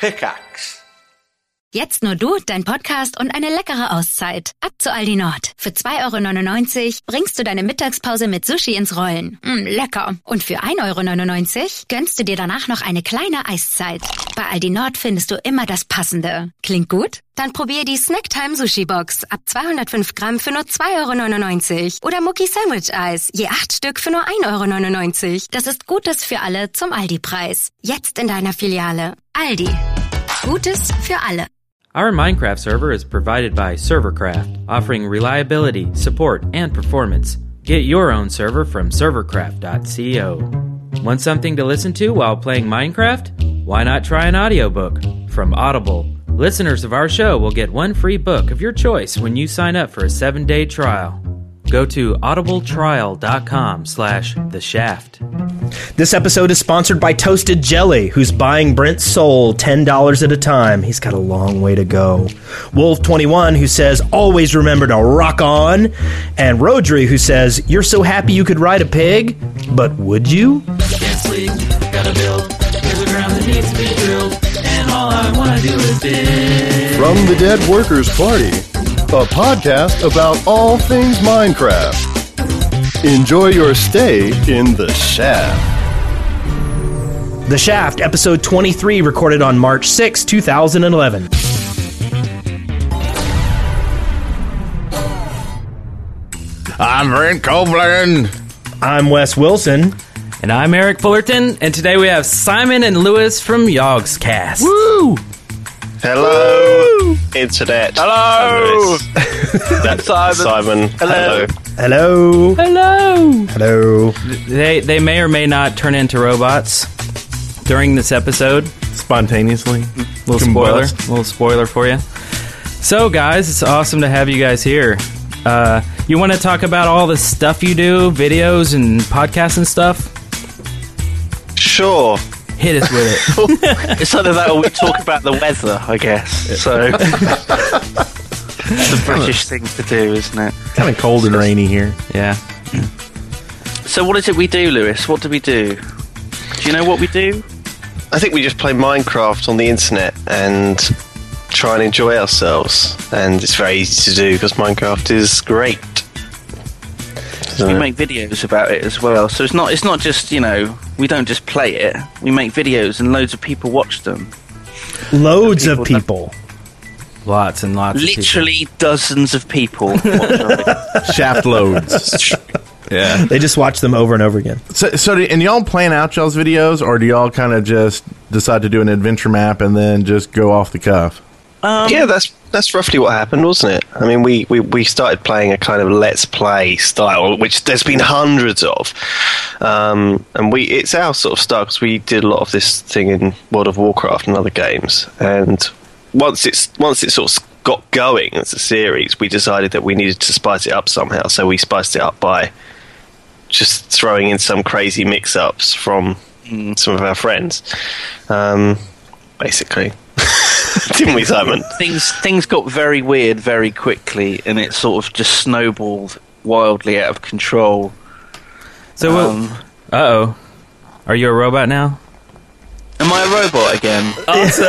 Pickaxe. Jetzt nur du, dein Podcast und eine leckere Auszeit. Ab zu Aldi Nord. Für 2,99 € bringst du deine Mittagspause mit Sushi ins Rollen. Lecker. Und für 1,99 € gönnst du dir danach noch eine kleine Eiszeit. Bei Aldi Nord findest du immer das Passende. Klingt gut? Dann probier die Snacktime Sushi Box ab 205 Gramm für nur 2,99 € oder Mucki Sandwich Eis, je 8 Stück für nur 1,99 €. Das ist Gutes für alle zum Aldi-Preis. Jetzt in deiner Filiale. Aldi. Gutes für alle. Our Minecraft server is provided by Servercraft, offering reliability, support, and performance. Get your own server from servercraft.co. Want something to listen to while playing Minecraft? Why not try an audiobook? From Audible, listeners of our show will get one free book of your choice when you sign up for a 7-day trial. Go to audibletrial.com/theshaft. This episode is sponsored by Toasted Jelly, who's buying Brent's soul $10 at a time. He's got a long way to go. Wolf21, who says, always remember to rock on. And Rodri, who says, you're so happy you could ride a pig, but would you? Can't sleep, gotta build. There's a ground that needs to be drilled, and all I wanna do is build. From the Dead Workers Party, a podcast about all things Minecraft. Enjoy your stay in The Shaft. The Shaft, episode 23, recorded on March 6, 2011. I'm Brent Copeland. I'm Wes Wilson. And I'm Eric Fullerton, and today we have Simon and Lewis from Yogscast. Woo! Hello, Internet. Hello. That's Simon. Hello. Hello. Hello! Hello. They may or may not turn into robots during this episode. Spontaneously. Little spoiler for you. So, guys, it's awesome to have you guys here. You want to talk about all the stuff you do, videos and podcasts and stuff? Sure. Hit us with it. It's either that or we talk about the weather, I guess. So, it's a British thing to do, isn't it? Kind of cold and rainy here. Yeah. So what is it we do, Lewis? What do we do? Do you know what we do? I think we just play Minecraft on the internet and try and enjoy ourselves. And it's very easy to do because Minecraft is great. We make videos about it as well. So it's not just, we don't just play it. We make videos and loads of people watch them. Loads of people. Lots and lots Literally dozens of people watch our videos. Shaft loads. Yeah. They just watch them over and over again. So and y'all plan out y'all's videos, or do y'all kind of just decide to do an adventure map and then just go off the cuff? Yeah, that's roughly what happened, wasn't it? I mean, we started playing a kind of let's play style, which there's been hundreds of, and it's our sort of style because we did a lot of this thing in World of Warcraft and other games, and once it sort of got going as a series, we decided that we needed to spice it up somehow. So we spiced it up by just throwing in some crazy mix-ups from some of our friends, basically. Didn't we, Simon? Things got very weird very quickly, and it sort of just snowballed wildly out of control. So, uh-oh. Are you a robot now? Am I a robot again? Awesome!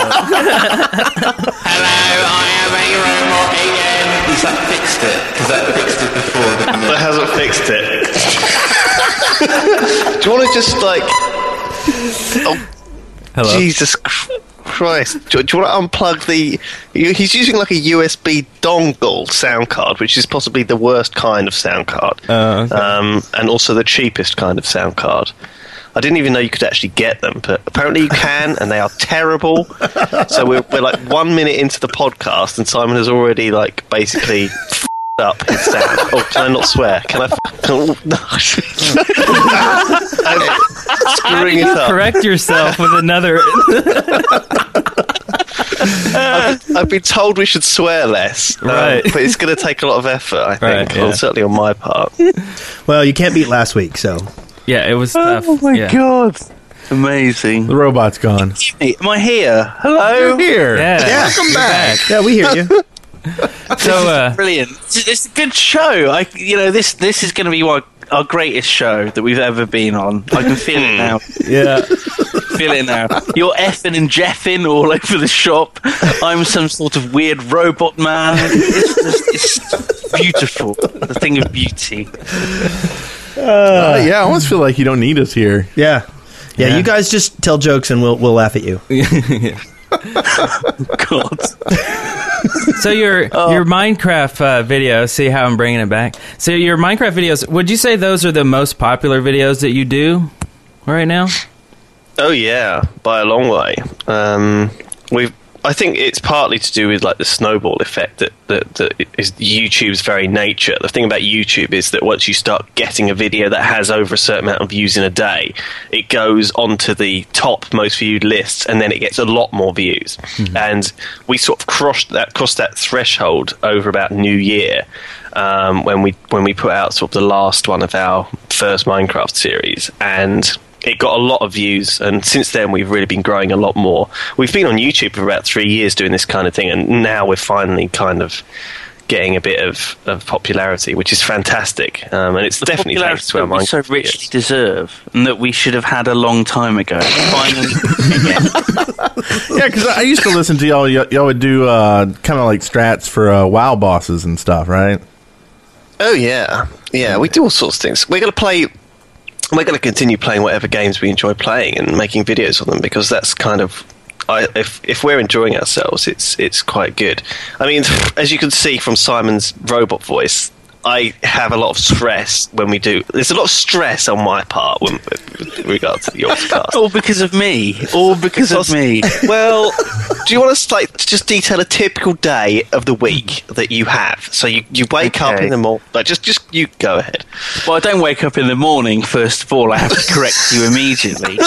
Hello, I am a robot again. Has that fixed it? Because that fixed it before. That hasn't fixed it. Do you want to just Oh, Hello. Jesus Christ. Do you want to unplug he's using like a USB dongle sound card, which is possibly the worst kind of sound card. Okay. And also the cheapest kind of sound card. I didn't even know you could actually get them, but apparently you can, and they are terrible. So we're like 1 minute into the podcast, and Simon has already like basically f***ed up his sound. Oh, can I not swear? Can I? Oh, no. Screwing it up. Correct yourself with another. I've been told we should swear less, right? But it's going to take a lot of effort, I think, right, yeah. Well, certainly on my part. Well, you can't beat last week, so. Yeah, it was tough. Oh my god. Amazing. The robot's gone. Hey, am I here? Hello? You're here. Yeah. Welcome back. Yeah, we hear you. So brilliant. It's a good show. This is going to be our greatest show that we've ever been on. I can feel it now. Yeah. Feel it now. You're effing and jeffing all over the shop. I'm some sort of weird robot man. It's beautiful. The thing of beauty. I almost feel like you don't need us here. Yeah. You guys just tell jokes and we'll laugh at you. God. So your Minecraft videos, see how I'm bringing it back? So your Minecraft videos, would you say those are the most popular videos that you do right now? Oh yeah, by a long way. I think it's partly to do with like the snowball effect that is YouTube's very nature. The thing about YouTube is that once you start getting a video that has over a certain amount of views in a day, it goes onto the top most viewed lists, and then it gets a lot more views. Mm-hmm. And we sort of crossed that threshold over about New Year. When we put out sort of the last one of our first Minecraft series, and it got a lot of views, and since then we've really been growing a lot more. We've been on YouTube for about 3 years doing this kind of thing, and now we're finally kind of getting a bit of popularity, which is fantastic. And it's the definitely thanks to our Minecraft so richly deserve, and that we should have had a long time ago. Finally, yeah, because I used to listen to y'all. Y'all would do kind of like strats for WoW bosses and stuff, right? Oh yeah, we do all sorts of things. We're going to continue playing whatever games we enjoy playing and making videos of them, because that's kind of, if we're enjoying ourselves, it's quite good. I mean, as you can see from Simon's robot voice, I have a lot of stress when we do. There's a lot of stress on my part with regard to the Yogscast. All because of me. Well, do you want us to just detail a typical day of the week that you have? So you wake up in the morning. Like, just you go ahead. Well, I don't wake up in the morning. First of all, I have to correct you immediately.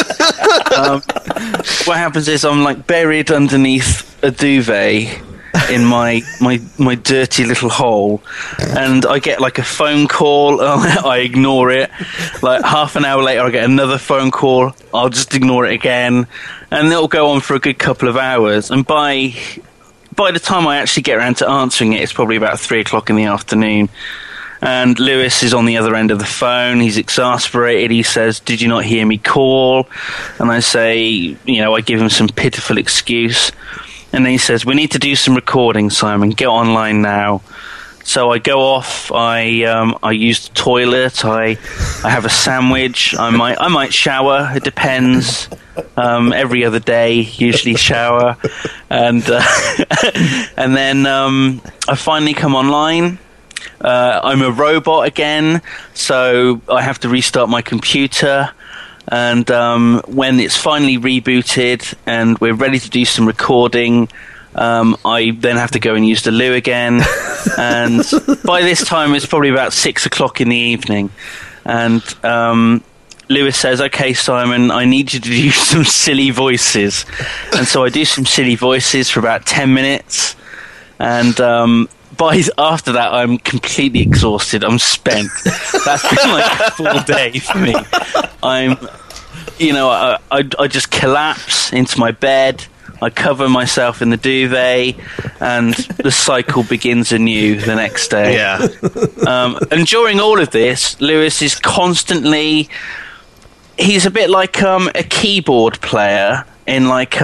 What happens is I'm like buried underneath a duvet in my dirty little hole, and I get like a phone call. I ignore it. Like half an hour later, I get another phone call. I'll just ignore it again, and it'll go on for a good couple of hours. And by the time I actually get around to answering it, it's probably about 3 o'clock in the afternoon. And Lewis is on the other end of the phone. He's exasperated. He says, "Did you not hear me call?" And I say, I give him some pitiful excuse. And then he says, "We need to do some recording, Simon. Get online now." So I go off. I use the toilet. I have a sandwich. I might shower. It depends. Every other day, usually shower, and and then I finally come online. I'm a robot again, so I have to restart my computer. And when it's finally rebooted and we're ready to do some recording, I then have to go and use the loo again. And by this time, it's probably about 6 o'clock in the evening. And Lewis says, "Okay, Simon, I need you to do some silly voices." And so I do some silly voices for about 10 minutes. And after that, I'm completely exhausted. I'm spent. That's been like a full day for me. I just collapse into my bed. I cover myself in the duvet, and the cycle begins anew the next day. Yeah. And during all of this, Lewis is constantly. He's a bit like a keyboard player in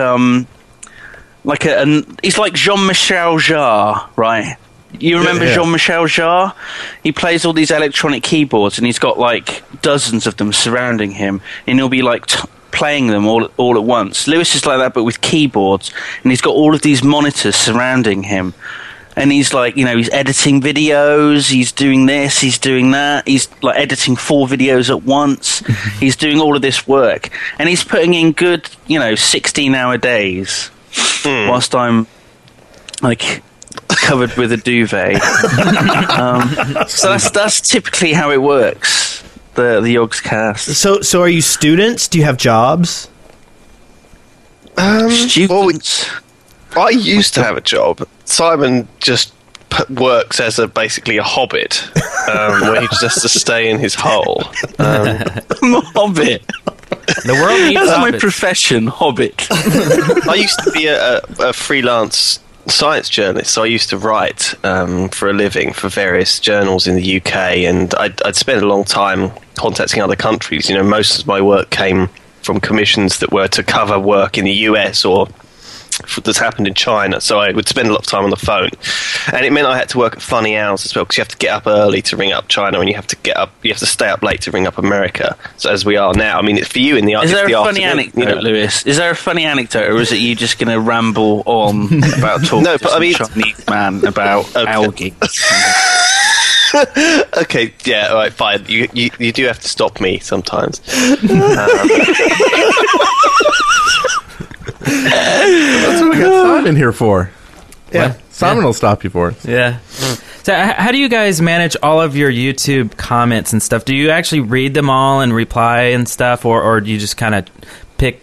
he's like Jean-Michel Jarre, right? You remember Jean-Michel Jarre? He plays all these electronic keyboards, and he's got like dozens of them surrounding him, and he'll be like playing them all at once. Lewis is like that, but with keyboards, and he's got all of these monitors surrounding him, and he's like, he's editing videos, he's doing this, he's doing that, he's like editing 4 videos at once. He's doing all of this work, and he's putting in good, 16-hour days, whilst I'm like covered with a duvet. So that's typically how it works, the Yogscast. So are you students? Do you have jobs? Students. I used to have a job. Simon just works as basically a hobbit, where he just has to stay in his hole. I'm a hobbit. The world needs That's hobbits. my profession, hobbit. I used to be a freelance science journalist, so I used to write for a living for various journals in the UK, and I'd spent a long time contacting other countries. You know, most of my work came from commissions that were to cover work in the US or that's happened in China, so I would spend a lot of time on the phone, and it meant I had to work at funny hours as well, because you have to get up early to ring up China, and you have to stay up late to ring up America. So as we are now, I mean, it's for you in the Is there the a funny afternoon, anecdote, Lewis? Is there a funny anecdote, or is it you just going to ramble on about talking No, to but I some mean- Chinese man about algae? Okay, yeah, all right, fine. You do have to stop me sometimes. That's what we got Simon here for. Yeah. Simon will stop you for us. Yeah. So how do you guys manage all of your YouTube comments and stuff? Do you actually read them all and reply and stuff, or do you just kind of pick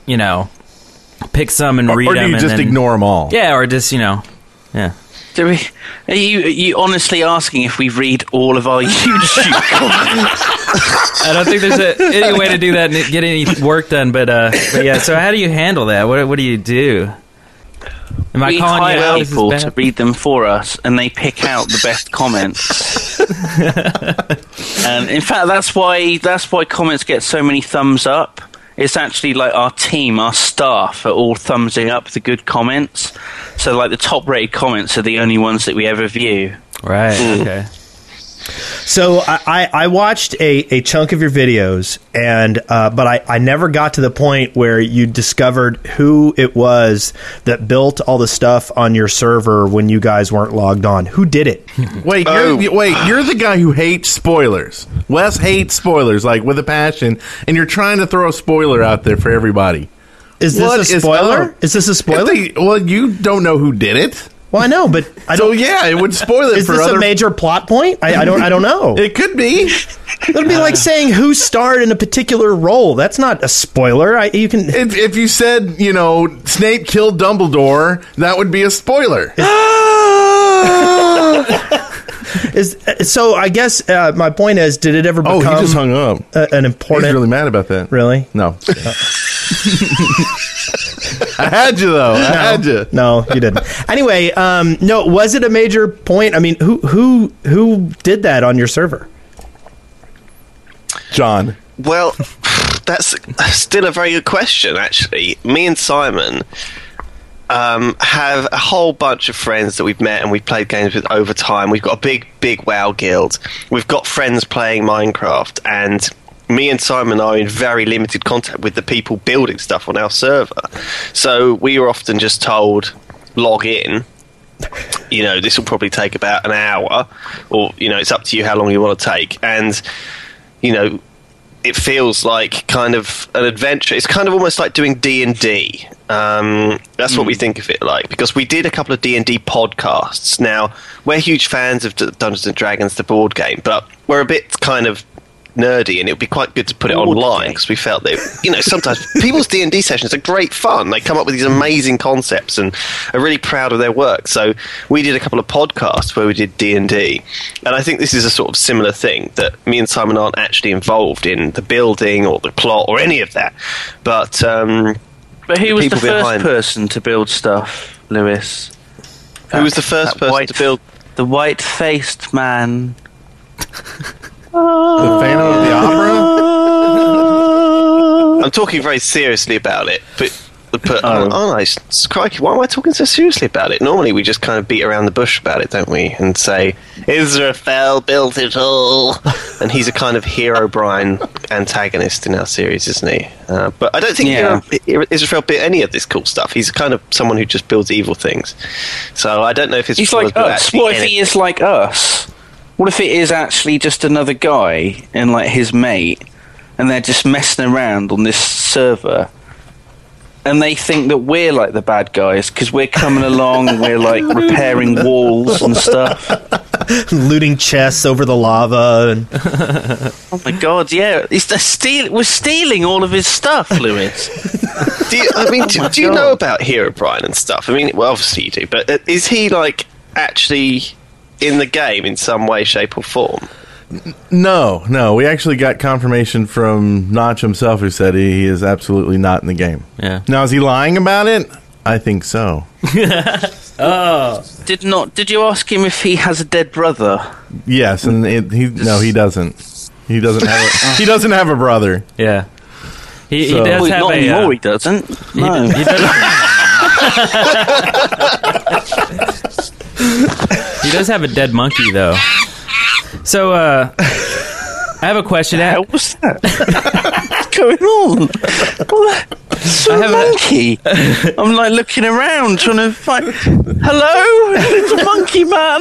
some and read Or them? do you and just then, ignore them all? Yeah, or just, yeah. Are you honestly asking if we read all of our YouTube comments? I don't think there's any way to do that and get any work done, but yeah, so how do you handle that? What do you do? Am I We calling you out? hire This is people bad? to read them for us, and they pick out the best comments. And in fact, that's why comments get so many thumbs up. It's actually like our team, our staff are all thumbsing up the good comments. So like the top rated comments are the only ones that we ever view. Right, okay. So I watched a chunk of your videos, and but I never got to the point where you discovered who it was that built all the stuff on your server when you guys weren't logged on. Who did it? Wait, you're the guy who hates spoilers. Wes hates spoilers, like, with a passion, and you're trying to throw a spoiler out there for everybody. Is this What a is spoiler? up? Is this a spoiler? Well, you don't know who did it. Well, I know, but I So don't. yeah, it would spoil it Is for this other. a major plot point? I don't know. It could be. That'd be like saying who starred in a particular role. That's not a spoiler. You can. If you said, Snape killed Dumbledore, that would be a spoiler. So I guess my point is, did it ever Oh, become he just hung up. an important? He's really mad about that. Really? No. I had you though. I had you. No, you didn't. Anyway, no. Was it a major point? I mean, who did that on your server? John. Well, that's still a very good question, actually. Me and Simon have a whole bunch of friends that we've met and we've played games with over time. We've got a big WoW guild. We've got friends playing Minecraft, and me and Simon are in very limited contact with the people building stuff on our server. So we are often just told, log in. This will probably take about an hour, or, it's up to you how long you want to take. And, it feels like kind of an adventure. It's kind of almost like doing D&D. That's what we think of it like, because we did a couple of D&D podcasts. Now, we're huge fans of Dungeons & Dragons, the board game, but we're a bit kind of nerdy, and it would be quite good to put it online, because we felt that, sometimes people's D&D sessions are great fun. They come up with these amazing concepts and are really proud of their work. So we did a couple of podcasts where we did D&D, and I think this is a sort of similar thing, that me and Simon aren't actually involved in the building or the plot or any of that, but who was the people first behind- person to build stuff, Lewis? who was the first person to build? The white-faced man. The Phantom of the Opera? I'm talking very seriously about it, but crikey, why am I talking so seriously about it? Normally we just kind of beat around the bush about it, don't we? And say, Israfel built it all. And he's a kind of Herobrine antagonist in our series, isn't he? But I don't think Israfel built any of this cool stuff. He's kind of someone who just builds evil things. So I don't know if He's like us. What if he is like us? What if it is actually just another guy and like his mate, and they're just messing around on this server, and they think that we're like the bad guys because we're coming along and we're like repairing walls and stuff, Looting chests over the lava. And oh my god, yeah, we're stealing all of his stuff, Lewis. Do you know about Herobrine and stuff? I mean, well, obviously you do, but is he like actually in the game in some way, shape, or form? No. We actually got confirmation from Notch himself, who said he is absolutely not in the game. Yeah. Now, is he lying about it? I think so. Did you ask him if he has a dead brother? Yes, and no, he doesn't. He doesn't have. He doesn't have a brother. Yeah. He So- does Well, have not a. anymore. He doesn't. No. He does have a dead monkey, though. So, I have a question. What was that? What's going on? It's a monkey. I'm like looking around trying to find. Hello, little monkey man.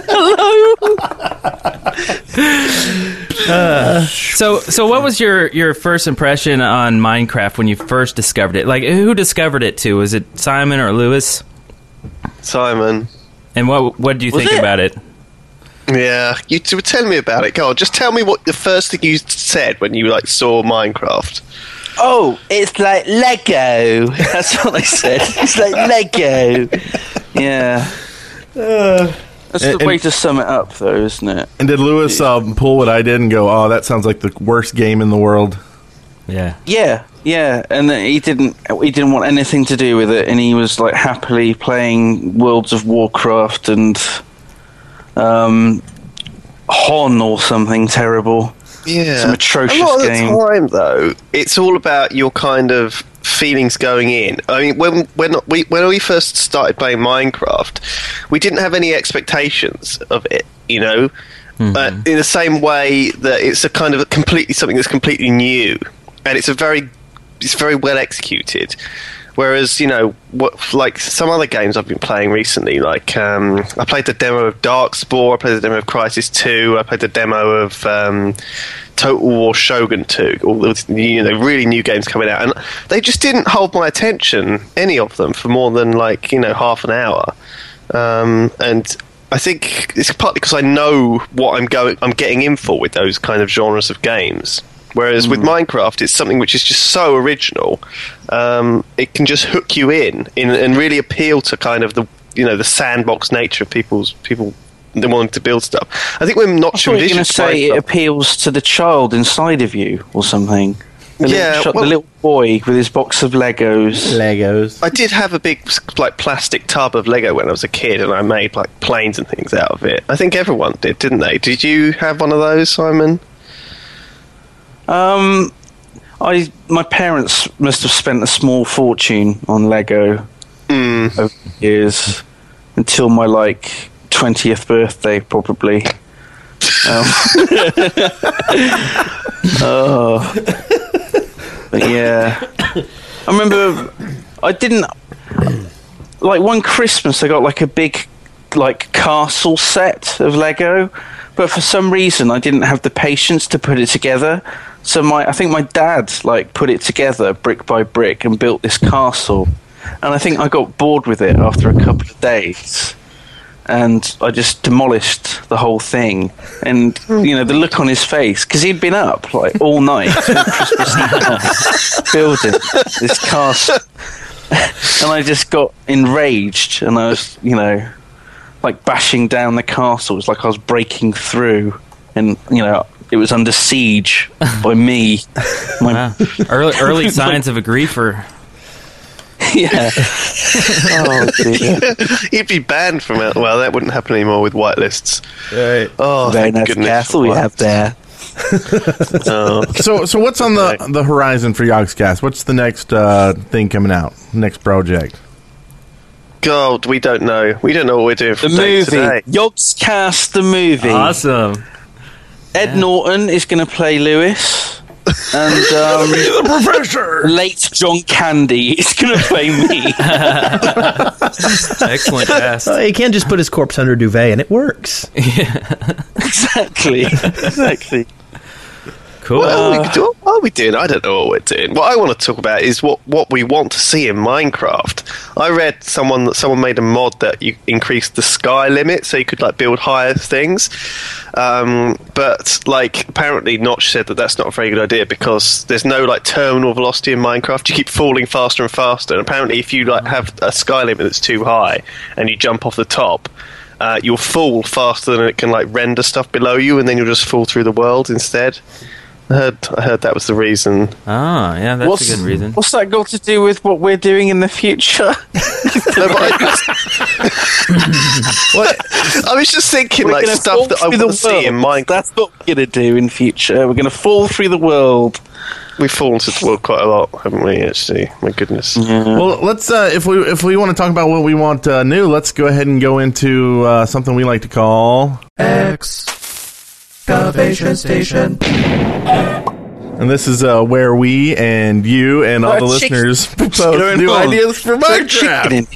Hello. So what was your first impression on Minecraft when you first discovered it? Like, who discovered it to? Was it Simon or Lewis? Simon. And what do you think about it? Yeah, you were telling me about it. Go on, just tell me what the first thing you said when you saw Minecraft. Oh, it's like Lego. That's what I said. It's like Lego. Yeah. That's the way to sum it up, though, isn't it? And did Lewis pull what I did and go, "Oh, that sounds like the worst game in the world"? Yeah. Yeah, and then he didn't want anything to do with it, and he was like happily playing Worlds of Warcraft and Hon or something terrible. Yeah, some atrocious a lot of game. the time, though, it's all about your kind of feelings going in. I mean, when we first started playing Minecraft, we didn't have any expectations of it, you know. In the same way that it's a kind of something that's completely new, and it's very well executed. Whereas, like some other games I've been playing recently, like I played the demo of Darkspore, I played the demo of Crysis 2, I played the demo of Total War Shogun 2, all those really new games coming out, and they just didn't hold my attention, any of them, for more than half an hour. And I think it's partly because I know what I'm getting in for with those kind of genres of games. Whereas with Minecraft, it's something which is just so original. It can just hook you in and really appeal to kind of the sandbox nature of people they wanting to build stuff. I think we're not I thought you were going to say it appeals to the child inside of you or something. The little boy with his box of Legos. I did have a big plastic tub of Lego when I was a kid, and I made planes and things out of it. I think everyone did, didn't they? Did you have one of those, Simon? My parents must have spent a small fortune on Lego over the years until my 20th birthday, probably. But yeah, I remember I didn't one Christmas I got a big castle set of Lego, but for some reason I didn't have the patience to put it together. So I think my dad put it together brick by brick and built this castle, and I think I got bored with it after a couple of days, and I just demolished the whole thing. And the look on his face, because he'd been up all night all Christmas night building this castle, and I just got enraged, and I was bashing down the castle. It was like I was breaking through, and it was under siege by me. Early signs of a griefer. Yeah. Oh dear. He'd be banned from it. Well, that wouldn't happen anymore with whitelists. Right. Oh, Very thank nice goodness castle for we have there. So what's on the horizon for Yogscast? What's the next thing coming out? Next project? God, we don't know. We don't know what we're doing for The day movie. today. Yogscast the movie. Awesome. Ed Norton is going to play Lewis. And the professor. late John Candy is going to play me. Excellent cast. He can't just put his corpse under a duvet, and it works. Exactly. Cool. What are we doing? I don't know what we're doing. What I want to talk about is what we want to see in Minecraft. I read someone made a mod that you increased the sky limit so you could build higher things. But apparently Notch said that that's not a very good idea because there's no terminal velocity in Minecraft. You keep falling faster and faster. And apparently if you have a sky limit that's too high and you jump off the top, you'll fall faster than it can render stuff below you, and then you'll just fall through the world instead. I heard that was the reason. Oh, yeah, that's a good reason. What's that got to do with what we're doing in the future? I was just thinking, like, stuff that I want to see in Minecraft. That's what we're going to do in future. We're going to fall through the world. We've fallen to the world quite a lot, haven't we, actually? My goodness. Yeah. Well, let's if we want to talk about what we want new, let's go ahead and go into something we like to call Excavation Station. And this is where we and you and all the listeners propose new ideas for Minecraft.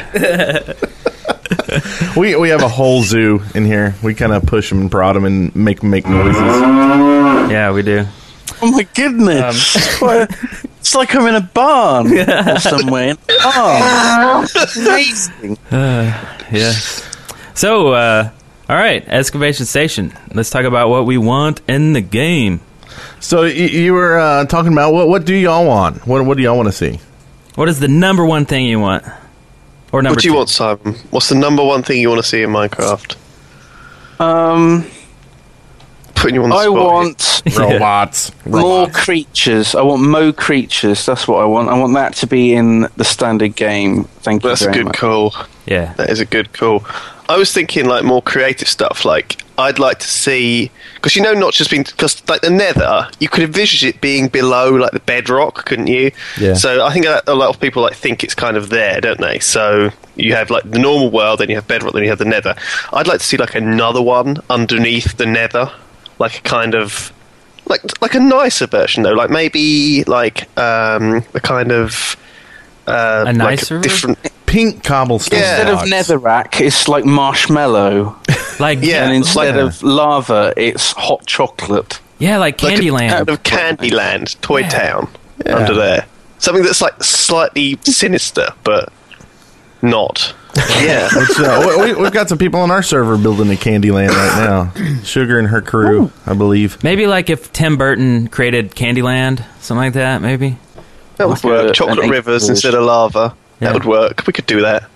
We have a whole zoo in here. We kind of push them and prod them and make them make noises. Yeah, we do. Oh my goodness! It's like I'm in a barn or somewhere. Oh, amazing! Yeah. So, all right, Excavation Station. Let's talk about what we want in the game. So you were talking about what do y'all want? What do y'all want to see? What is the number one thing you want? Or number What do you two? want, Simon? What's the number one thing you want to see in Minecraft? Putting you on the I spot. want Robots. more creatures. I want Mo creatures. That's what I want. I want that to be in the standard game. Thank you That's a very good much. call. Yeah. That is a good call. I was thinking like more creative stuff. Like I'd like to see, because not just being, because like the Nether, you could envisage it being below like the bedrock, couldn't you? Yeah. So I think a lot of people like think it's kind of there, don't they? So you have like the normal world, then you have bedrock, then you have the Nether. I'd like to see like another one underneath the Nether, like a kind of like a nicer version though. Like maybe like a kind of A nicer like a different. Pink cobblestone. Yeah. Instead of blocks. netherrack, it's like marshmallow. Like, Yeah. And instead like- of lava, it's hot chocolate. yeah, like Like Candyland. kind of Candyland, Toy Town, under there. Something that's like slightly sinister, but not. Yeah. We've got some people on our server building a Candyland right now. Sugar and her crew, I believe. Maybe like if Tim Burton created Candyland, something like that, maybe. That would Like work. an Chocolate rivers version. instead of lava. Yeah. That would work. We could do that.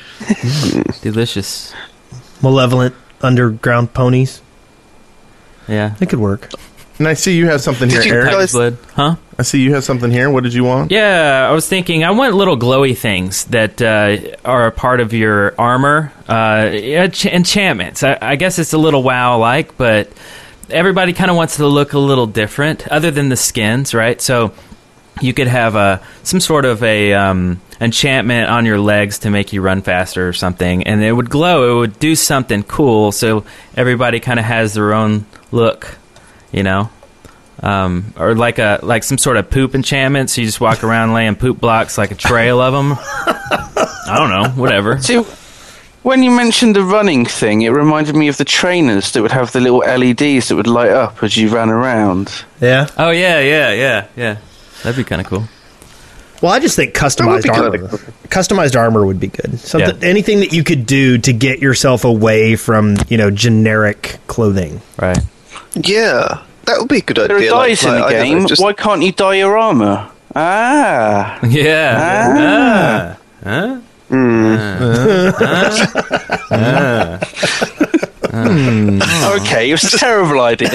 Delicious. Malevolent underground ponies. Yeah. It could work. And I see you have something here, Did you Eric. guys- Blood. Huh? I see you have something here. What did you want? Yeah, I was thinking I want little glowy things that are a part of your armor. Enchantments. I guess it's a little WoW-like, but everybody kind of wants to look a little different, other than the skins, right? So you could have some sort of a enchantment on your legs to make you run faster or something, and it would glow. It would do something cool, so everybody kind of has their own look, you know? Or like some sort of poop enchantment, so you just walk around laying poop blocks like a trail of them. I don't know, whatever. See, when you mentioned the running thing, it reminded me of the trainers that would have the little LEDs that would light up as you ran around. Yeah. Oh, yeah. That'd be kind of cool. Well, I just think That would customized be armor. kinda cool. Customized armor would be good. Something, anything that you could do to get yourself away from, generic clothing. Right. Yeah. That would be a good There idea. are dyes in the I don't game. know, just- Why can't you dye your armor? Ah. Yeah. Huh? Okay, it was a terrible idea.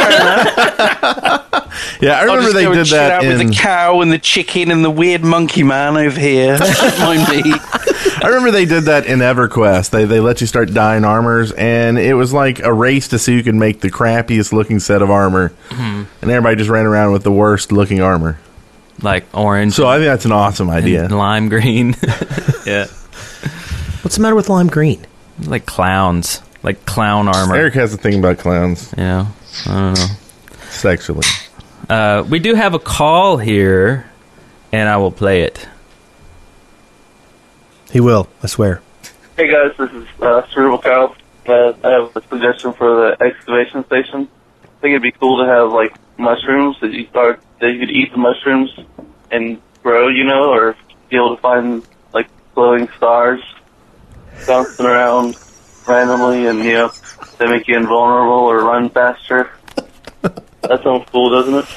Yeah, I remember they did that with in. the cow and the chicken and the weird monkey man over here. Don't mind me. I remember they did that in EverQuest. They let you start dyeing armors, and it was like a race to see who could make the crappiest looking set of armor. And everybody just ran around with the worst looking armor. Like orange So I think that's an awesome idea. and lime green. Yeah. What's the matter with lime green? Like clowns. Like clown armor. Eric has a thing about clowns You know? I don't know. sexually. We do have a call here, and I will play it. He will, I swear. Hey guys, this is Cerebral Cow. I have a suggestion for the excavation station. I think it'd be cool to have like mushrooms that you could eat the mushrooms and grow, or be able to find like glowing stars bouncing around randomly, and they make you invulnerable or run faster. That sounds cool, doesn't it?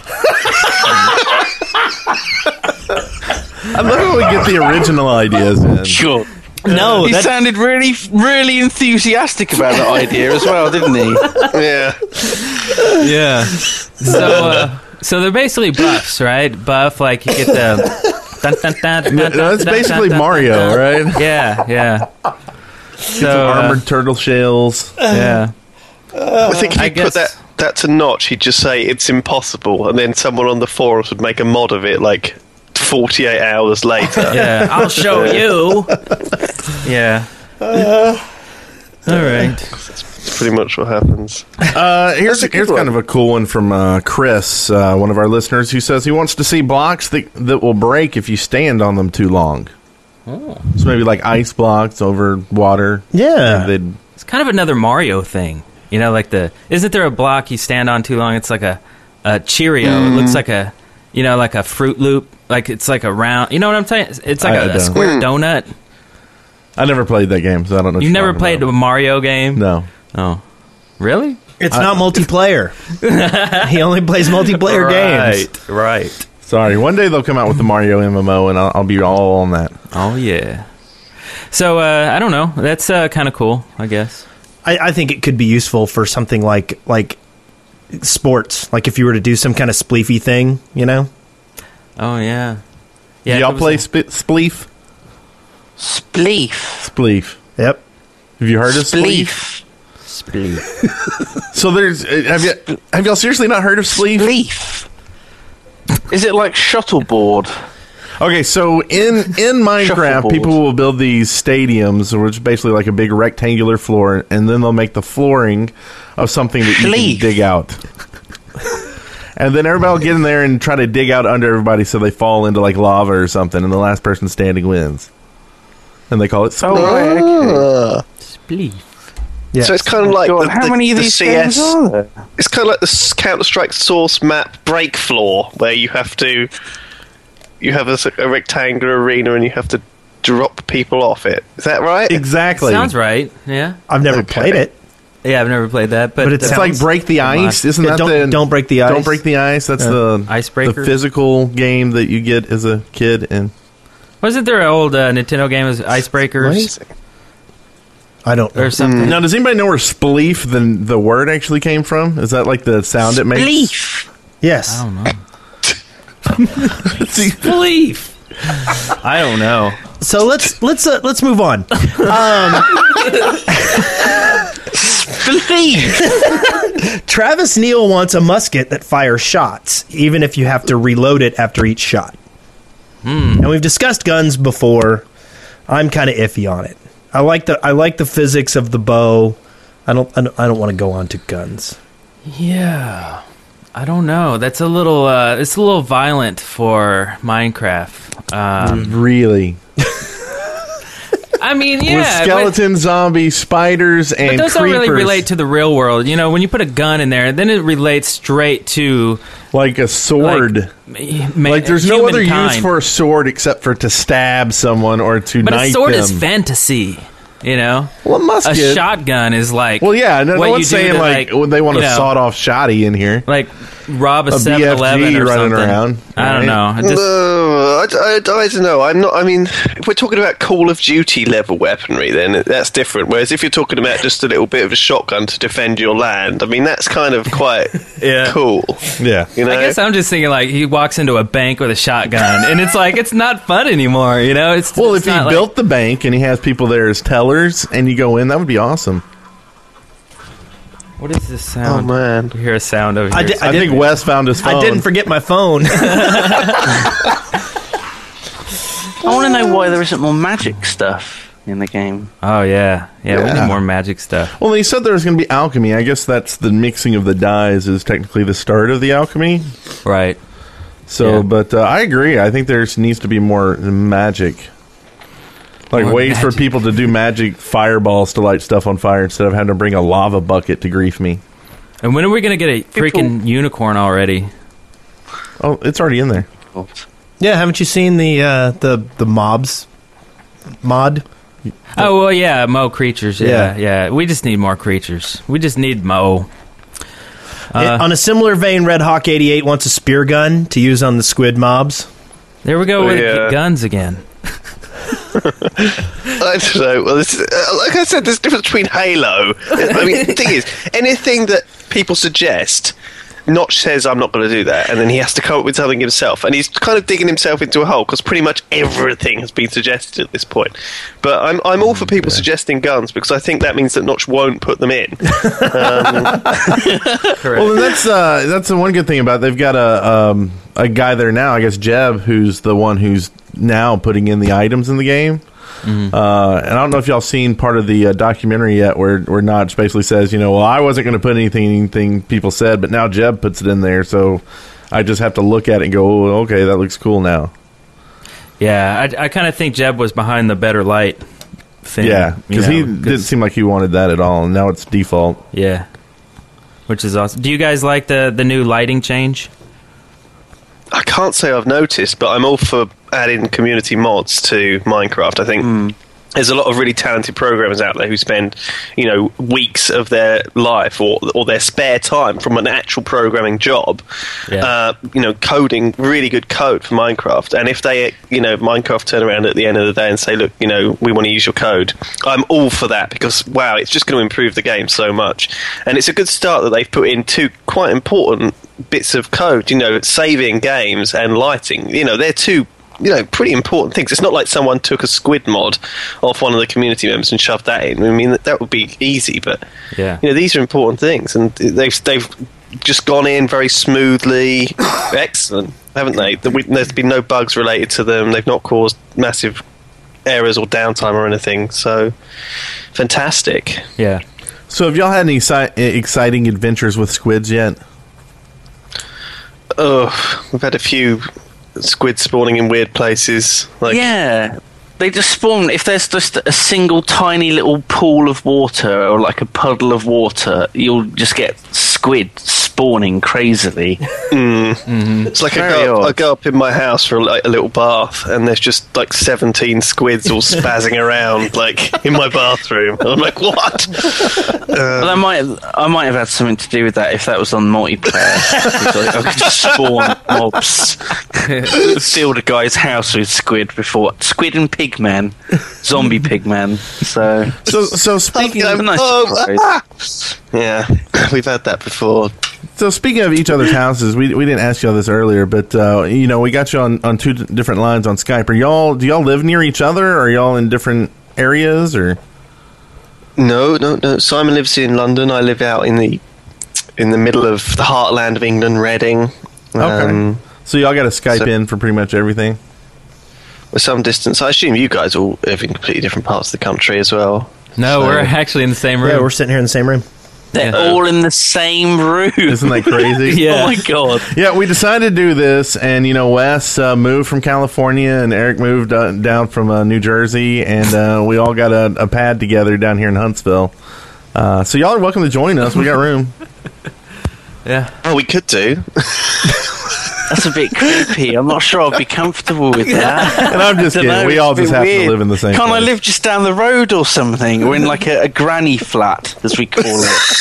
I love when we get the original ideas in. Sure. No, He sounded really, really enthusiastic about that idea as well, didn't he? Yeah. Yeah. So, So they're basically buffs, right? Buff, like you get the... Dun, dun, dun, dun, dun, That's dun, basically dun, dun, Mario, dun. right? Yeah. So, Armored turtle shells. yeah. I think if I you put guess- that to Notch, he'd just say it's impossible, and then someone on the forums would make a mod of it like 48 hours later. Yeah, I'll show you. Yeah. All right. That's pretty much what happens. Here's That's a good kind one. of a cool one from Chris, one of our listeners, who says he wants to see blocks that will break if you stand on them too long. Oh. So maybe like ice blocks over water. Yeah. They'd- It's kind of another Mario thing. You know, like isn't there a block you stand on too long? It's like a Cheerio. It looks like like a Fruit Loop. Like it's like a round. You know what I'm saying? It's like I a don't. square donut. I never played that game, so I don't know. what You've you're never talking played about. a Mario game? No. Oh, really? It's not multiplayer. He only plays multiplayer games. Right. Sorry. One day they'll come out with the Mario MMO, and I'll be all on that. Oh yeah. So I don't know. That's kind of cool, I guess. I think it could be useful for something like sports. Like if you were to do some kind of spleefy thing, you know? Oh yeah. Do Yeah. y'all play Spleef? Spleef. Spleef. Yep. Have you heard of Spleef? Spleef. So there's have y'all seriously not heard of Spleef? Spleef. Is it like shuttleboard? Okay, so in Minecraft, Shuffleboard. people will build these stadiums, which is basically like a big rectangular floor, and then they'll make the flooring of something that you Schleef. can dig out. And then everybody will get in there and try to dig out under everybody so they fall into like lava or something, and the last person standing wins. And they call it Spleef. Oh, okay. Spleef. Yes. So it's kind of like God, how many of the these CS. games are there? It's kind of like the Counter-Strike source map break floor, where you have a rectangular arena and you have to drop people off it. Is that right? Exactly. Sounds right. Yeah. I've never Okay. played it. Yeah, I've never played that, but But It's like Break the Ice, isn't Yeah, that the don't break the ice. Don't break the ice. That's the Icebreaker? the physical game that you get as a kid. And wasn't there an old Nintendo game as Icebreakers I don't know. or something? now, does anybody know where Spleef the word actually came from? Is that like the sound it makes? Spleef. Yes. I don't know. Spleef. I don't know. So let's move on. Spleef. Travis Neal wants a musket that fires shots, even if you have to reload it after each shot. And we've discussed guns before. I'm kind of iffy on it. I like the physics of the bow. I don't want to go on to guns. Yeah. I don't know. That's a little. It's a little violent for Minecraft. Really? I mean, With yeah. skeleton zombies, spiders, and But those creepers. don't really relate to the real world. You know, when you put a gun in there, then it relates straight to like a sword. Like there's no other use for a sword except for to stab someone or to But knife a sword them. is fantasy. You know, well, a musket. a shotgun is like. Well, yeah, no what one's you do saying to, like when they want you a know, sawed-off shotty in here. like rob a A 7-Eleven BFG or running something. around, I don't right? know. I just, I don't know. I'm not. I mean, if we're talking about Call of Duty level weaponry, then that's different. Whereas if you're talking about just a little bit of a shotgun to defend your land, I mean, that's kind of quite Yeah. cool. Yeah. You know, I guess I'm just thinking like he walks into a bank with a shotgun, and it's like it's not fun anymore. You know, it's Well, it's if he not like- built the bank and he has people there as tellers, and you go in, that would be awesome. What is this oh sound? man, We hear a sound over here. I did- I think Wes found his phone. I didn't forget my phone. I want to know why there isn't more magic stuff in the game. Oh yeah, we Yeah. need more magic stuff. Well, they said there was going to be alchemy. I guess that's the mixing of the dyes is technically the start of the alchemy. Right. So, Yeah. but I agree. I think there needs to be more magic. Like More ways for magic. people to do magic fireballs to light stuff on fire instead of having to bring a lava bucket to grief me. And when are we gonna get a freaking unicorn already? Oh, it's already in there. Yeah, haven't you seen the mobs mod? Oh well, yeah, Mo creatures. Yeah. Yeah. We just need more creatures. We just need Mo. On a similar vein, Red Hawk 88 wants a spear gun to use on the squid mobs. There we go Oh, with yeah. guns again. I don't know. Well, like I said, there's a difference between Halo. I mean, the thing is, anything that people suggest Notch says, I'm not going to do that, and then he has to come up with something himself. And he's kind of digging himself into a hole, because pretty much everything has been suggested at this point. But I'm all for people suggesting guns, because I think that means that Notch won't put them in. Well, that's the one good thing about it. They've got a guy there now, I guess Jeb, who's the one who's now putting in the items in the game. And I don't know if y'all seen part of the documentary yet, where Notch basically says, well, I wasn't going to put anything people said, but now Jeb puts it in there, so I just have to look at it and go, oh, okay, that looks cool now. Yeah, I kind of think Jeb was behind the better light thing. Yeah, because he didn't seem like he wanted that at all, and now it's default. Yeah, which is awesome. Do you guys like the new lighting change? I can't say I've noticed, but I'm all for adding community mods to Minecraft. I think there's a lot of really talented programmers out there who spend, weeks of their life or their spare time from an actual programming job, coding really good code for Minecraft. And if they, Minecraft turn around at the end of the day and say, look, we want to use your code, I'm all for that, because, wow, it's just going to improve the game so much. And it's a good start that they've put in two quite important bits of code, saving games and lighting. They're two pretty important things. It's not like someone took a squid mod off one of the community members and shoved that in. I mean, that would be easy, but these are important things, and they've just gone in very smoothly. Excellent, haven't they? There's been no bugs related to them. They've not caused massive errors or downtime or anything. So fantastic. Yeah. So have y'all had any exciting adventures with squids yet? Oh, we've had a few squid spawning in weird places. Yeah, they just spawn. If there's just a single tiny little pool of water or like a puddle of water, you'll just get squid spawning crazily. It's like I go up in my house for a little bath, and there's just like 17 squids all spazzing around like in my bathroom. I'm like, what? Well, I might have had something to do with that if that was on multiplayer. I could just spawn mobs, fill the guy's house with squid and pigman, zombie pigman. So speaking of yeah, we've had that before. So speaking of each other's houses, we didn't ask y'all this earlier, but we got you on two different lines on Skype. Do y'all live near each other? Or are y'all in different areas, or? No. Simon lives in London. I live out in the middle of the heartland of England, Reading. Okay. So y'all got to Skype in for pretty much everything? With some distance. I assume you guys all live in completely different parts of the country as well. No, we're actually in the same room. Yeah, we're sitting here in the same room. They're all in the same room. Isn't that crazy? Yeah. Oh my god. Yeah, we decided to do this, and Wes moved from California, and Eric moved down from New Jersey, and we all got a pad together down here in Huntsville. So y'all are welcome to join us. We got room. Yeah. Oh, we could do. That's a bit creepy. I'm not sure I'll be comfortable with that. And I'm just kidding. We all just have to live in the same Can't place. I live just down the road or something? Or in like a granny flat, as we call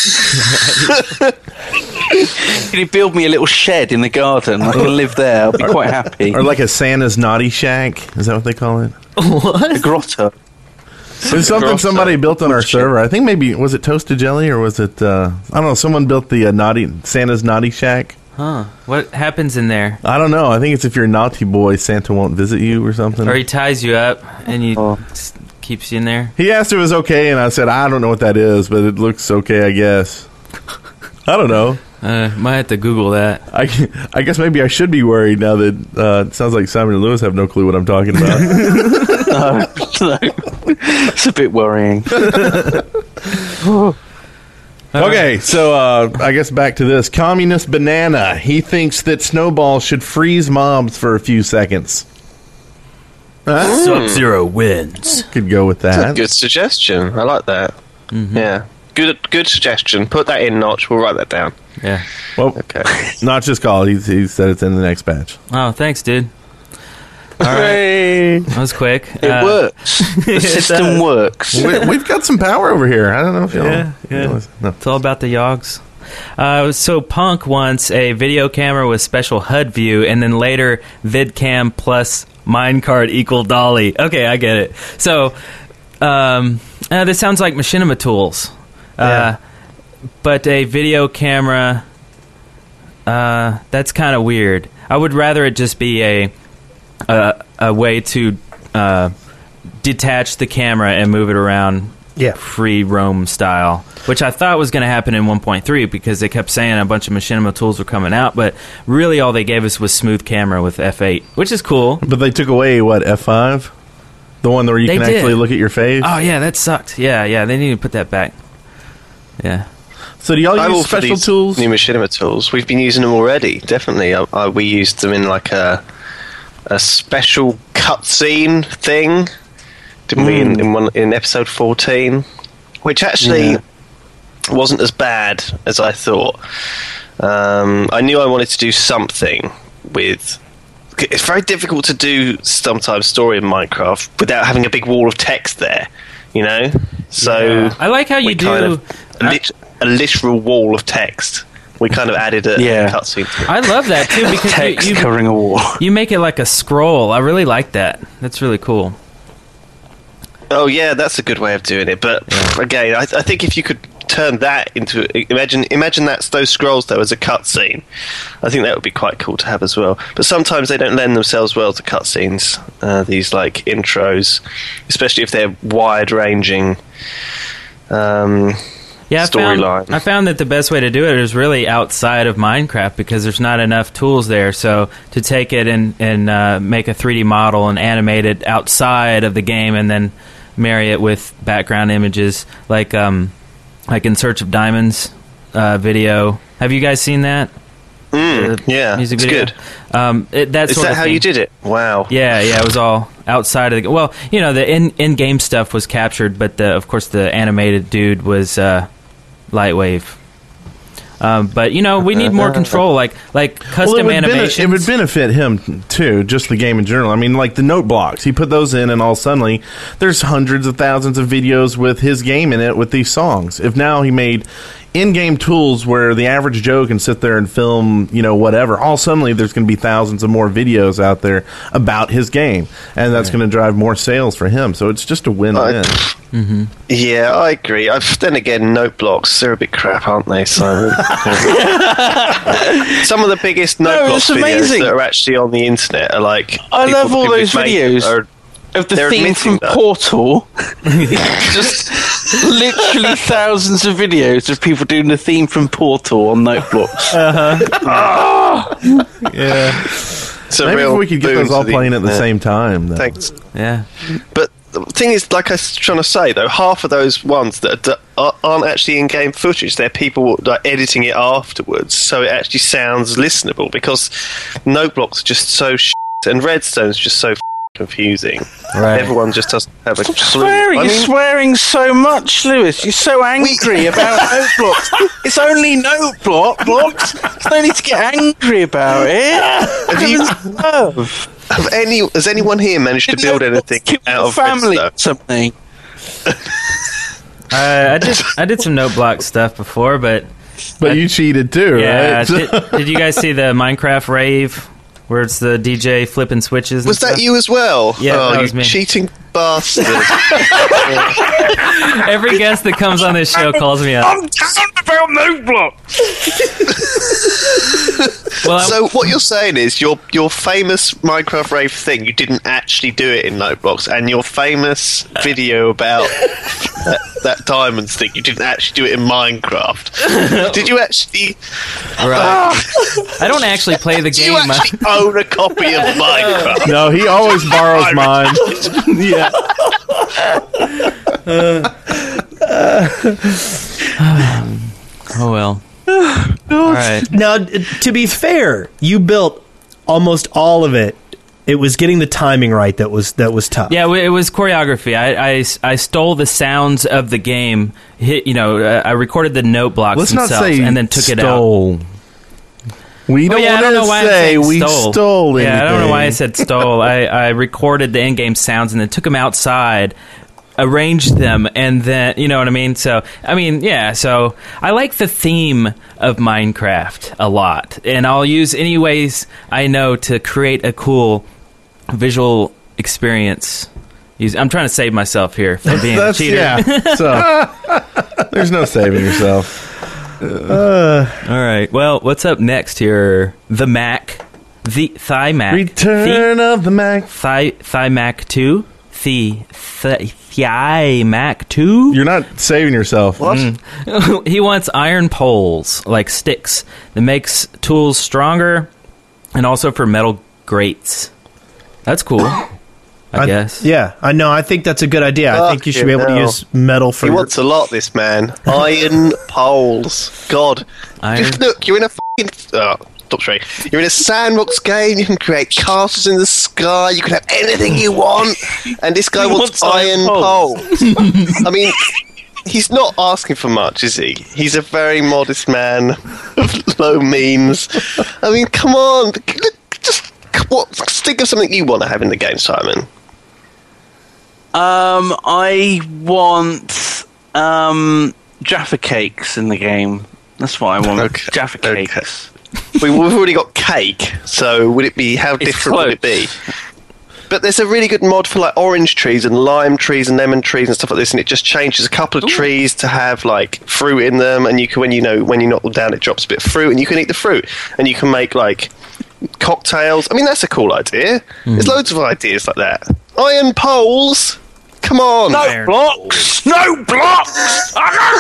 it. Can you build me a little shed in the garden? I can live there. I'll be quite happy. Or like a Santa's naughty shack. Is that what they call it? What? A grotto. It's something somebody built on our server. I think maybe, was it Toasted Jelly, or was it, I don't know, someone built the Santa's naughty shack. Huh. What happens in there? I don't know. I think it's if you're a naughty boy, Santa won't visit you or something. Or he ties you up and keeps you in there? He asked if it was okay, and I said, I don't know what that is, but it looks okay, I guess. I don't know. Might have to Google that. I guess maybe I should be worried now that it sounds like Simon and Lewis have no clue what I'm talking about. No. It's a bit worrying. Okay, so I guess back to this. Communist Banana. He thinks that Snowball should freeze mobs for a few seconds. Sub-Zero wins. Could go with that. That's a good suggestion. I like that. Mm-hmm. Yeah. Good suggestion. Put that in, Notch. We'll write that down. Yeah. Well, okay. Notch just called. He said it's in the next batch. Oh, thanks, dude. All right. That was quick. It works. The system works. We've got some power over here. I don't know if y'all... Yeah. No. It's all about the Yogs. So Punk wants a video camera with special HUD view, and then later VidCam plus minecart equal dolly. Okay, I get it. So this sounds like machinima tools. But a video camera that's kind of weird. I would rather it just be a way to detach the camera and move it around free roam style, which I thought was going to happen in 1.3 because they kept saying a bunch of machinima tools were coming out, but really all they gave us was smooth camera with F8, which is cool. But they took away, F5? The one where you can actually look at your face? Oh, yeah, that sucked. Yeah, they need to put that back. Yeah. So do y'all use special tools? New machinima tools. We've been using them already, definitely. We used them in like a special cutscene thing, didn't we, in episode 14? Which actually wasn't as bad as I thought. I knew I wanted to do something with... It's very difficult to do sometimes story in Minecraft without having a big wall of text there, you know? So I like how you do... a literal wall of text. We kind of added a cutscene to it. I love that, too, because text covering a wall. You make it like a scroll. I really like that. That's really cool. Oh, yeah, that's a good way of doing it. But, again, I think if you could turn that into... Imagine those scrolls, though, as a cutscene. I think that would be quite cool to have as well. But sometimes they don't lend themselves well to cutscenes, these, like, intros, especially if they're wide-ranging storyline. I found that the best way to do it is really outside of Minecraft because there's not enough tools there. So to take it and make a 3D model and animate it outside of the game and then marry it with background images, like In Search of Diamonds video. Have you guys seen that? Yeah, music it's video? good. Is that how you did it? Wow. Yeah, it was all outside of the... Well, you know, the in-game stuff was captured, but of course the animated dude was Lightwave. But, you know, we need more control, like custom animations. It would benefit him, too, just the game in general. I mean, like the note blocks. He put those in, and all suddenly there's hundreds of thousands of videos with his game in it with these songs. If now he made in-game tools where the average Joe can sit there and film, you know, whatever, all suddenly there's going to be thousands of more videos out there about his game, and that's going to drive more sales for him. So it's just a win-win. Yeah, I agree. Then again, note blocks, they're a bit crap, aren't they? So some of the biggest note blocks videos that are actually on the internet are like... I love all those videos of the theme from Portal. Just literally thousands of videos of people doing the theme from Portal on note blocks. Yeah. So maybe if we could get those all playing at the same time, though. Thanks. Yeah. But the thing is, like I was trying to say, though, half of those ones that aren't actually in-game footage, they're people like editing it afterwards, so it actually sounds listenable, because note blocks are just so shit, and Redstone's just so confusing. Right. Everyone just doesn't have a clue. You're swearing so much, Lewis. You're so angry about note blocks. It's only note blocks. There's no need to get angry about it. Has anyone here managed to build anything out of family Redstone? Something? I did some note block stuff before, but you cheated too, right? Did you guys see the Minecraft rave where it's the DJ flipping switches? Was that you as well? Yeah, that was you me. Cheating bastard! Every guest that comes on this show calls me up. I'm down about note blocks. So what you're saying is your famous Minecraft rave thing, you didn't actually do it in note blocks, and your famous video about that diamonds thing, you didn't actually do it in Minecraft. Did you actually? Right. I don't actually play the game. Do you actually own a copy of Minecraft? No, he always borrows mine. Yeah. Oh well. All right. Now, to be fair, you built almost all of it. It was getting the timing right that was tough. Yeah, it was choreography. I stole the sounds of the game. I recorded the note blocks themselves and then took it out. We don't want to say we stole anything. Yeah, I don't know why I said stole. I recorded the in-game sounds and then took them outside, arranged them, and then, you know what I mean? So I like the theme of Minecraft a lot, and I'll use any ways I know to create a cool visual experience. I'm trying to save myself here from being a cheater. Yeah, so there's no saving yourself. All right. Well, what's up next here? The Mac. The Thimac. Return of the Mac. Thimac 2. Thimac 2. You're not saving yourself. What? He wants iron poles, like sticks, that makes tools stronger, and also for metal grates. That's cool. I guess. Yeah, I know. I think that's a good idea. I think you should be able to use metal for... He wants a lot, this man. Iron poles. God. Iron. Just look, you're in a fucking... Oh, stop straight. You're in a sandbox game. You can create castles in the sky. You can have anything you want. And this guy wants iron poles. I mean... He's not asking for much, is he? He's a very modest man of low means. I mean, come on. Just think of something you want to have in the game, Simon. I want Jaffa cakes in the game. That's what I want. Jaffa cakes. We've already got cake, so would it be? How different would it be? But there's a really good mod for like orange trees and lime trees and lemon trees and stuff like this, and it just changes a couple of trees to have like fruit in them, and you can when you knock them down, it drops a bit of fruit, and you can eat the fruit, and you can make like cocktails. I mean, that's a cool idea. There's loads of ideas like that. Iron poles. Come on. No blocks. No blocks.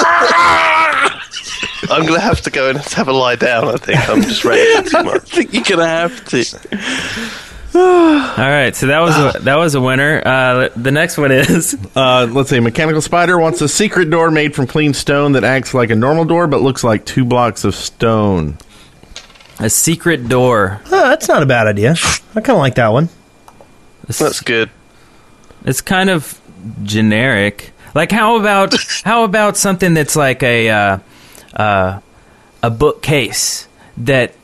I'm going to have to go and have a lie down, I think. I'm just ready too I much. think you're gonna have to. All right, so that was a winner. The next one is Let's see. Mechanical Spider wants a secret door made from clean stone that acts like a normal door but looks like 2 blocks of stone. a secret door. That's not a bad idea. I kind of like that one. That's good. It's kind of generic. Like how about something that's like a bookcase that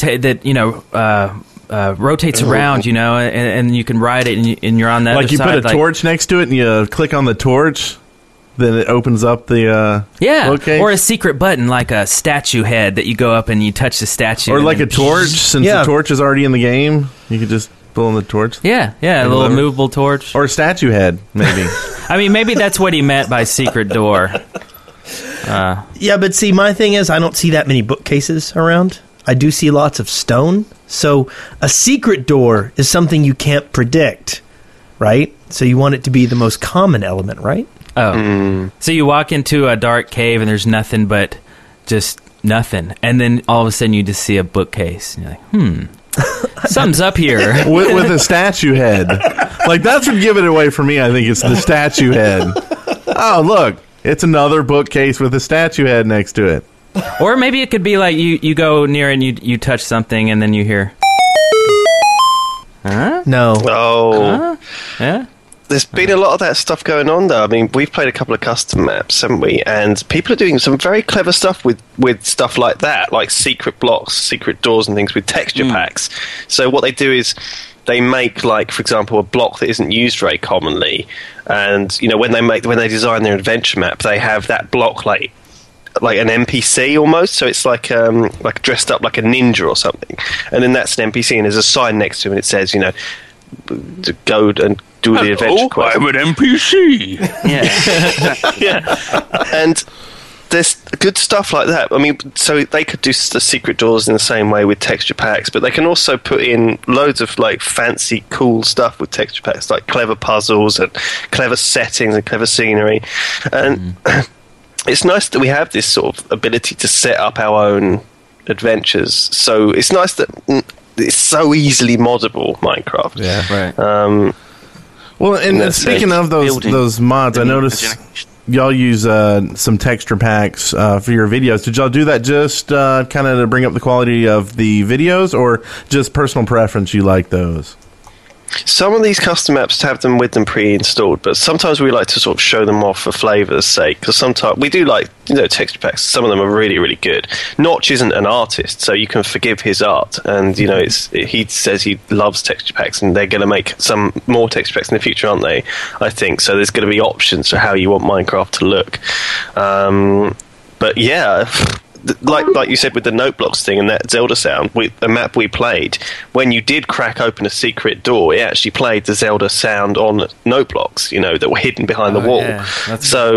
rotates around, and you can ride it, and you're on that. Like you put a torch next to it, and you click on the torch, then it opens up the bookcase. Or a secret button, like a statue head that you go up and you touch the statue, or like a torch. Since the torch is already in the game, you could just pull on the torch. Yeah, a little movable torch, or a statue head, maybe. I mean, maybe that's what he meant by secret door. Yeah, but see, my thing is, I don't see that many bookcases around. I do see lots of stone. So a secret door is something you can't predict, right? So you want it to be the most common element, right? Oh. So you walk into a dark cave and there's nothing but just nothing. And then all of a sudden you just see a bookcase. And you're like, something's up here. with a statue head. Like, that's what give it away for me, I think. It's the statue head. Oh, look. It's another bookcase with a statue head next to it. Or maybe it could be like you go near and you touch something and then you hear... Huh? No. Oh. Yeah? There's been a lot of that stuff going on, though. I mean, we've played a couple of custom maps, haven't we? And people are doing some very clever stuff with stuff like that, like secret blocks, secret doors and things with texture packs. So what they do is they make, like, for example, a block that isn't used very commonly. And, when they design their adventure map, they have that block, like an NPC almost, so it's like dressed up like a ninja or something, and then that's an NPC, and there's a sign next to him, and it says, to go and do the adventure quest. I'm an NPC. Yeah. And there's good stuff like that. I mean, so they could do the secret doors in the same way with texture packs, but they can also put in loads of like fancy, cool stuff with texture packs, like clever puzzles and clever settings and clever scenery, and. It's nice that we have this sort of ability to set up our own adventures. So it's nice that it's so easily moddable, Minecraft. Yeah, right. Well, and speaking of those mods, I noticed y'all use some texture packs for your videos. Did y'all do that just kind of to bring up the quality of the videos, or just personal preference you like those? Some of these custom maps have them with them pre-installed, but sometimes we like to sort of show them off for flavor's sake, because sometimes we do like texture packs. Some of them are really, really good. Notch isn't an artist, so you can forgive his art, and he says he loves texture packs, and they're going to make some more texture packs in the future, aren't they? I think so. There's going to be options for how you want Minecraft to look, but yeah. Like you said with the note blocks thing and that Zelda sound, the map we played, when you did crack open a secret door, it actually played the Zelda sound on note blocks, that were hidden behind the wall. Yeah. So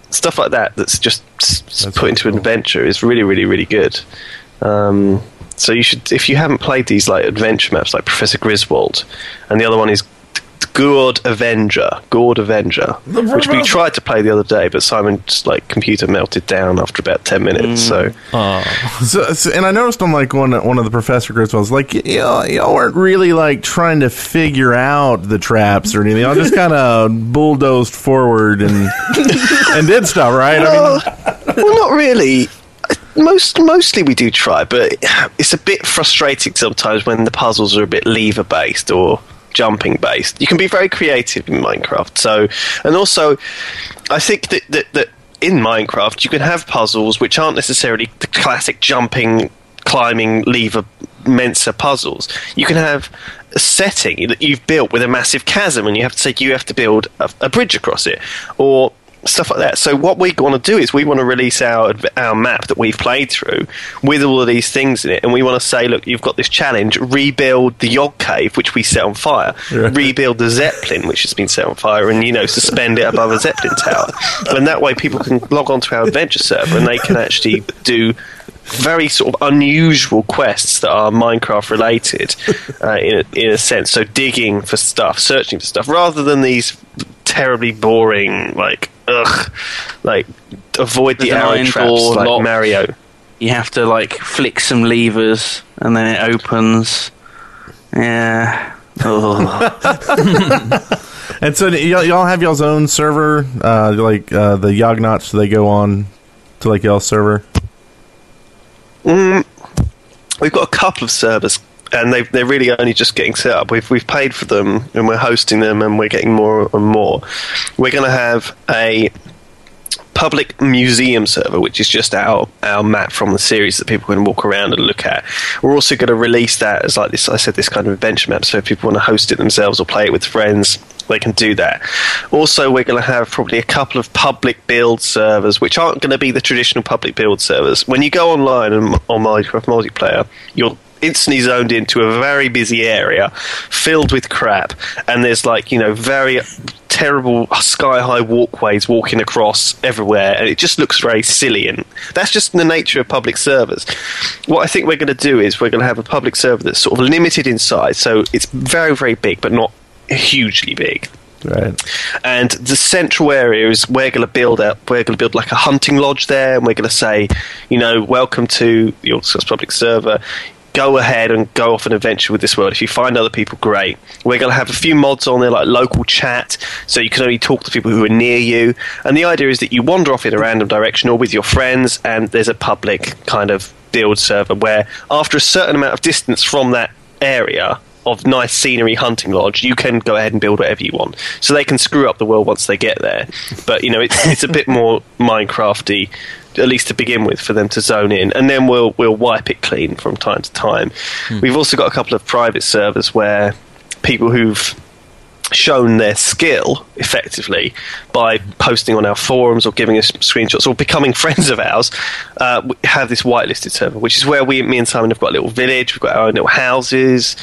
stuff like that that's just put into an adventure is really, really, really good. So you should, if you haven't played these like adventure maps like Professor Griswold, and the other one is Gourd Avenger, which we tried to play the other day, but Simon's like computer melted down after about 10 minutes. So and I noticed on like one of the Professor Griswolds, like y'all weren't really like trying to figure out the traps or anything. Y'all just kind of bulldozed forward and did stuff, right? Well, not really. Mostly we do try, but it's a bit frustrating sometimes when the puzzles are a bit lever based or jumping based. You can be very creative in Minecraft. So, and also, I think that in Minecraft you can have puzzles which aren't necessarily the classic jumping, climbing, lever, Mensa puzzles. You can have a setting that you've built with a massive chasm, and you have to build a bridge across it, or stuff like that. So what we want to do is we want to release our map that we've played through with all of these things in it, and we want to say, look, you've got this challenge, rebuild the Yog Cave, which we set on fire, rebuild the Zeppelin, which has been set on fire, and suspend it above a Zeppelin tower. And that way people can log on to our adventure server and they can actually do very sort of unusual quests that are Minecraft related in a sense. So digging for stuff, searching for stuff, rather than these terribly boring avoid the arrow traps like locked. Mario. You have to like flick some levers and then it opens. Yeah. And so y'all have y'all's own server, the Yognauts, they go on to like y'all's server? We've got a couple of servers, and they're really only just getting set up. We've paid for them, and we're hosting them, and we're getting more and more. We're going to have a public museum server, which is just our map from the series that people can walk around and look at. We're also going to release that as like this, I said, this kind of adventure map, so if people want to host it themselves or play it with friends, they can do that. Also, we're going to have probably a couple of public build servers, which aren't going to be the traditional public build servers. When you go online on Minecraft multiplayer, you're instantly zoned into a very busy area filled with crap, and there's very terrible sky-high walkways walking across everywhere, and it just looks very silly, and that's just the nature of public servers. What I think we're going to do is we're going to have a public server that's sort of limited in size, so it's very, very big, but not hugely big. Right. And the central area is we're going to build like a hunting lodge there, and we're going to say, welcome to the Autoscopes public server. Go ahead and go off an adventure with this world. If you find other people, great. We're going to have a few mods on there, like local chat, so you can only talk to people who are near you. And the idea is that you wander off in a random direction or with your friends, and there's a public kind of build server where, after a certain amount of distance from that area of nice scenery hunting lodge, you can go ahead and build whatever you want. So they can screw up the world once they get there. But, it's a bit more Minecrafty, at least to begin with, for them to zone in, and then we'll wipe it clean from time to time. We've also got a couple of private servers where people who've shown their skill effectively by posting on our forums or giving us screenshots or becoming friends of ours, we have this whitelisted server, which is where me and Simon have got a little village. We've got our own little houses.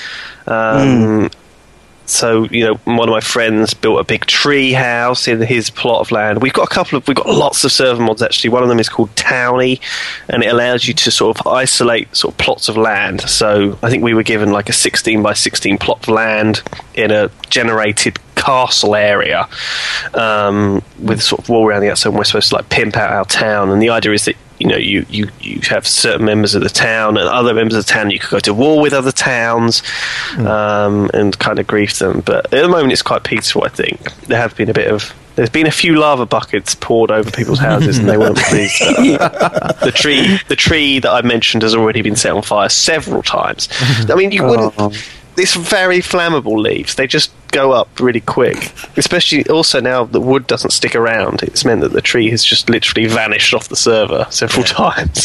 So, one of my friends built a big tree house in his plot of land. We've got lots of server mods, actually. One of them is called Townie, and it allows you to sort of isolate sort of plots of land. So I think we were given like a 16 by 16 plot of land in a generated castle area, with sort of wall around the outside, and we're supposed to like pimp out our town. And the idea is that you have certain members of the town, and other members of the town you could go to war with other towns, and kind of grief them. But at the moment it's quite peaceful, I think. There's been a few lava buckets poured over people's houses and they weren't pleased. The tree that I mentioned has already been set on fire several times. I mean, you wouldn't... It's very flammable leaves. They just go up really quick. Especially also now the wood doesn't stick around. It's meant that the tree has just literally vanished off the server several times.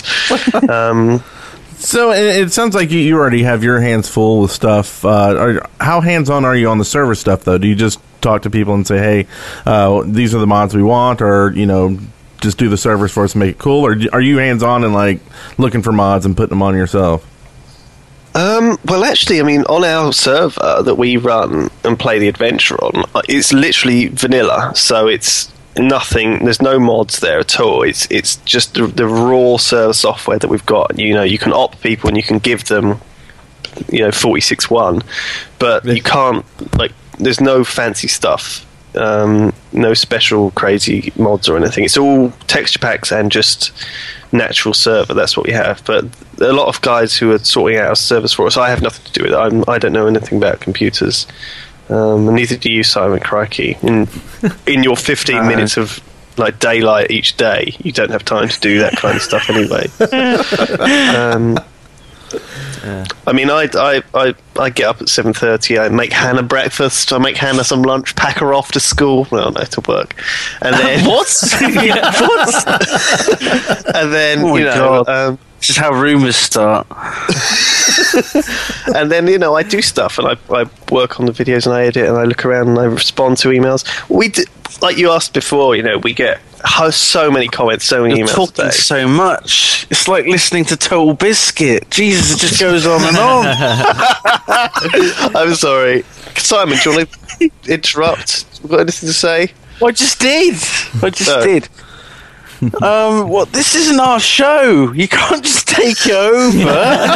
So it sounds like you already have your hands full with stuff. How hands-on are you on the server stuff, though? Do you just talk to people and say, hey, these are the mods we want, or, just do the servers for us and make it cool? Or are you hands-on and, like, looking for mods and putting them on yourself? Well, actually, I mean, on our server that we run and play the adventure on, it's literally vanilla. So it's nothing. There's no mods there at all. It's just the raw server software that we've got. You can opt people and you can give them 46.1, but you can't, like, there's no fancy stuff, no special crazy mods or anything. It's all texture packs and just natural server. That's what we have. But a lot of guys who are sorting out our servers for us, I have nothing to do with it. I don't know anything about computers. And neither do you, Simon. Crikey! In your 15 minutes of like daylight each day, you don't have time to do that kind of stuff anyway. I mean, I get up at 7:30. I make Hannah breakfast. I make Hannah some lunch. Pack her off to school. Well, no, to work. And then what? And then God. This is how rumours start. And then I do stuff, and I work on the videos, and I edit, and I look around, and I respond to emails. We do, like you asked before. We get so many comments, so many You're emails. Talking so much. It's like listening to Total Biscuit. Jesus, it just goes on and on. I'm sorry, Simon. Do you want to interrupt? Got anything to say? I just did. Did. What? This isn't our show. You can't just take it over.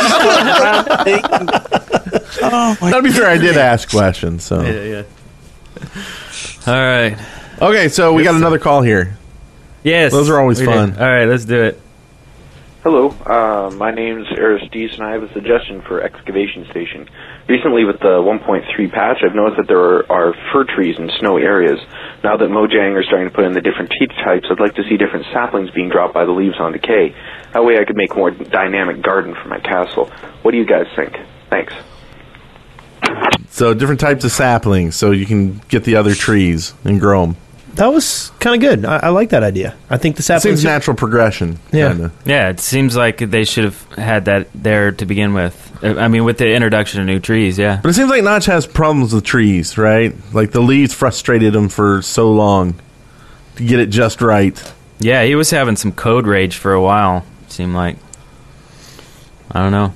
To be fair, I did ask questions. So Yeah. All right. okay, so we got another call here. Yes. Those are always we fun. did. All right, let's do it. Hello, my name's Aristides, and I have a suggestion for excavation station. Recently, with the 1.3 patch, I've noticed that there are fir trees in snowy areas. Now that Mojang are starting to put in the different teeth types, I'd like to see different saplings being dropped by the leaves on decay. That way I could make a more dynamic garden for my castle. What do you guys think? Thanks. So different types of saplings, so you can get the other trees and grow them. That was kind of good. I like that idea. I think the It saplings seems natural progression. Yeah. Kinda. Yeah, it seems like they should have had that there to begin with. I mean, with the introduction of new trees, yeah. But it seems like Notch has problems with trees, right? Like the leaves frustrated him for so long to get it just right. Yeah, he was having some code rage for a while, it seemed like. I don't know.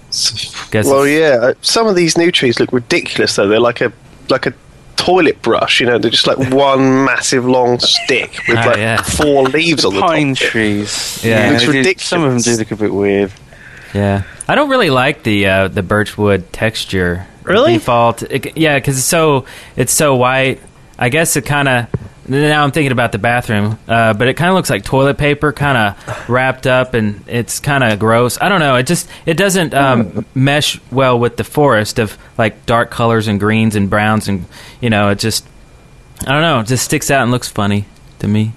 Some of these new trees look ridiculous, though. They're like a toilet brush, they're just like one massive long stick with 4 leaves on the top. Pine trees. Yeah. It looks ridiculous. Some of them do look a bit weird. Yeah, I don't really like the birchwood texture. Really? Default. Because it's so white. I guess it kind of. Now I'm thinking about the bathroom, but it kind of looks like toilet paper, kind of wrapped up, and it's kind of gross. I don't know. It doesn't mesh well with the forest of like dark colors and greens and browns, and it just. I don't know. It just sticks out and looks funny to me.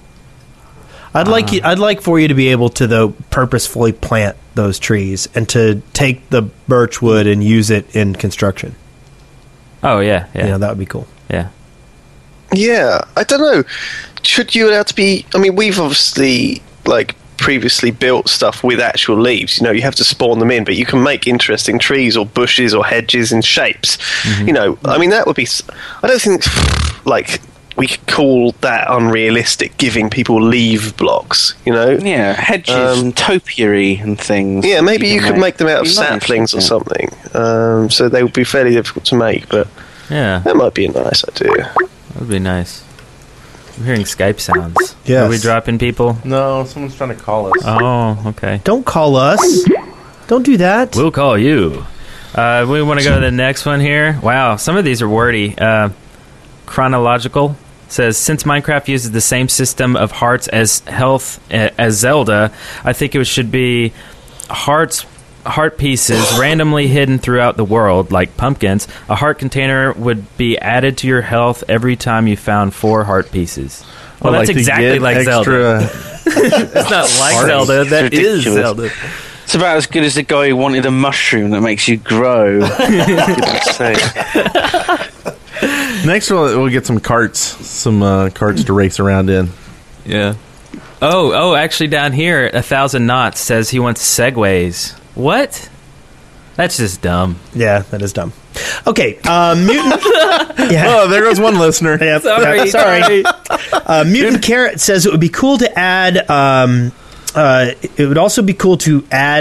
I'd like for you to be able to though purposefully plant those trees and to take the birch wood and use it in construction. Oh yeah. That would be cool. Yeah. Yeah, I don't know. Should you allow to be? I mean, we've obviously previously built stuff with actual leaves. You have to spawn them in, but you can make interesting trees or bushes or hedges in shapes. Mm-hmm. I mean, that would be. I don't think we could call that unrealistic. Giving people leaf blocks, Yeah, hedges and topiary and things. Yeah, maybe you could make them out of saplings or something. So they would be fairly difficult to make, but yeah, that might be a nice idea. That would be nice. I'm hearing Skype sounds. Yes. Are we dropping people? No, someone's trying to call us. Oh, okay. Don't call us. Don't do that. We'll call you. We want to go to the next one here. Wow, some of these are wordy. Chronological says, since Minecraft uses the same system of hearts as health as Zelda, I think it should be heart pieces randomly hidden throughout the world, like pumpkins. A heart container would be added to your health every time you found 4 heart pieces. Well, that's exactly like Zelda. It's not like Zelda. That is Zelda. It's about as good as the guy who wanted a mushroom that makes you grow. Next, we'll get some carts to race around in. Yeah. Oh, actually down here, 1,000 Knots says he wants segways. What? That's just dumb. Yeah, that is dumb. Okay, Mutant. Yeah. Oh, there goes one listener. Yep, sorry. Mutant Carrot says it would be cool to add. It would also be cool to add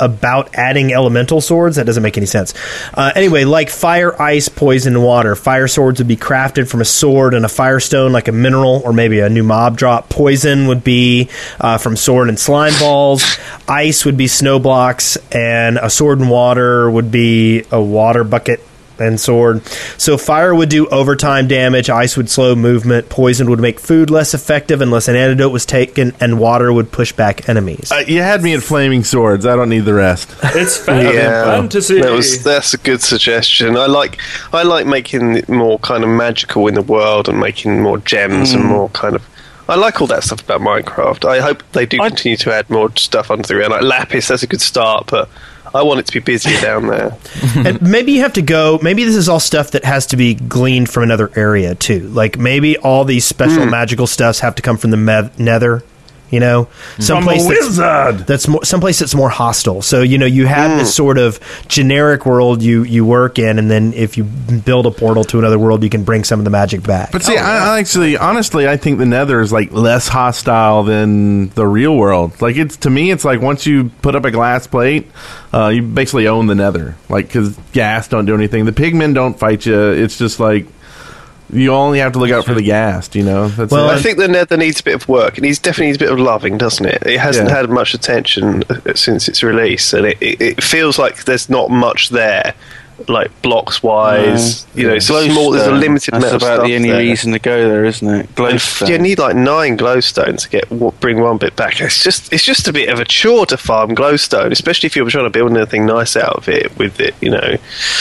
about adding elemental swords. That doesn't make any sense. Anyway, like fire, ice, poison, and water. Fire swords would be crafted from a sword and a firestone, like a mineral or maybe a new mob drop. Poison would be from sword and slime balls. Ice would be snow blocks, and a sword and water would be a water bucket and sword. So fire would do overtime damage, ice would slow movement, poison would make food less effective unless an antidote was taken, and water would push back enemies. You had me at flaming swords. I don't need the rest. It's fantasy. That's a good suggestion. I like making it more kind of magical in the world and making more gems and more kind of. I like all that stuff about Minecraft. I hope they do continue to add more stuff under the ground. Like Lapis, that's a good start, but I want it to be busier down there. And maybe you have to go, maybe this is all stuff that has to be gleaned from another area, too. Like, maybe all these special magical stuffs have to come from the nether, you know? Someplace someplace that's more hostile. So, you know, you have this sort of generic world you work in, and then if you build a portal to another world, you can bring some of the magic back. But see, I actually, honestly, I think the nether is, like, less hostile than the real world. Like, to me, it's like once you put up a glass plate, you basically own the nether. Like, because gas don't do anything. The pigmen don't fight you. It's just like, you only have to look out for the ghast, you know? I think the nether needs a bit of work. It definitely needs a bit of loving, doesn't it? It hasn't had much attention since its release, and it feels like there's not much there. Like blocks wise, you know, it's small. There's a limited amount of stuff. That's about the only reason to go there, isn't it? Glowstone. You need like 9 glowstones to bring one bit back. It's just a bit of a chore to farm glowstone, especially if you're trying to build anything nice out of it with it. You know,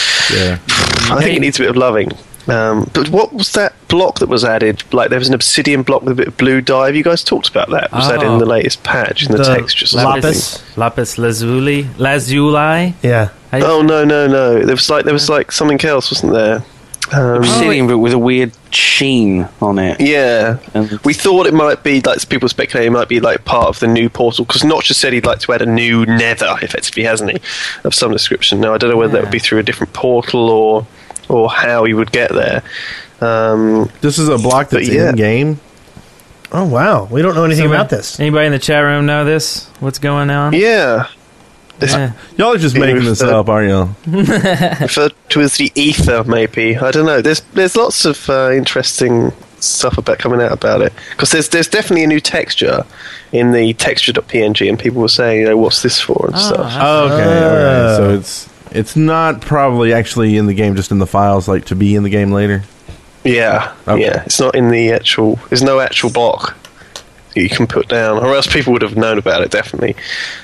I think it needs a bit of loving. But what was that block that was added? Like there was an obsidian block with a bit of blue dye. Have you guys talked about that? Was that in the latest patch in the textures? Lapis lazuli. Yeah. Oh no! There was like something else, wasn't there? Obsidian, but with a weird sheen on it. Yeah, we thought it might be like people speculate it might be like part of the new portal because Notch has said he'd like to add a new nether, effectively, hasn't he? Of some description. Now I don't know whether that would be through a different portal or how he would get there. This is a block that's in game. Oh wow, we don't know anything about this. Anybody in the chat room know this? What's going on? Yeah. Y'all are just making this up, aren't you? Referred to as the ether, maybe. I don't know. There's lots of interesting stuff coming out about it because there's definitely a new texture in the texture.png, and people were saying, "What's this for?" and stuff. Oh, okay, all right. So it's not probably actually in the game, just in the files, like to be in the game later. Yeah, yeah. It's not in the actual. There's no actual block that you can put down, or else people would have known about it definitely.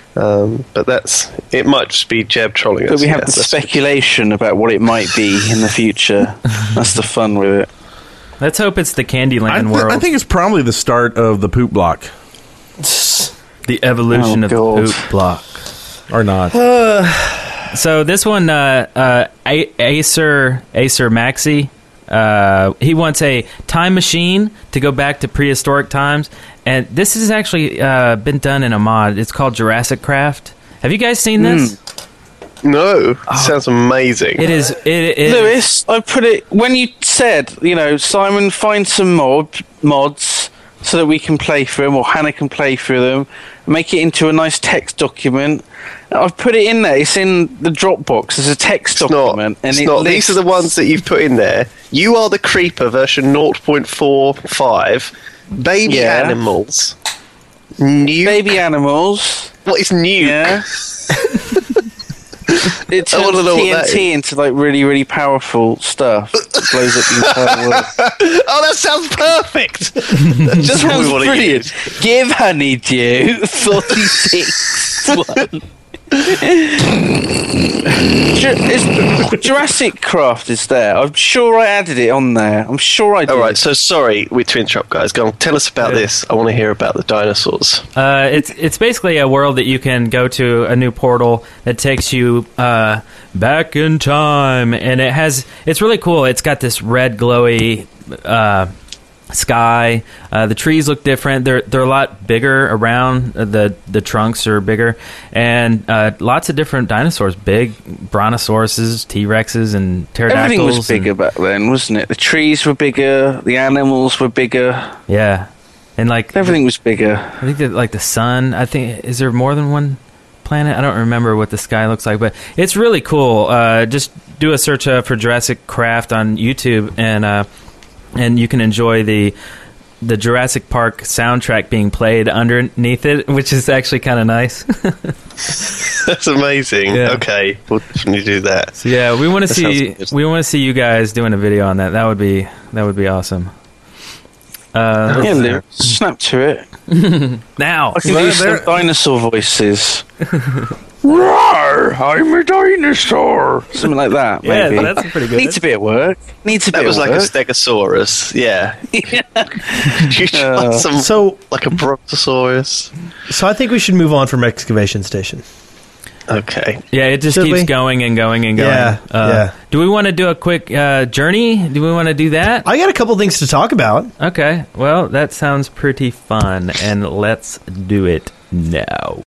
But it might just be Jeb trolling us. But we have the speculation about what it might be in the future. That's the fun with it. Let's hope it's the Candyland world. I think it's probably the start of the poop block. The evolution of the poop block. Or not. So this one, Acer Maxi, he wants a time machine to go back to prehistoric times. And this has actually been done in a mod. It's called Jurassic Craft. Have you guys seen this? No. Sounds amazing. It is. Lewis, I put it... When you said, Simon, find some mods so that we can play through them, or Hannah can play through them, make it into a nice text document. I've put it in there. It's in the Dropbox. It's a text document. It's not. These are the ones that you've put in there. You Are the Creeper version 0.45... Baby animals. Baby animals. What is new? Yeah. It turns TNT into like really, really powerful stuff. It blows up the entire world. Oh, that sounds perfect. Just sounds brilliant. Give Honeydew 46 one. Jurassic Craft is there. I'm sure I added it on there. I'm sure I did. Alright, so sorry to interrupt, guys. Go on, tell us about this. I want to hear about the dinosaurs. It's basically a world that you can go to, a new portal that takes you back in time, and it's really cool. It's got this red glowy sky. The trees look different. They're a lot bigger around. The trunks are bigger, and lots of different dinosaurs. Big brontosauruses, T-Rexes, and pterodactyls. Everything was bigger back then, wasn't it? The trees were bigger. The animals were bigger. Yeah, and like everything was bigger. I think that like the sun. Is there more than one planet. I don't remember what the sky looks like, but it's really cool. Just do a search for Jurassic Craft on YouTube, and you can enjoy the Jurassic Park soundtrack being played underneath it, which is actually kind of nice. That's amazing. Yeah. Okay, we'll definitely do that. So yeah, we want to That see sounds you guys doing a video on that. That would be awesome. Yeah, Lou, snap to it. Now I can do some dinosaur voices. Roar! I'm a dinosaur. Something like that. Yeah, maybe. that's pretty good. Needs a bit of work. That was like a Stegosaurus. Yeah. You tried So, like a Brontosaurus. so I think we should move on from Excavation Station. Okay. Yeah, it just Should keeps we? going and going and going. Yeah, yeah. Do we want to do a quick journey? Do we want to do that? I got a couple things to talk about. Okay. Well, that sounds pretty fun, and let's do it now.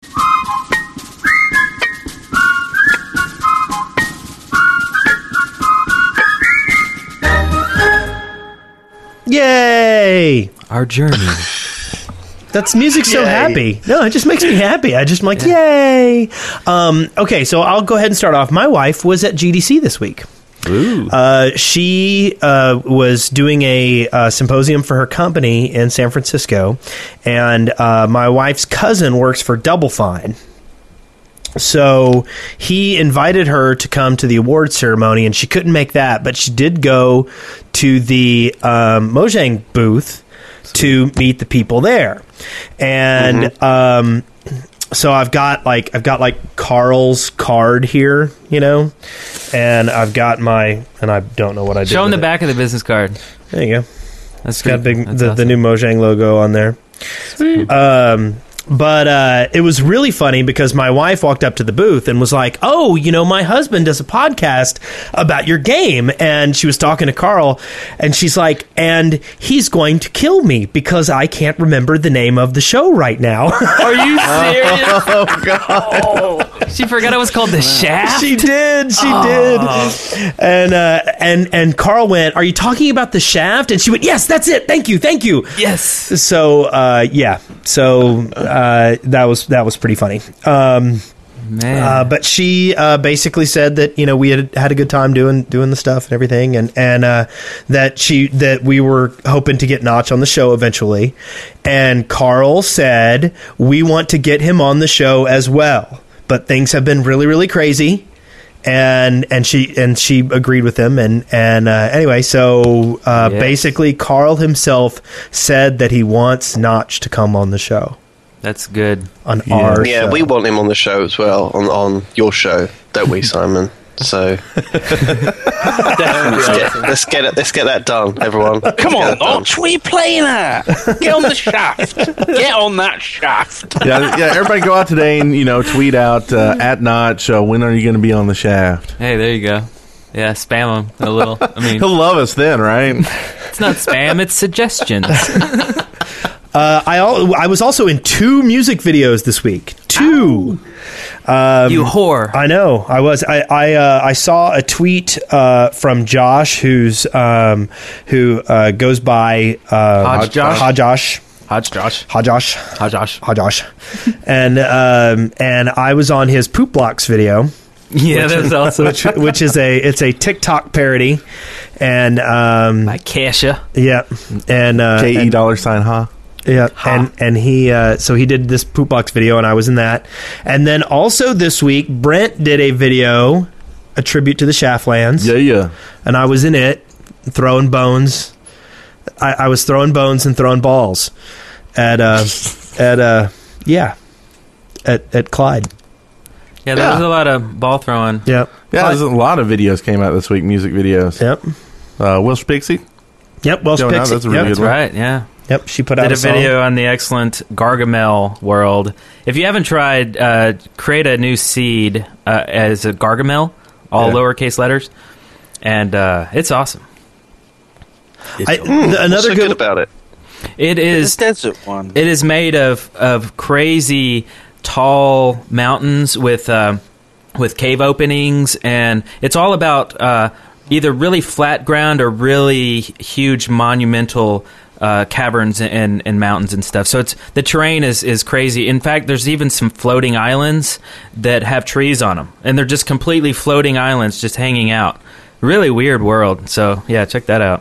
Yay! Our journey. That's music so Yay. happy. No, it just makes me happy. I'm like, yay! Okay, so I'll go ahead and start off. My wife was at GDC this week. Ooh. She was doing a symposium for her company in San Francisco, and my wife's cousin works for Double Fine. So he invited her to come to the award ceremony, and she couldn't make that, but she did go to the Mojang booth to meet the people there. And so I've got Carl's card here, you know, and I've got and I don't know what I did. Show him with the it. back of the business card. There you go. That's Got good. the That's new awesome. Mojang logo on there. But it was really funny because my wife walked up to the booth and was like, "Oh, you know, my husband does a podcast about your game." And she was talking to Carl, and she's like, "And he's going to kill me because I can't remember the name of the show right now." Are you serious? Oh God! She forgot it was called The Shaft? She did. She did. And Carl went, "Are you talking about The Shaft?" And she went, "Yes, that's it. Thank you. Thank you." Yes. So yeah. So that was pretty funny. Man. But she basically said that, you know, we had a good time doing the stuff and everything, and that we were hoping to get Notch on the show eventually. And Carl said, we want to get him on the show as well, but things have been really, really crazy. And she agreed with him, and anyway, so Yes. basically Carl himself said that he wants Notch to come on the show. That's good. On our Yeah, show. we want him on the show as well, on your show, don't we, Simon? So let's get that done, everyone. Come on, Let's get that done. Notch, what are you playing at? Get on the shaft. Get on that shaft. Yeah, everybody go out today and, you know, tweet out at Notch. When are you going to be on the shaft? Hey, there you go. Yeah, spam him a little. I mean, He'll love us then, right? it's not spam, it's suggestions. I was also in 2 music videos this week. 2. You whore. I know. I was. I saw a tweet from Josh, who goes by Hodge Josh? Hodjosh. Hodge Josh. Hodjosh. Hodge Josh. Hodjosh. And I was on his Poop Blocks video. Yeah, that's awesome. which is a TikTok parody, and By Kesha. yeah, and KE $ huh? yeah, and he so he did this Poop Box video, and I was in that. And then also this week, Brent did a video, a tribute to the Shaftlands. Yeah. And I was in it, throwing bones. I was throwing bones and throwing balls at Clyde. Yeah, there was a lot of ball throwing. Yep. Yeah, there's a lot of videos came out this week, music videos. Yep. Will Spixie? Yep. Well, Going out, Pixie. that's a really Yep. good one. Right, yeah. Yep. She put out Did a song. video on the excellent Gargamel world. If you haven't tried, create a new seed as a Gargamel, all Yeah. lowercase letters, and it's awesome. What's Another so good good. about it? It The is. desert one. It is made of crazy tall mountains with cave openings, and it's all about either really flat ground or really huge monumental caverns and mountains and stuff. So the terrain is crazy. In fact, there's even some floating islands that have trees on them, and they're just completely floating islands just hanging out. Really weird world. So yeah, check that out.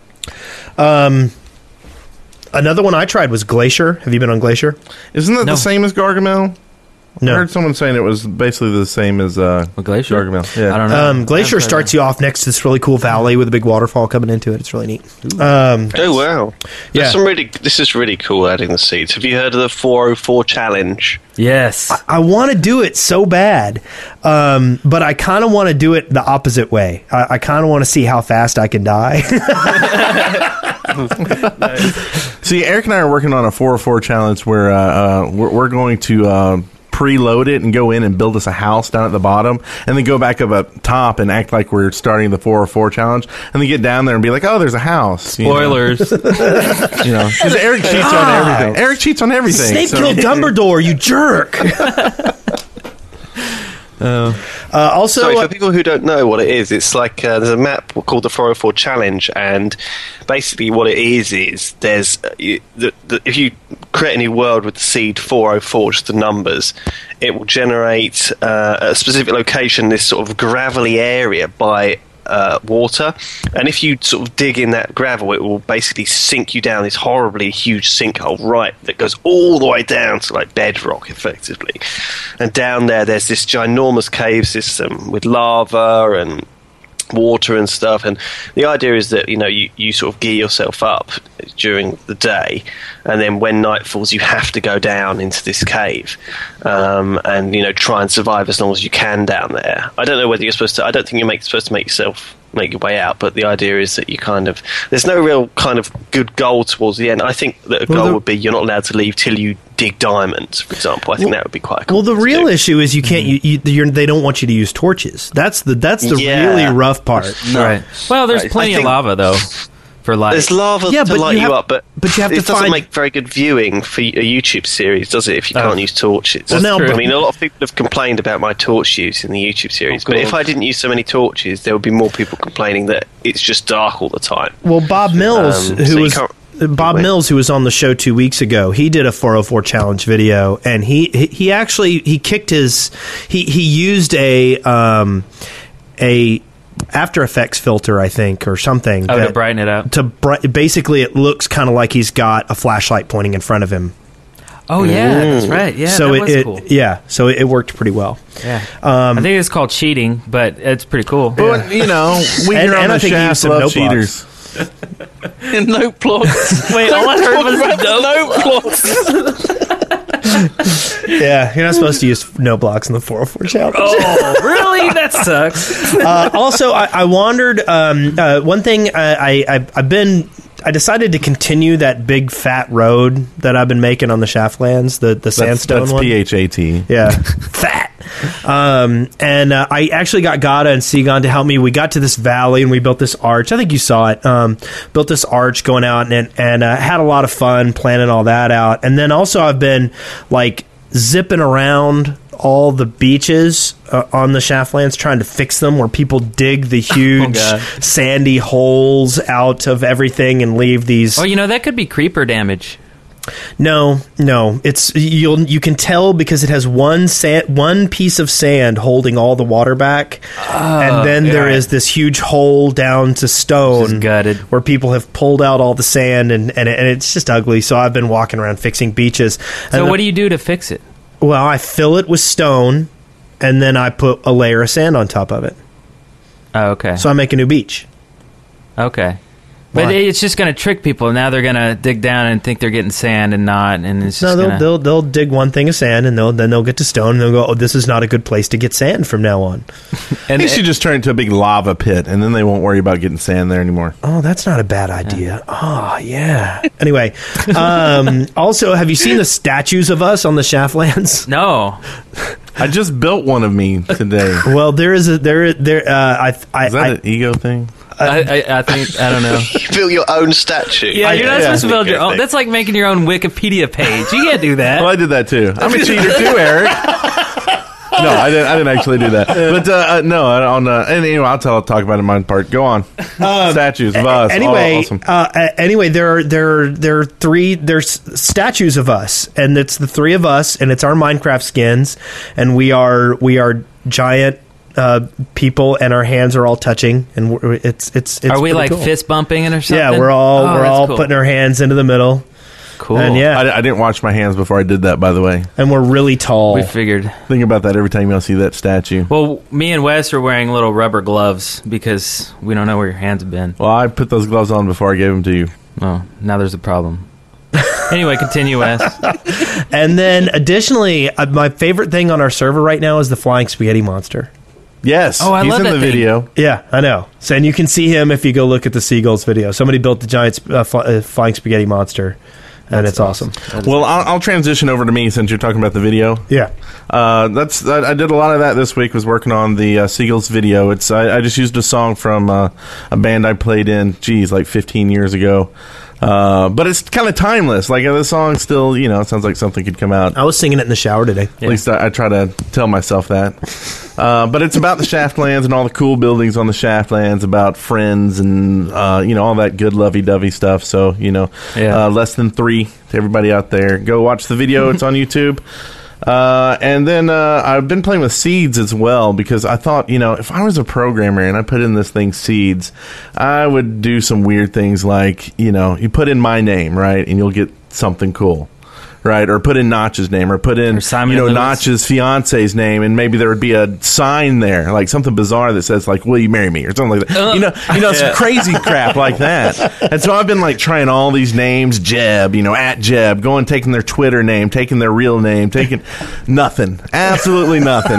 Another one I tried was Glacier. Have you been on Glacier? Isn't that the same as Gargamel? No. I heard someone saying it was basically the same as Glacier? Gargamel. Yeah. I don't know. Glacier starts you off next to this really cool valley with a big waterfall coming into it. It's really neat. Oh wow! Yeah. This is really cool. Adding the seeds. Have you heard of the 404 challenge? Yes. I want to do it so bad, but I kind of want to do it the opposite way. I kind of want to see how fast I can die. See, Eric and I are working on a 404 challenge where we're going to preload it and go in and build us a house down at the bottom, and then go back up top and act like we're starting the 404 challenge, and then get down there and be like, "Oh, there's a house." Spoilers. Because Eric cheats on everything. Eric cheats on everything. Snape killed Dumbledore, you jerk. Also, sorry, for people who don't know what it is, it's like there's a map called the 404 Challenge, and basically what it is there's if you create a new world with the seed 404, just the numbers, it will generate a specific location, this sort of gravelly area by water, and if you sort of dig in that gravel, it will basically sink you down this horribly huge sinkhole, right, that goes all the way down to like bedrock effectively. And down there's this ginormous cave system with lava and water and stuff, and the idea is that you sort of gear yourself up during the day, and then when night falls you have to go down into this cave and try and survive as long as you can down there. I don't know whether you're supposed to, I don't think you're supposed to make your way out, but the idea is that you there's no real kind of good goal towards the end. I think that a goal would be you're not allowed to leave till you dig diamonds, for example. I think that would be quite cool. Well, the real issue is you can't. They don't want you to use torches. That's the really rough part. Right. Well, there's plenty of lava though. For light. There's lava to light you up, but you have it doesn't make very good viewing for a YouTube series, does it, if you can't use torches? I mean, a lot of people have complained about my torch use in the YouTube series, but if I didn't use so many torches, there would be more people complaining that it's just dark all the time. Well, Bob Mills, who was on the show 2 weeks ago, he did a 404 challenge video, and he actually kicked his he used a After Effects filter, I think, or something. To brighten it up. Basically, it looks kind of like he's got a flashlight pointing in front of him. Oh yeah, that's right. Yeah, so that was cool. Yeah, so it worked pretty well. Yeah, I think it's called cheating, but it's pretty cool. But we here on the Shaft love cheaters. Note blocks. Wait, all I heard was note blocks. Yeah, you're not supposed to use no blocks in the 404 challenge. Oh, really? That sucks. Also, I wandered. One thing I decided to continue that big fat road that I've been making on the Shaftlands, the sandstone one. That's PHAT. Yeah, fat. And I actually got Gada and Seagon to help me. We got to this valley and we built this arch. I think you saw it. Built this arch going out and had a lot of fun planning all that out. And then also I've been like zipping around all the beaches on the Shaftlands trying to fix them, where people dig the huge sandy holes out of everything and leave these. Oh, that could be creeper damage. No, it's you can tell because it has one piece of sand holding all the water back, and then there is this huge hole down to stone, gutted, where people have pulled out all the sand, and it's just ugly. So I've been walking around fixing beaches. So what do you do to fix it? Well, I fill it with stone, and then I put a layer of sand on top of it. Oh, okay. So I make a new beach. Okay. But it's just going to trick people. Now they're going to dig down and think they're getting sand and not, and it's just they'll dig one thing of sand, and then they'll get to stone, and they'll go, "Oh, this is not a good place to get sand from now on." And you should just turn it into a big lava pit, and then they won't worry about getting sand there anymore. Oh, that's not a bad idea. Yeah. Oh, yeah. Anyway, also, have you seen the statues of us on the Shaftlands? No. I just built one of me today. Well, is that an ego thing? I think, I don't know. You build your own statue. Yeah, you're not supposed to build your own. That's like making your own Wikipedia page. You can't do that. Well, I did that too. I'm a cheater too, Eric. No, I didn't actually do that. But no, and anyway, I'll talk about it in my part. Go on. Statues of us. Anyway, awesome. Anyway, there are three. There's statues of us, and it's the three of us, and it's our Minecraft skins, and we are giant people, and our hands are all touching, and it's. Are we pretty like cool. fist bumping it or something? Yeah, we're all cool. putting our hands into the middle. Cool. And yeah, I didn't wash my hands before I did that, by the way. and we're really tall. We figured. Think about that every time y'all see that statue. Well, me and Wes are wearing little rubber gloves because we don't know where your hands have been. Well, I put those gloves on before I gave them to you. Oh, now there's a problem. Anyway, continue, Wes. And then additionally, my favorite thing on our server right now is the flying spaghetti monster. Yes, Oh, I he's love in that the thing. video. Yeah, I know. So, and you can see him if you go look at the Seagulls video. Somebody built the giant flying spaghetti monster, and it's awesome. Well, I'll transition over to me since you're talking about the video. Yeah. I did a lot of that this week. Was working on the Seagulls video. I just used a song from a band I played in. Like 15 years ago. But it's kind of timeless. Like the song still, it sounds like something could come out. I was singing it in the shower today. At least I try to tell myself that. But it's about the Shaftlands and all the cool buildings on the Shaftlands, about friends and, all that good lovey-dovey stuff. So, less than 3 to everybody out there. Go watch the video. It's on YouTube. And then I've been playing with seeds as well because I thought, if I was a programmer and I put in this thing seeds, I would do some weird things like, you put in my name, right, and you'll get something cool. Right, or put in Notch's name, or put in Notch's fiance's name, and maybe there would be a sign there, like something bizarre that says like "Will you marry me?" or something like that. Some crazy crap like that. And so I've been like trying all these names, Jeb, at Jeb, going taking their Twitter name, taking their real name, taking nothing, absolutely nothing.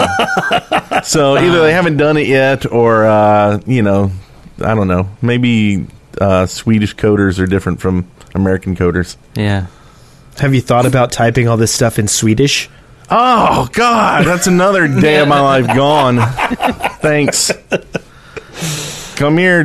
So either they haven't done it yet, or I don't know, maybe Swedish coders are different from American coders. Yeah. Have you thought about typing all this stuff in Swedish? Oh, God, that's another day of my life gone. Thanks. Come here,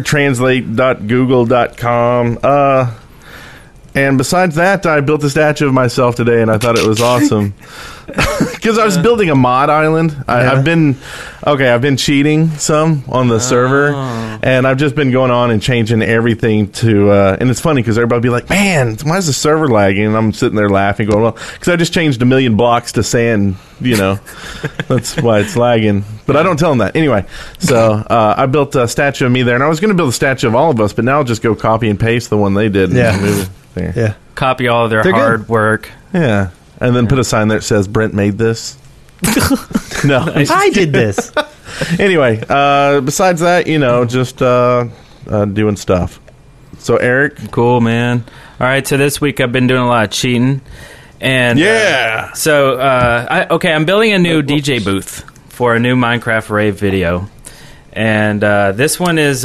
translate.google.com. And besides that, I built a statue of myself today, and I thought it was awesome. Because I was building a mod island. I've been cheating some on the server, and I've just been going on and changing everything to. And it's funny because everybody will be like, "Man, why is the server lagging?" And I'm sitting there laughing, going, "Well, because I just changed 1 million blocks to sand. That's why it's lagging." But I don't tell them that anyway. So I built a statue of me there, and I was going to build a statue of all of us, but now I'll just go copy and paste the one they did. Yeah. And move it there. Yeah. Copy all of their They're hard good. work. Yeah. And then put a sign there that says, "Brent made this." No. I did this. Anyway, besides that, just doing stuff. So, Eric? Cool, man. All right, so this week I've been doing a lot of cheating. And Yeah. I'm building a new DJ booth for a new Minecraft rave video. And this one is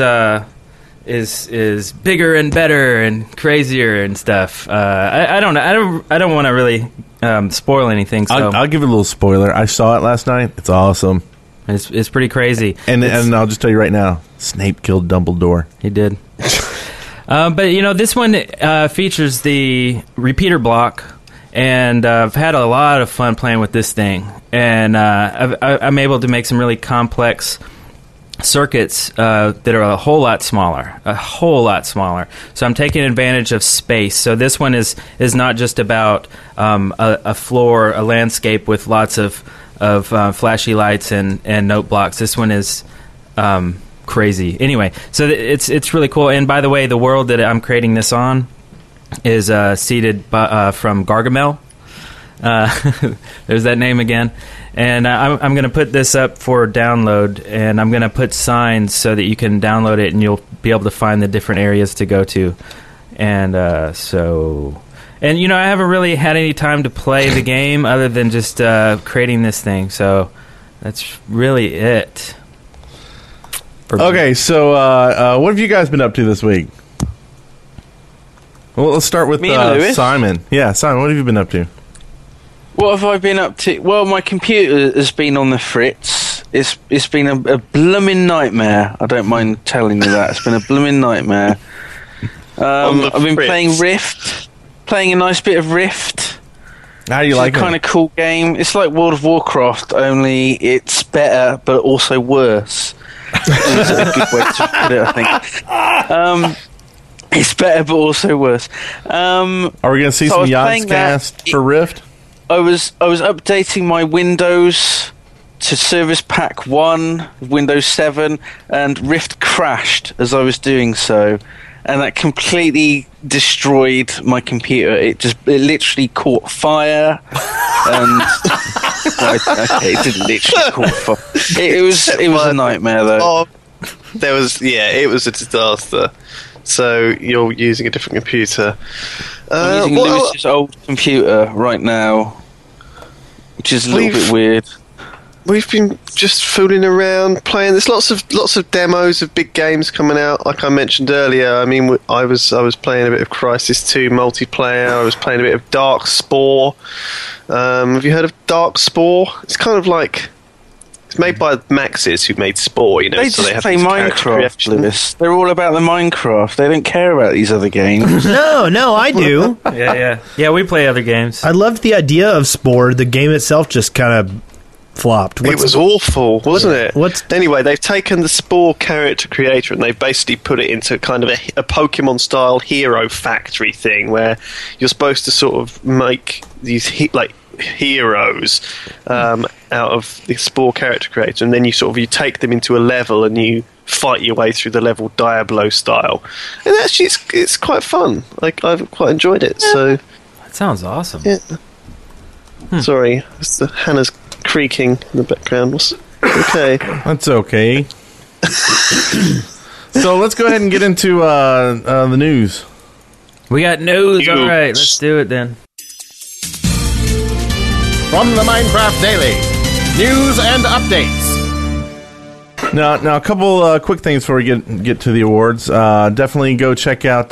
bigger and better and crazier and stuff. I don't know. I don't want to really spoil anything. So I'll give it a little spoiler. I saw it last night. It's awesome. it's pretty crazy. And I'll just tell you right now, Snape killed Dumbledore. He did. But this one features the repeater block, and I've had a lot of fun playing with this thing. And I'm able to make some really complex circuits that are a whole lot smaller. So I'm taking advantage of space. So this one is not just about a floor, a landscape with lots of flashy lights and note blocks. This one is crazy. Anyway, so it's really cool. And by the way, the world that I'm creating this on is seeded from Gargamel. There's that name again. And I'm going to put this up for download, and I'm going to put signs so that you can download it and you'll be able to find the different areas to go to. And I haven't really had any time to play the game other than just creating this thing. So that's really it. Okay, so what have you guys been up to this week? Well, let's start with Me and Lewis. Simon. Yeah, Simon, what have you been up to? What have I been up to? Well, my computer has been on the fritz. It's been a blooming nightmare. I don't mind telling you that. It's been a blooming nightmare. On the I've been fritz. playing Rift, playing a nice bit of Rift. How do you like it? It's a kind of cool game. It's like World of Warcraft, only it's better, but also worse. It's a good way to put it, I think. It's better, but also worse. Are we going to see some Yogscast for Rift? I was updating my Windows to Service Pack 1, Windows 7, and Rift crashed as I was doing so. And that completely destroyed my computer. It literally caught fire, and it didn't literally caught fire. It was a nightmare though. Oh, it was a disaster. So you're using a different computer. I'm using Lewis's old computer right now, which is a little bit weird. We've been just fooling around, playing. There's lots of demos of big games coming out. Like I mentioned earlier, I mean, I was playing a bit of Crysis 2 multiplayer. I was playing a bit of Dark Spore. Have you heard of Dark Spore? It's kind of like it's made by Maxis, who made Spore. You know, they so just they have play Minecraft, Lewis. They're all about the Minecraft. They don't care about these other games. No, I do. Yeah. We play other games. I loved the idea of Spore. The game itself just kind of flopped. It was awful, wasn't it? Anyway, they've taken the Spore character creator and they've basically put it into kind of a Pokemon-style hero factory thing where you're supposed to sort of make these heroes out of the Spore character creator, and then you take them into a level and you fight your way through the level Diablo style. And actually, it's quite fun. Like I've quite enjoyed it. So that sounds awesome. Yeah. Sorry, Hannah's creaking in the background. Okay. That's okay. So let's go ahead and get into the news. We got news. All right, let's do it then. From the Minecraft Daily, news and updates. Now, a couple quick things before we get to the awards. Definitely go check out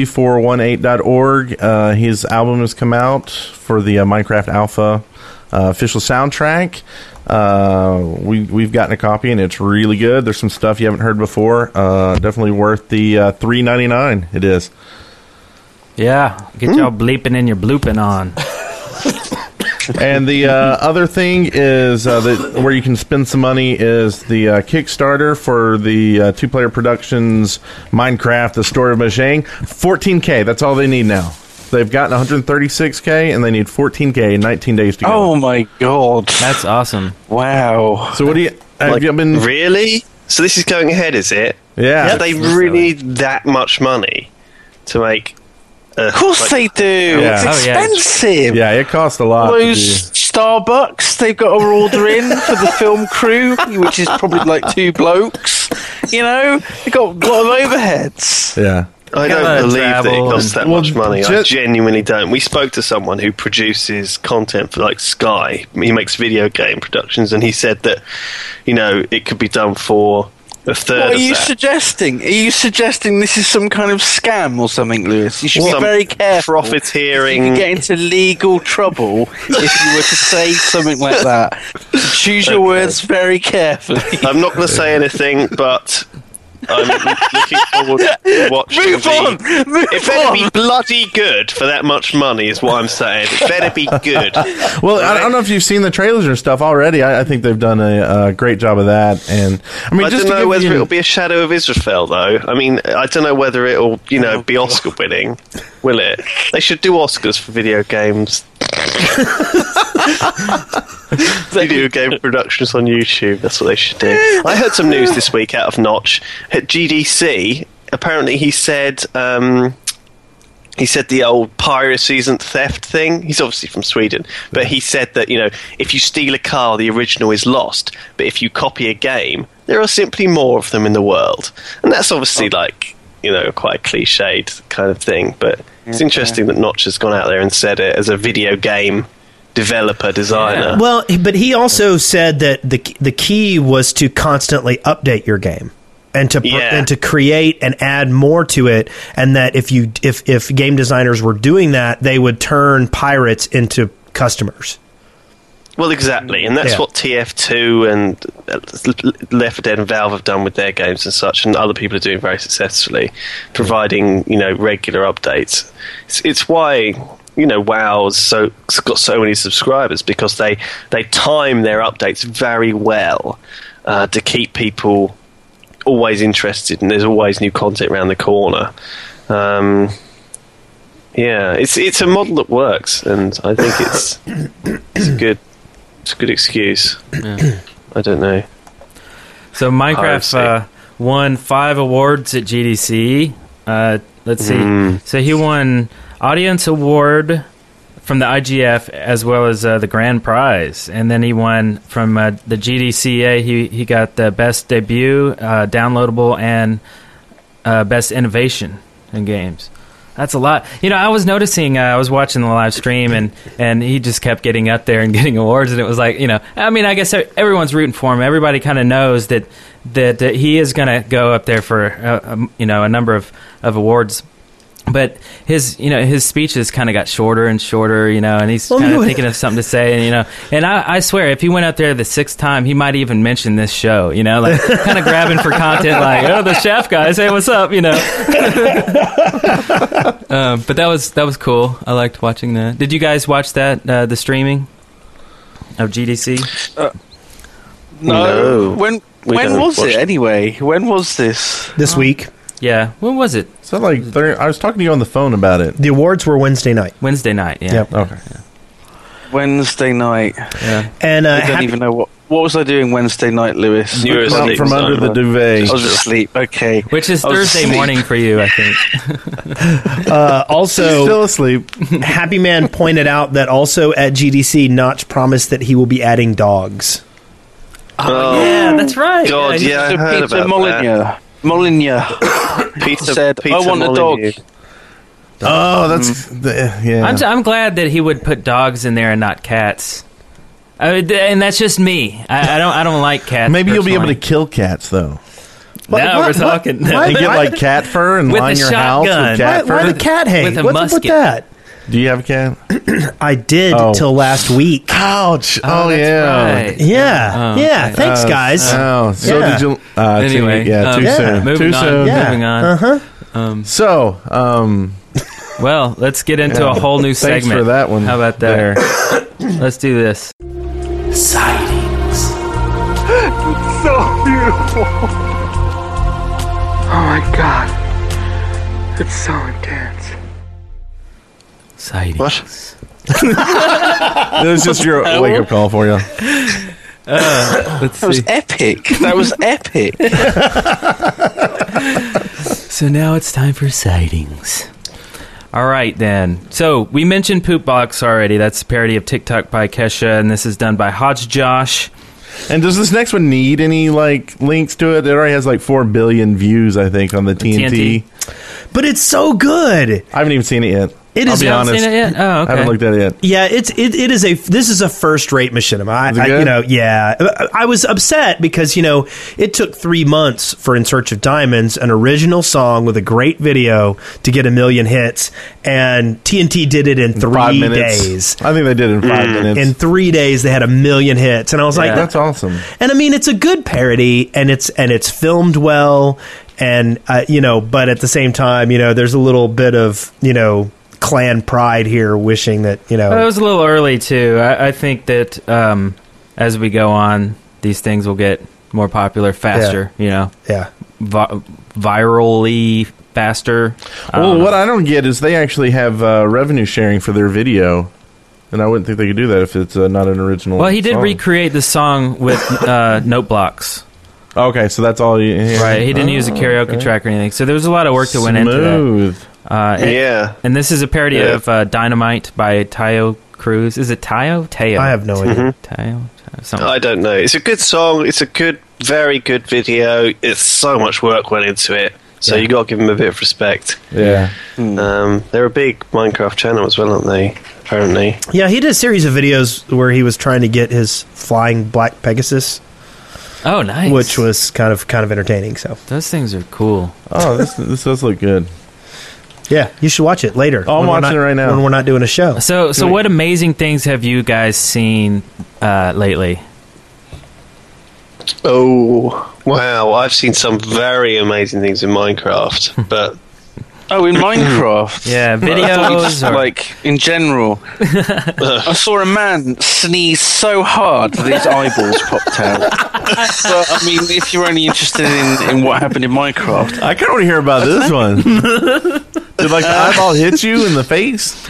c418.org. His album has come out for the Minecraft Alpha official soundtrack. We've gotten a copy and it's really good. There's some stuff you haven't heard before. Definitely worth the $3.99. It is. Yeah, get y'all bleeping and your blooping on. And the other thing is where you can spend some money is the Kickstarter for the Two-Player Productions Minecraft: The Story of Mojang. 14K. That's all they need now. They've gotten 136K, and they need 14K in 19 days to go. Oh, my God. That's awesome. Wow. So what do you... Have you been... Really? So this is going ahead, is it? Yeah. Do they really need that much money to make... Of course they do. Yeah. It's expensive. Yeah, it costs a lot. Those Starbucks they've got to order in for the film crew, which is probably like 2 blokes. You know, they've got a lot of overheads. Yeah. I don't believe that it costs that much money. I genuinely don't. We spoke to someone who produces content for like Sky. He makes video game productions, and he said that, you know, it could be done for a third. What are you of that. suggesting? Are you suggesting this is some kind of scam or something, Lewis? You should be very careful. Profiteering. You could get into legal trouble if you were to say something like that. So choose your words very carefully. I'm not going to say anything, but I'm looking forward to watching. Move on! It better be bloody good for that much money, is what I'm saying. It better be good. Well, I don't know if you've seen the trailers or stuff already. I think they've done a great job of that. And I mean, I don't know whether it'll be a Shadow of Israfel, though. I mean, I don't know whether it'll, be Oscar winning. Will it? They should do Oscars for video games. Video game productions on YouTube. That's what they should do. I heard some news this week out of Notch at GDC. Apparently, he said the old piracy isn't theft thing. He's obviously from Sweden, but he said that if you steal a car, the original is lost. But if you copy a game, there are simply more of them in the world, and that's obviously quite a cliched kind of thing. But it's interesting that Notch has gone out there and said it as a video game developer, designer. Yeah. Well, but he also said that the key was to constantly update your game and to create and add more to it, and that if game designers were doing that, they would turn pirates into customers. Well, exactly, and that's what TF2 and Left 4 Dead and Valve have done with their games and such, and other people are doing very successfully, providing regular updates. It's why WoW's got so many subscribers because they time their updates very well to keep people always interested, and there's always new content around the corner. It's a model that works, and I think it's a good excuse. Yeah. I don't know. So Minecraft won 5 awards at GDC. Let's see. So he won Audience Award from the IGF as well as the Grand Prize, and then he won from the GDCA. He got the Best Debut, Downloadable, and Best Innovation in Games. That's a lot. I was noticing, I was watching the live stream, and he just kept getting up there and getting awards, and it was like, I guess everyone's rooting for him. Everybody kind of knows that he is going to go up there for, a number of awards. But his speeches kind of got shorter and shorter, and he's kind of thinking of something to say, and I swear, if he went up there the 6th time, he might even mention this show, like kind of grabbing for content, like, oh, the chef guys, hey, what's up, But that was cool. I liked watching that. Did you guys watch that, the streaming of GDC? No. When was it anyway? When was this? This week. Yeah. When was it? So I was talking to you on the phone about it. The awards were Wednesday night. Wednesday night, yeah. Yep. Okay. Yeah. Wednesday night. Yeah. And I don't even know what was I doing Wednesday night, Lewis? You were asleep from under the duvet. I was asleep. Okay. Which is Thursday morning for you, I think. Also, still asleep. Happy Man pointed out that also at GDC, Notch promised that he will be adding dogs. Oh, yeah, that's right. God, yeah, I heard Peter about that. Molyneux Peter said, Peter I want a dog. Molyneux. Oh, that's yeah. I'm glad that he would put dogs in there and not cats. And that's just me. I don't like cats. Maybe you'll be able to personally. kill cats though. Now we're talking. And get like cat fur and With line a your house shotgun. with cat fur. Why the cat hang? With a What's up with musket. that? Do you have a cat? I did till last week. Ouch! Oh, that's yeah. right. Yeah, Oh, yeah. okay. Thanks, guys. Oh, so Yeah. did you? Anyway, too soon. moving Too on. soon. Yeah. Moving on. Uh-huh. So, Well, let's get into Yeah. a whole new Thanks segment. for that one. How about that? Let's do this. Sightings. So beautiful. Oh my god. It's so intense. Sightings. What? it was just your wake-up call for you. Let's That was see. epic. That was epic. So now it's time for sightings. All right, then. So we mentioned Poop Box already. That's a parody of TikTok by Kesha, and this is done by Hodge Josh. And does this next one need any links to it? It already has 4 billion views, I think, on the TNT. But it's so good. I haven't even seen it yet. It I'll is. be honest. Seen it yet? Oh, okay. I haven't looked at it yet. Yeah, it is this is a first-rate machinima. Is it good? I was upset because it took 3 months for In Search of Diamonds, an original song with a great video, to get 1 million hits, and TNT did it in 3 5 minutes. days. I think they did it in 5 minutes. In 3 days, they had 1 million hits, and I was like, That's awesome. And I mean, it's a good parody, and it's filmed well, and but at the same time, there's a little bit of clan pride here, wishing that It was a little early, too. I think that as we go on, these things will get more popular faster, yeah. Virally faster. Well, what I don't get is they actually have revenue sharing for their video, and I wouldn't think they could do that if it's not an original. Well, he did song. recreate the song with note blocks. Okay, so that's all you. Yeah. Right, he didn't use a karaoke track or anything. So there was a lot of work that went into that. Smooth. Yeah. And this is a parody of Dynamite by Tayo Cruz. Is it Tayo? Tayo. I have no idea. Tayo? Something. I don't know. It's a good song. It's a very good video. It's so much work went into it. So you got to give them a bit of respect. Yeah. They're a big Minecraft channel as well, aren't they? Apparently. Yeah, he did a series of videos where he was trying to get his flying black Pegasus, Oh, nice. which was kind of entertaining. So Those things are cool. Oh, this does look good. yeah, you should watch it later. Oh, I'm when we're watching not- it right now. when we're not doing a show. So what amazing things have you guys seen lately? Oh, wow. I've seen some very amazing things in Minecraft, but Oh, in Minecraft? Yeah, I thought you just, videos or... like, in general. I saw a man sneeze so hard that his eyeballs popped out. But, I mean, if you're only interested in what happened in Minecraft... I kind of want to hear about this one. Did, like, the eyeball hit you in the face?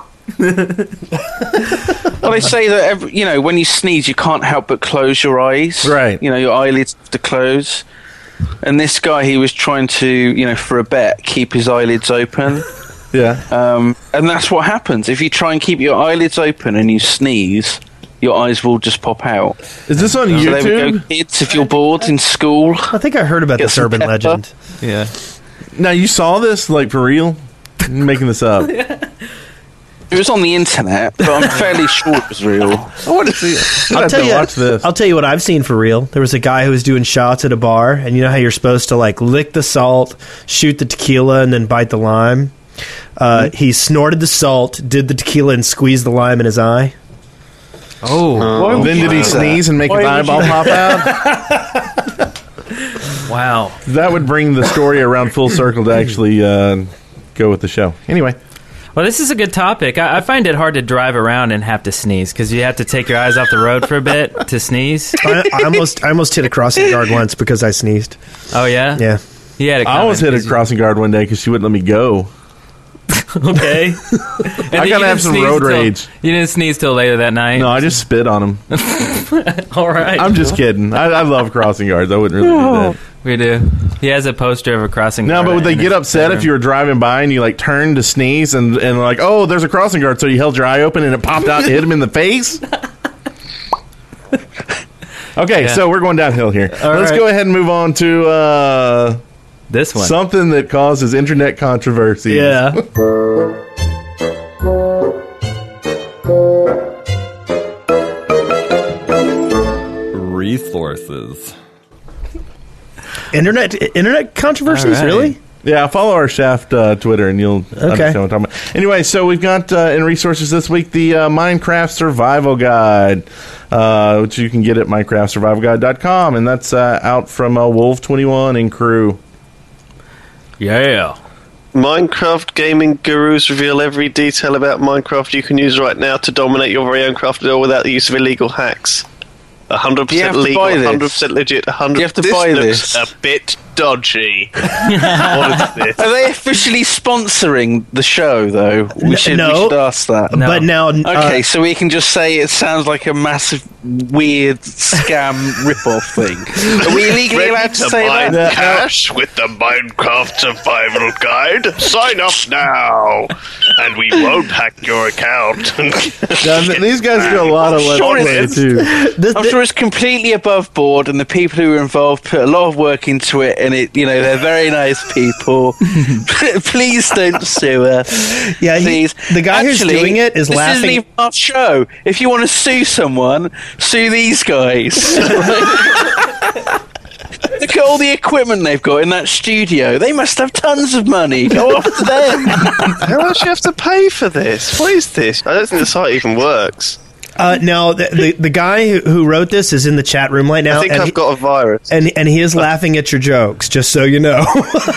Well, they say that, when you sneeze, you can't help but close your eyes. Right. Your eyelids have to close. And this guy, he was trying to, for a bet, keep his eyelids open. Yeah. And that's what happens. If you try and keep your eyelids open and you sneeze, your eyes will just pop out. Is this on So YouTube? there we go, kids, if you're bored in school. I think I heard about Get this some urban pepper. legend. Yeah. Now, you saw this, like, for real? I'm making this up. It was on the internet, but I'm fairly sure it was real. I want to see it. I'll tell you. Watch this. I'll tell you what I've seen for real. There was a guy who was doing shots at a bar, and you know how you're supposed to like lick the salt, shoot the tequila, and then bite the lime. He snorted the salt, did the tequila, and squeezed the lime in his eye. Oh. Then did he sneeze and make his eyeball pop out? Wow. That would bring the story around full circle to actually go with the show. Anyway. Well, this is a good topic. I find it hard to drive around and have to sneeze because you have to take your eyes off the road for a bit to sneeze. I almost hit a crossing guard once because I sneezed. Oh, yeah? Yeah. He had a I almost hit a crossing guard one day because she wouldn't let me go. Okay. I gotta have some road rage. You didn't sneeze till later that night? No, I just spit on him. All right. I'm just kidding. I love crossing guards. I wouldn't really do that. We do. He has a poster of a crossing No, guard. but would they in get his upset bedroom. if you were driving by and you like turned to sneeze and like, oh, there's a crossing guard, so you held your eye open and it popped out and hit him in the face? Okay, Yeah. so we're going downhill here. Let's right. go ahead and move on to this one. something that causes internet controversy. Yeah. Resources. Internet controversies, All right. really? Yeah, follow our Shaft Twitter and you'll understand what I'm talking about. Anyway, so we've got in resources this week the Minecraft Survival Guide, which you can get at minecraftsurvivalguide.com, and that's out from Wolf21 and crew. Yeah. Minecraft gaming gurus reveal every detail about Minecraft you can use right now to dominate your very own crafted world without the use of illegal hacks. 100% legal, 100% legit, 100%. You have to buy this. Looks a bit dodgy. What is this? Are they officially sponsoring the show, though? We should ask that. No. But now, Okay, so we can just say it sounds like a massive, weird scam rip-off thing. Are we legally allowed to say mine that? cash with the Minecraft Survival Guide? Sign up now, and we won't hack your account. Now, these guys do a lot of Sure let's it play is. too. I'm sure it's completely above board, and the people who were involved put a lot of work into it, and they're very nice people. Please don't sue us. Yeah, please. the guy who's doing it is this laughing. Isn't even our show. If you want to sue someone, sue these guys. Look at all the equipment they've got in that studio. They must have tons of money. Go after them. How much do you have to pay for this? What is this? I don't think the site even works. Now, the guy who wrote this is in the chat room right now. I think I've got a virus. And he is laughing at your jokes, just so you know.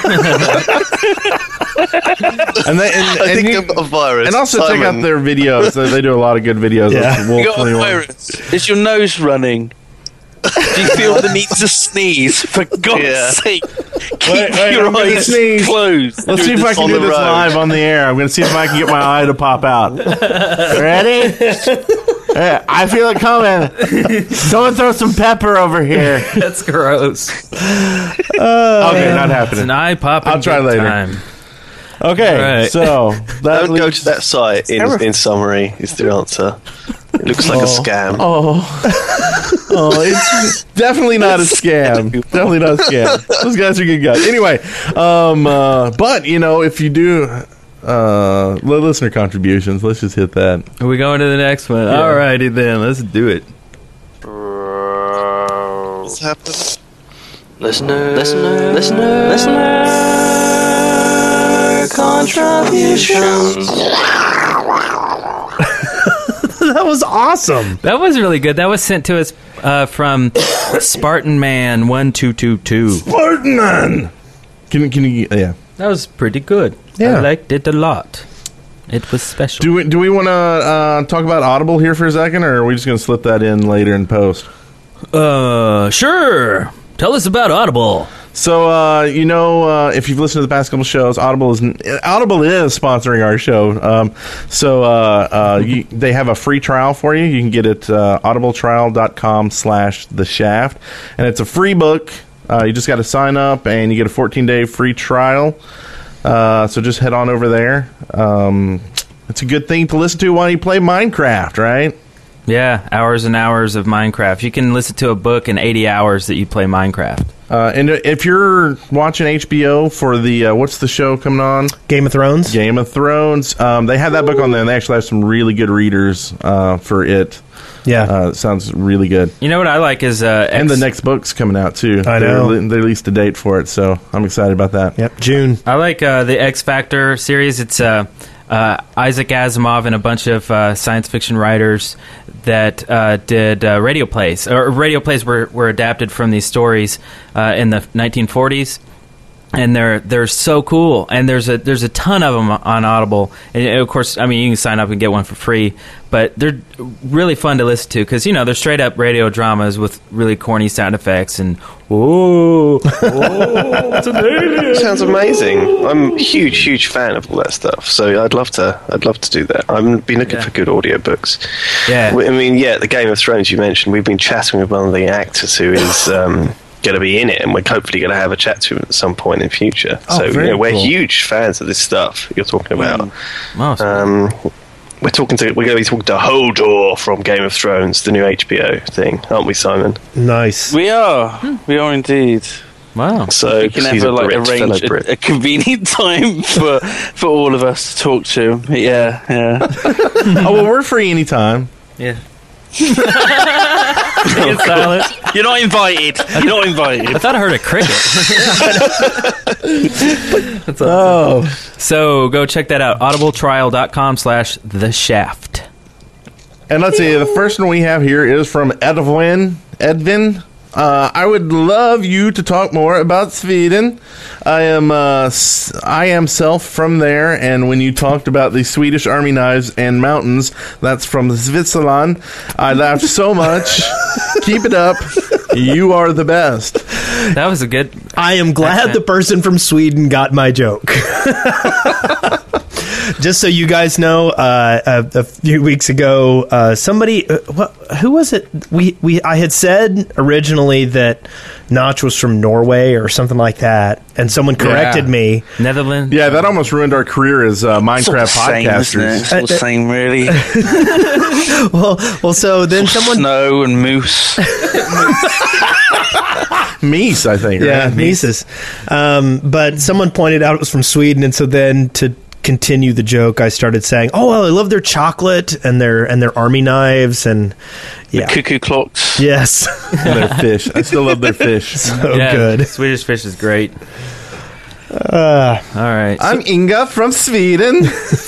I think I've got a virus. And also check out their videos. They do a lot of good videos. Yeah. Wolf You got a 21. virus. Is your nose running? Do you feel the need to sneeze? For God's sake, keep Wait, your I'm gonna eyes sneeze. closed. Let's see if I can do this live on the air. I'm going to see if I can get my eye to pop out. Ready? I feel it coming. Someone throw some pepper over here. That's gross. Okay, not It's happening. an eye popping. I'll try good later. Time. Okay, All right. so that Don't go to that site in summary is the answer. It looks like a scam. It's definitely not a scam. Definitely not a scam. Those guys are good guys. Anyway, but if you do listener contributions, let's just hit that. Are we going to the next one? Yeah. All righty then. Let's do it. What's happening? Listener contributions. That was awesome. That was really good. That was sent to us from Spartan Man 1222. Spartan! Can you? Yeah. That was pretty good. Yeah. I liked it a lot. It was special. Do we want to talk about Audible here for a second, or are we just going to slip that in later in post? Sure. Tell us about Audible. So, if you've listened to the past couple shows, Audible is sponsoring our show. They have a free trial for you. You can get it audibletrial.com/theshaft. And it's a free book. You just got to sign up, and you get a 14-day free trial. So just head on over there. It's a good thing to listen to while you play Minecraft, right? Yeah, hours and hours of Minecraft. You can listen to a book in 80 hours that you play Minecraft. And if you're watching HBO for the, what's the show coming on? Game of Thrones. Game of Thrones. They have that book on there, and they actually have some really good readers for it. Yeah. Sounds really good. You know what I like is... and the next book's coming out, too. I know. They released a date for it, so I'm excited about that. Yep, June. I like the X Factor series. It's Isaac Asimov and a bunch of science fiction writers that did radio plays. Or radio plays were adapted from these stories in the 1940s. And they're so cool, and there's a ton of them on Audible, and of course, I mean, you can sign up and get one for free, but they're really fun to listen to because they're straight up radio dramas with really corny sound effects and it's an alien. Sounds amazing. I'm a huge fan of all that stuff, so I'd love to do that. I've been looking for good audiobooks. Yeah, I mean, the Game of Thrones you mentioned. We've been chatting with one of the actors who is. Going to be in it, and we're hopefully going to have a chat to him at some point in future. We're huge fans of this stuff you're talking about. Wow. We're going to be talking to Hodor from Game of Thrones, the new HBO thing, aren't we, Simon? Nice. We are indeed. Wow. So we can have arrange a convenient time for all of us to talk to him. Yeah. We're free anytime. Yeah. It's silent. You're not invited. I thought I heard a cricket. That's awesome. Oh. So go check that out. audibletrial.com/theshaft. And let's see, the first one we have here is from Edvin. I would love you to talk more about Sweden. I am self from there, and when you talked about the Swedish army knives and mountains, that's from Switzerland. I laughed so much. Keep it up. You are the best. That was a good... I am glad the person from Sweden got my joke. Just so you guys know, a few weeks ago, somebody, who was it? I had said originally that Notch was from Norway or something like that, and someone corrected me. Netherlands. Yeah, that almost ruined our career as Minecraft podcasters. It's all the same, really. well, so then someone snow and moose. Meese, I think. Yeah, right? Mises. But someone pointed out it was from Sweden, and so then to continue the joke, I started saying, "Oh, well, I love their chocolate and their army knives and the cuckoo clocks." Yes, and their fish. I still love their fish. So good. Swedish fish is great. All right. I'm Inga from Sweden.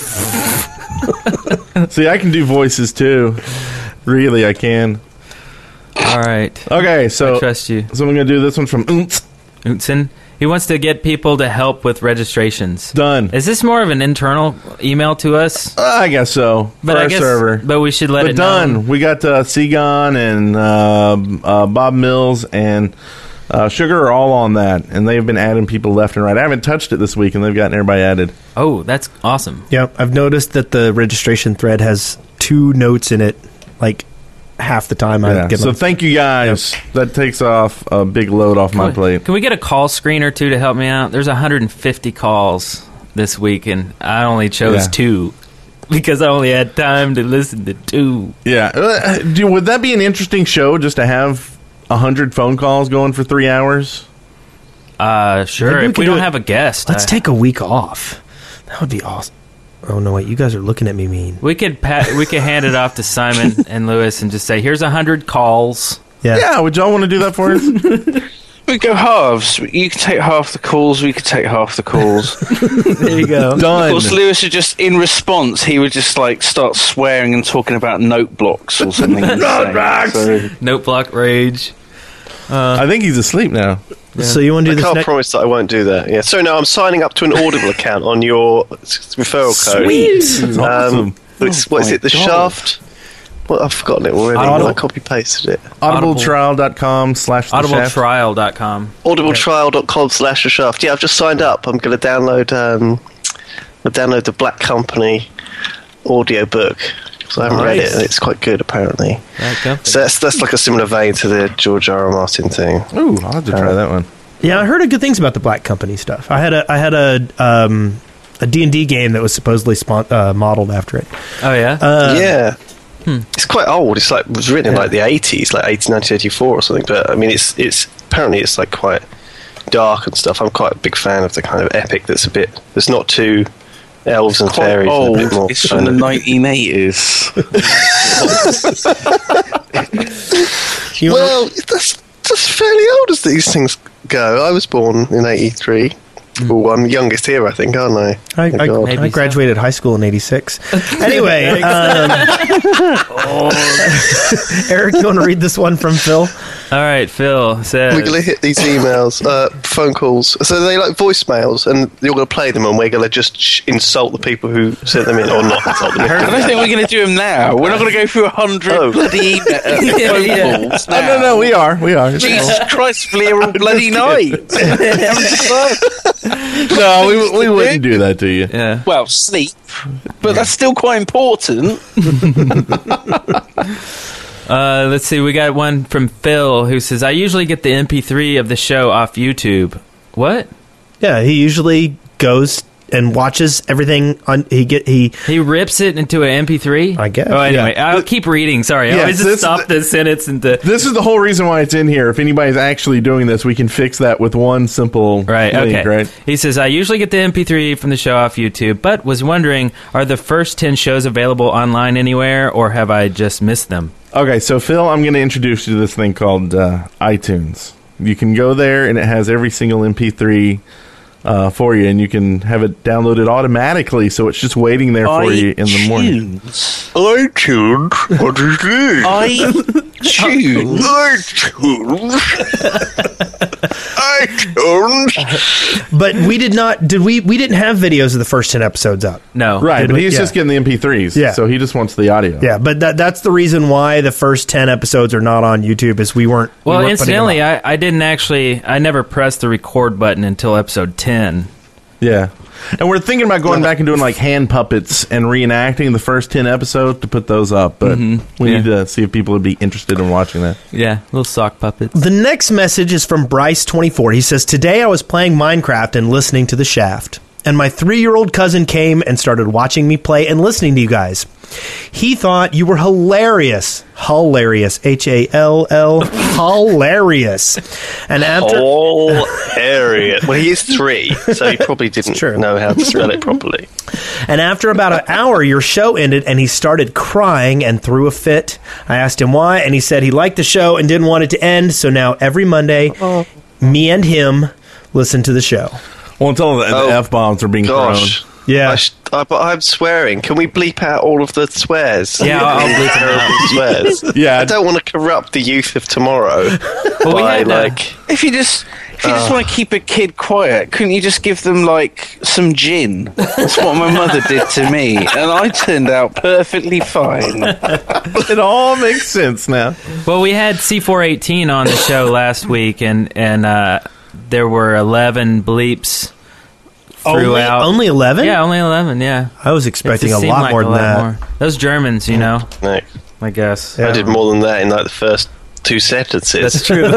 See, I can do voices too. Really, I can. All right. Okay, so I trust you. So I'm going to do this one from Untsen. He wants to get people to help with registrations. Done. Is this more of an internal email to us? I guess so. But for our server. But we should let it done. know. We got Segon and Bob Mills and Sugar are all on that, and they've been adding people left and right. I haven't touched it this week, and they've gotten everybody added. Oh, that's awesome. Yeah, I've noticed that the registration thread has 2 notes in it, like half the time I get so thank you guys. Yep. That takes off a big load off my plate. Can we get a call screen or 2 to help me out? There's 150 calls this week, and I only chose 2 because I only had time to listen to 2. Yeah. Would that be an interesting show just to have 100 phone calls going for 3 hours? Sure. If we don't have a guest. Let's take a week off. That would be awesome. Oh, no, wait. You guys are looking at me mean. We could hand it off to Simon and Lewis and just say, here's 100 calls. Yeah, would y'all want to do that for us? We go halves. You could take half the calls. We could take half the calls. There you go. Done. Of course, Lewis would just, in response, he would just start swearing and talking about note blocks or something. Note block rage. I think he's asleep now. So you want to do I this can't next? promise that I won't do that. Yeah. So no, I'm signing up to an Audible account on your referral code. Sweet. Awesome. What is it? The Shaft? Well, I've forgotten it already. I copy pasted it. Audibletrial.com/the Shaft. Audibletrial.com. Audibletrial.com/the-shaft. Yeah, I've just signed up. I'm going to download the Black Company audiobook. So I haven't read it, and it's quite good, apparently. So that's like a similar vein to the George R. R. Martin thing. Ooh, I'll have to try that one. Yeah, I heard good things about the Black Company stuff. I had a D&D game that was supposedly modeled after it. Oh, yeah? Yeah. It's quite old. It was written in like the 80s, like 1984 or something. But I mean, it's apparently it's like quite dark and stuff. I'm quite a big fan of the kind of epic that's not too elves and fairies. Old. And a bit more It's from the 1980s. Well, that's fairly old as these things go. I was born in 83. Well, I'm youngest here, I think, aren't I? I graduated high school in 86. Anyway, Eric, you want to read this one from Phil? All right, Phil says... We're going to hit these emails, phone calls. So they like voicemails, and you're going to play them, and we're going to just insult the people who sent them in, or not insult them. I don't think we're going to do them now. We're not going to go through 100 bloody phone calls now. No, we are. Jesus Christ, we're all bloody night. No, we wouldn't do that to you. Yeah. Well, sleep, but that's still quite important. Let's see. We got one from Phil who says, I usually get the MP3 of the show off YouTube. What? Yeah, he usually goes and watches everything on. He rips it into an MP3. I guess. Oh, anyway, I'll keep reading. Sorry, I always just stop the sentence into. This is the whole reason why it's in here. If anybody's actually doing this, we can fix that with one simple link, right? He says, I usually get the MP3 from the show off YouTube, but was wondering, are the first 10 shows available online anywhere, or have I just missed them? Okay, so Phil, I'm going to introduce you to this thing called iTunes. You can go there, and it has every single MP3 for you, and you can have it downloaded automatically, so it's just waiting there for you in the morning. iTunes? What is this? iTunes. But we did not. We didn't have videos of the first 10 episodes up. No, right? But he's just getting the MP3s. Yeah. So he just wants the audio. Yeah, but that's the reason why the first 10 episodes are not on YouTube. Is we weren't. Well, we weren't incidentally, I didn't actually. I never pressed the record button until episode 10. Yeah. And we're thinking about going back and doing like hand puppets and reenacting the first 10 episodes to put those up, but we need to see if people would be interested in watching that. Yeah, little sock puppets. The next message is from Bryce24. He says, today I was playing Minecraft and listening to The Shaft, and my 3-year-old cousin came and started watching me play and listening to you guys. He thought you were hilarious. Hilarious. H-A-L-L. Hilarious. And after... Hilarious. Well, he is 3, so he probably didn't know how to spell it properly. And after about an hour, your show ended, and he started crying and threw a fit. I asked him why, and he said he liked the show and didn't want it to end, so now every Monday, me and him listen to the show. Well, until the F-bombs are being thrown. Yeah. But I'm swearing. Can we bleep out all of the swears? Yeah, I'll bleep them out. Swears. Yeah. I don't want to corrupt the youth of tomorrow. If you just want to keep a kid quiet, couldn't you just give them like some gin? That's what my mother did to me, and I turned out perfectly fine. It all makes sense now. Well, we had C418 on the show last week, and there were 11 bleeps. Only 11? Yeah, only 11, yeah. I was expecting a lot more than that. Those Germans, you know. No. I guess. I did more than that in like the first 2 sentences. That's true.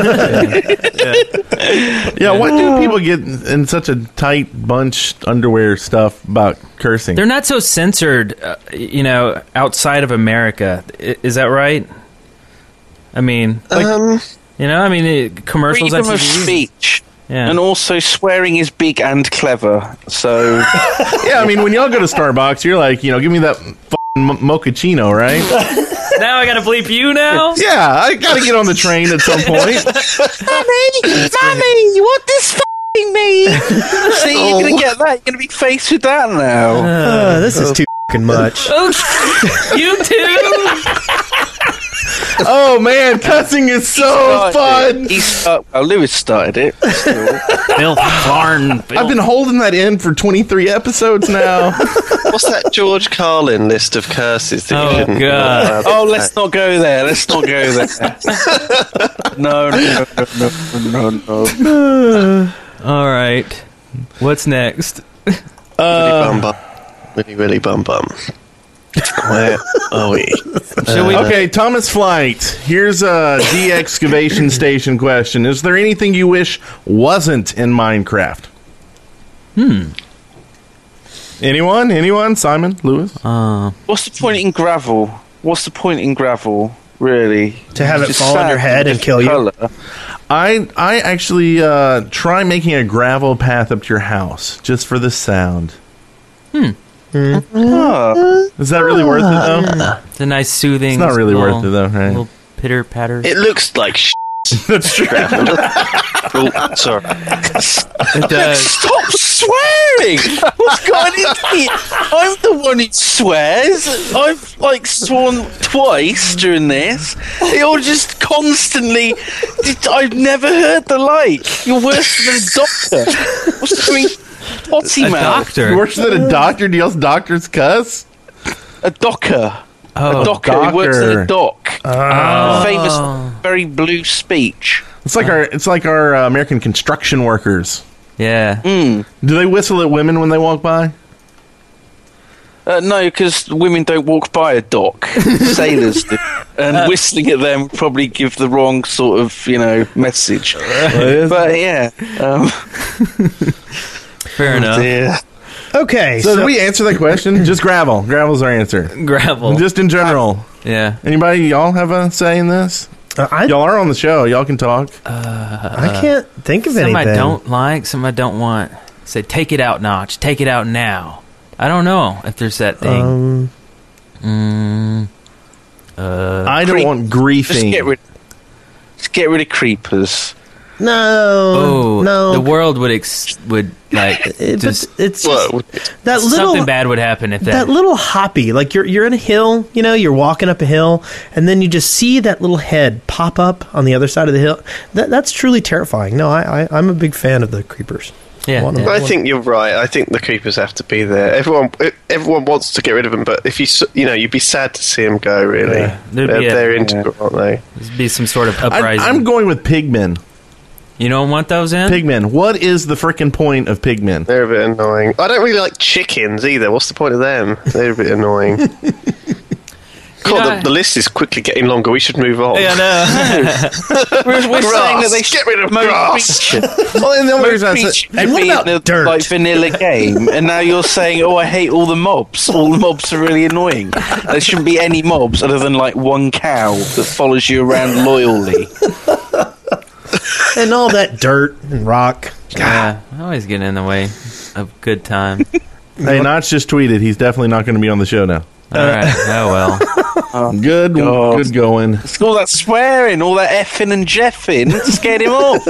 Yeah, what do people get in such a tight bunch underwear stuff about cursing? They're not so censored, outside of America. Is that right? I mean, commercials on freedom of TV. speech. Yeah. And also swearing is big and clever. So yeah, I mean, when y'all go to Starbucks, you're like, give me that mochaccino, right? Now I gotta bleep you now? Yeah, I gotta get on the train at some point. Mommy, what does f***ing mean? See, you're gonna get that. You're gonna be faced with that now. This is too f***ing much. You too? Oh man, cussing is so fun. Lewis started it. Filth, Farn. I've been holding that in for 23 episodes now. What's that George Carlin list of curses that you shouldn't? God. Oh, let's not go there. Let's not go there. No. All right. What's next? Willy bum bum. Where are we? Okay, Thomas Flight. Here's a de-excavation station question. Is there anything you wish wasn't in Minecraft? Anyone? Simon? Lewis? What's the point in gravel? Really? To have it Just fall on sad your head and kill you? colour. I actually try making a gravel path up to your house just for the sound. Is that really worth it though? It's a nice soothing. It's not really worth it though, right? Little pitter patter. It looks like That's true. Oh, sorry. It does. Stop swearing! What's going on here? I'm the one who swears. I've sworn twice during this. You're just constantly. I've never heard the like. You're worse than a doctor. What's going? Potty A mouth. doctor. Worse than a doctor? Do y'all's doctors cuss? A docker. Oh, A docker. He works at a dock. Oh. Famous, very blue speech. It's like our American construction workers. Yeah. Do they whistle at women when they walk by? No, because women don't walk by a dock. Sailors do. And whistling at them would probably give the wrong sort of, message. But yeah. Fair enough. Yeah. Okay, So did we answer that question? Just gravel. Gravel's our answer. Gravel. Just in general. Yeah. Anybody, y'all have a say in this? Y'all are on the show. Y'all can talk. I can't think of Some anything. I don't like, some I don't want. Say, take it out, Notch. Take it out now. I don't know if there's that thing. I don't want griefing. Just get rid of creepers. No, The world would like But just it's Well, that little something bad would happen if that little hoppy, like you're in a hill, you're walking up a hill, and then you just see that little head pop up on the other side of the hill. That's truly terrifying. No, I'm a big fan of the creepers. I think you're right. I think the creepers have to be there. Everyone wants to get rid of them, but if you'd be sad to see them go. Really, Yeah. they're integral, aren't they? There'd be some sort of uprising. I'm going with pigmen. You don't want those in? Pigmen. What is the frickin' point of pigmen? They're a bit annoying. I don't really like chickens either. What's the point of them? They're a bit annoying. The list is quickly getting longer. We should move on. Yeah, no. We're saying that they Get rid of most grass. features- Well, and the only reason I most said- features And what be about in a, dirt? like vanilla game, and now you're saying, "Oh, I hate all the mobs. All the mobs are really annoying." There shouldn't be any mobs other than like one cow that follows you around loyally. And all that dirt and rock. Yeah, always getting in the way of good time. Hey, Notch just tweeted he's definitely not going to be on the show now. All right. Oh, well. Good going. It's all that swearing, all that effing and jeffing scared him off.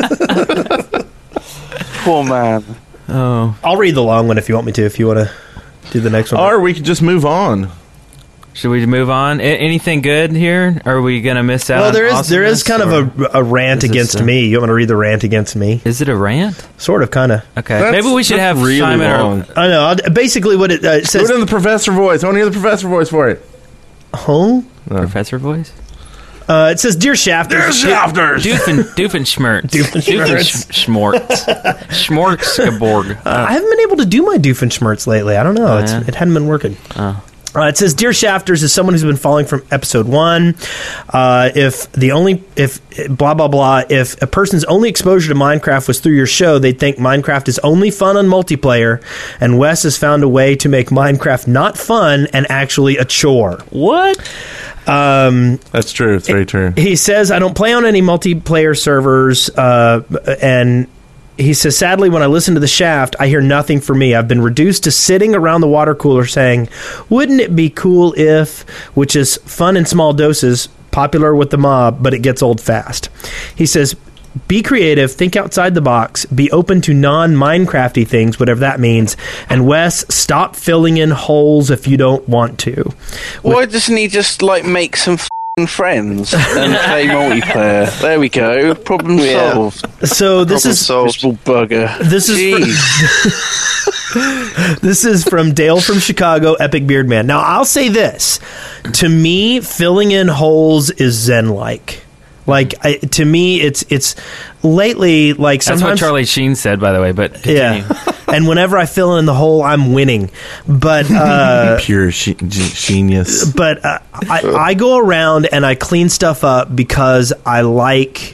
Poor man. Oh. I'll read the long one if you want me to. If you want to do the next one, Or we could just move on. Should we move on? Anything good here? Or are we going to miss out? well, on there is awesomeness, kind or- of a rant is this against me. You want me to read the rant against me? Is it a rant? Sort of, kind of. Okay. That's- Maybe we should that's have really Simon long. I know. Basically, what it Do says. it in the professor voice. I want to hear the professor voice for it. Huh? Professor voice. It says, "Dear Shafters, Doofenshmirtz. Schmortz. Schmortzgeborg. I haven't been able to do my Doofenshmirtz lately. I don't know. yeah? It hadn't been working." It says, "Dear Shafters, as someone who's been following from episode 1, if blah blah blah, if a person's only exposure to Minecraft was through your show, they'd think Minecraft is only fun on multiplayer, and Wes has found a way to make Minecraft not fun and actually a chore." What? That's true. It's very true. He says, "I don't play on any multiplayer servers, and he says, sadly, when I listen to The Shaft, I hear nothing for me. I've been reduced to sitting around the water cooler saying, wouldn't it be cool if, which is fun in small doses, popular with the mob, but it gets old fast." He says, "Be creative, think outside the box, be open to non-Minecrafty things, whatever that means. And Wes, stop filling in holes if you don't want to." Why doesn't he just like make some friends and play multiplayer. There we go. Problem solved. So this is bugger. This is this is from Dale from Chicago, Epic Beard Man. Now I'll say this: to me, filling in holes is zen-like. To me, it's lately like sometimes. That's what Charlie Sheen said, by the way. But continue. Yeah, and whenever I fill in the hole, I'm winning. But pure genius. But I go around and I clean stuff up because I like.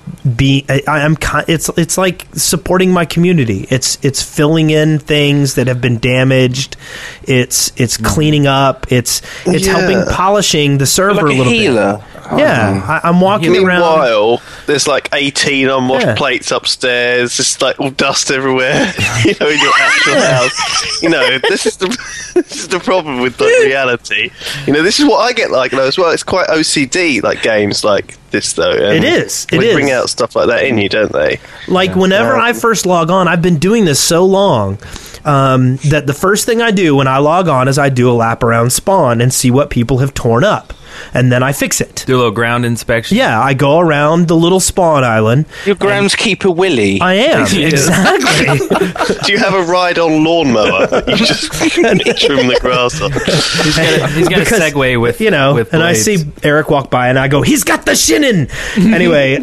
It's like supporting my community. It's filling in things that have been damaged. It's cleaning up. It's helping polishing the server like a little healer. bit. Yeah, I'm walking around. Meanwhile, there's like 18 unwashed plates upstairs. Just like all dust everywhere. In your actual house. This is the problem with reality. This is what I get like though as well. It's quite OCD like games like this though. And it is. They bring out stuff like that in you, don't they? Like whenever I first log on, I've been doing this so long. That the first thing I do when I log on is I do a lap around spawn and see what people have torn up. And then I fix it. Do a little ground inspection. Yeah, I go around the little spawn island. You're groundskeeper Willie. I am, exactly. Do you have a ride-on lawnmower? You just trim the grass off. He's got a segue with with and blades. I see Eric walk by and I go, he's got the shinin! Anyway,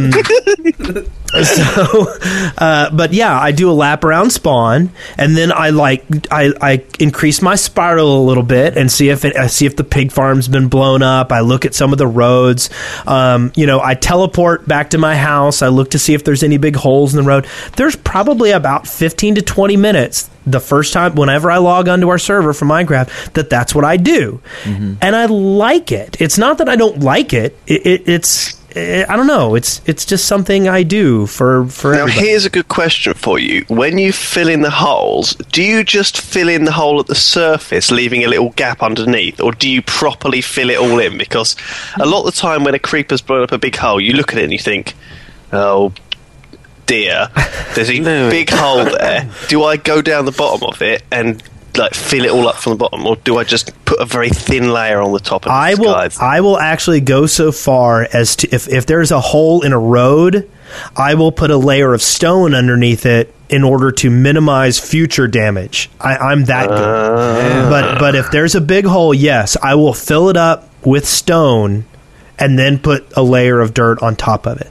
but yeah, I do a lap around spawn, and then I increase my spiral a little bit and see if the pig farm's been blown up. I look at some of the roads. I teleport back to my house. I look to see if there's any big holes in the road. There's probably about 15 to 20 minutes the first time, whenever I log onto our server for Minecraft, that's what I do. Mm-hmm. And I like it. It's not that I don't like it. It's I don't know. It's just something I do for Now, everybody. here's a good question for you. When you fill in the holes, do you just fill in the hole at the surface, leaving a little gap underneath, or do you properly fill it all in? Because a lot of the time when a creeper's blown up a big hole, you look at it and you think, oh dear, there's a big hole there. Do I go down the bottom of it and fill it all up from the bottom, or do I just put a very thin layer on the top of it? I will actually go so far as to if there's a hole in a road, I will put a layer of stone underneath it in order to minimize future damage. I'm that good. But if there's a big hole, yes, I will fill it up with stone and then put a layer of dirt on top of it.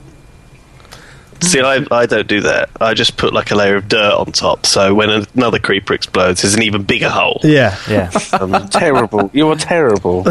See, I don't do that. I just put a layer of dirt on top, so when another creeper explodes, there's an even bigger hole. Yeah. Terrible. You're terrible.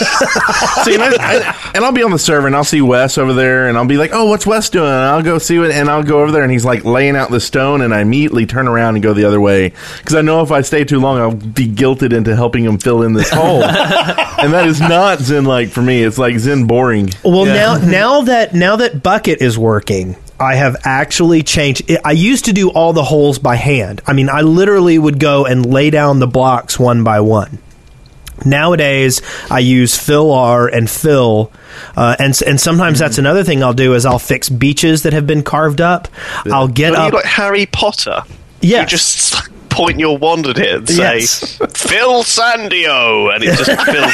See, and I'll be on the server, and I'll see Wes over there, and I'll be like, oh, what's Wes doing? And I'll go see it, and I'll go over there, and he's laying out the stone, and I immediately turn around and go the other way, because I know if I stay too long, I'll be guilted into helping him fill in this hole. And that is not Zen-like for me. It's Zen boring. Well, now that Bucket is working, I have actually changed. I used to do all the holes by hand. I mean, I literally would go and lay down the blocks one by one. Nowadays, I use fill R and fill, and sometimes that's another thing I'll do is I'll fix beaches that have been carved up. I'll get up. You're like Harry Potter. Yeah. You just point your wand at it and say, Phil Sandio, and it just fills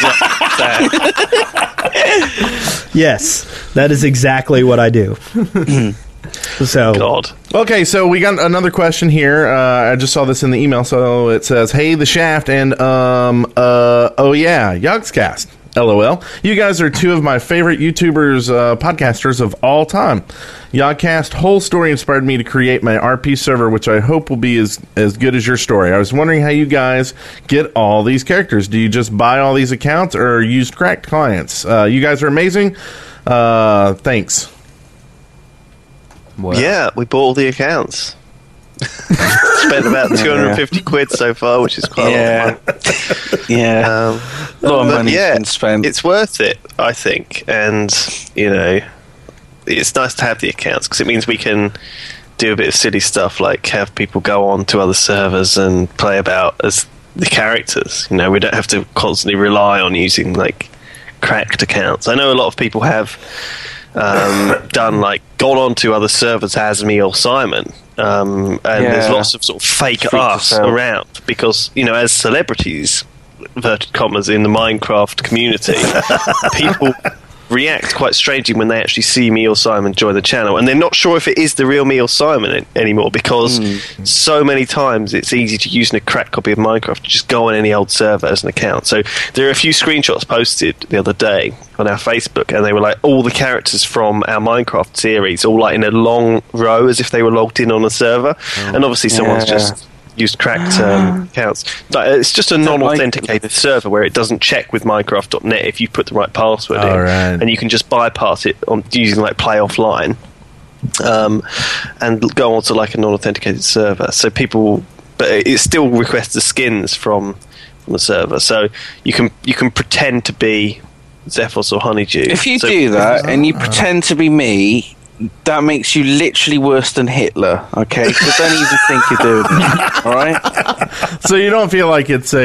up sand. Yes, that is exactly what I do. So, God. Okay, so we got another question here. I just saw this in the email. So it says, "Hey, the Shaft, and oh yeah, Yogscast. LOL. You guys are two of my favorite YouTubers, podcasters of all time. Yogcast whole story inspired me to create my RP server, which I hope will be as good as your story. I was wondering how you guys get all these characters. Do you just buy all these accounts or use cracked clients? You guys are amazing. Thanks." Wow. Yeah, we bought all the accounts. Spent about 250 quid so far, which is quite a lot of money. Yeah. A lot of money been spent. It's worth it, I think. And, it's nice to have the accounts because it means we can do a bit of silly stuff like have people go on to other servers and play about as the characters. We don't have to constantly rely on using, cracked accounts. I know a lot of people have gone on to other servers as me or Simon, and there's lots of sort of fake us around because as celebrities, inverted commas, in the Minecraft community, react quite strangely when they actually see me or Simon join the channel, and they're not sure if it is the real me or Simon anymore, because so many times it's easy to use a cracked copy of Minecraft to just go on any old server as an account. So there are a few screenshots posted the other day on our Facebook, and they were like all the characters from our Minecraft series, all like in a long row as if they were logged in on a server, and obviously someone's just used cracked accounts. Like, it's just a non-authenticated server where it doesn't check with Minecraft.net if you put the right password in, and you can just bypass it on using like Play Offline, and go on to like a non-authenticated server. So people, but it still requests the skins from the server, so you can pretend to be Zephos or Honeydew. If you do that and you pretend to be me, that makes you literally worse than Hitler, okay? So don't even think you're doing it, all right? So you don't feel like it's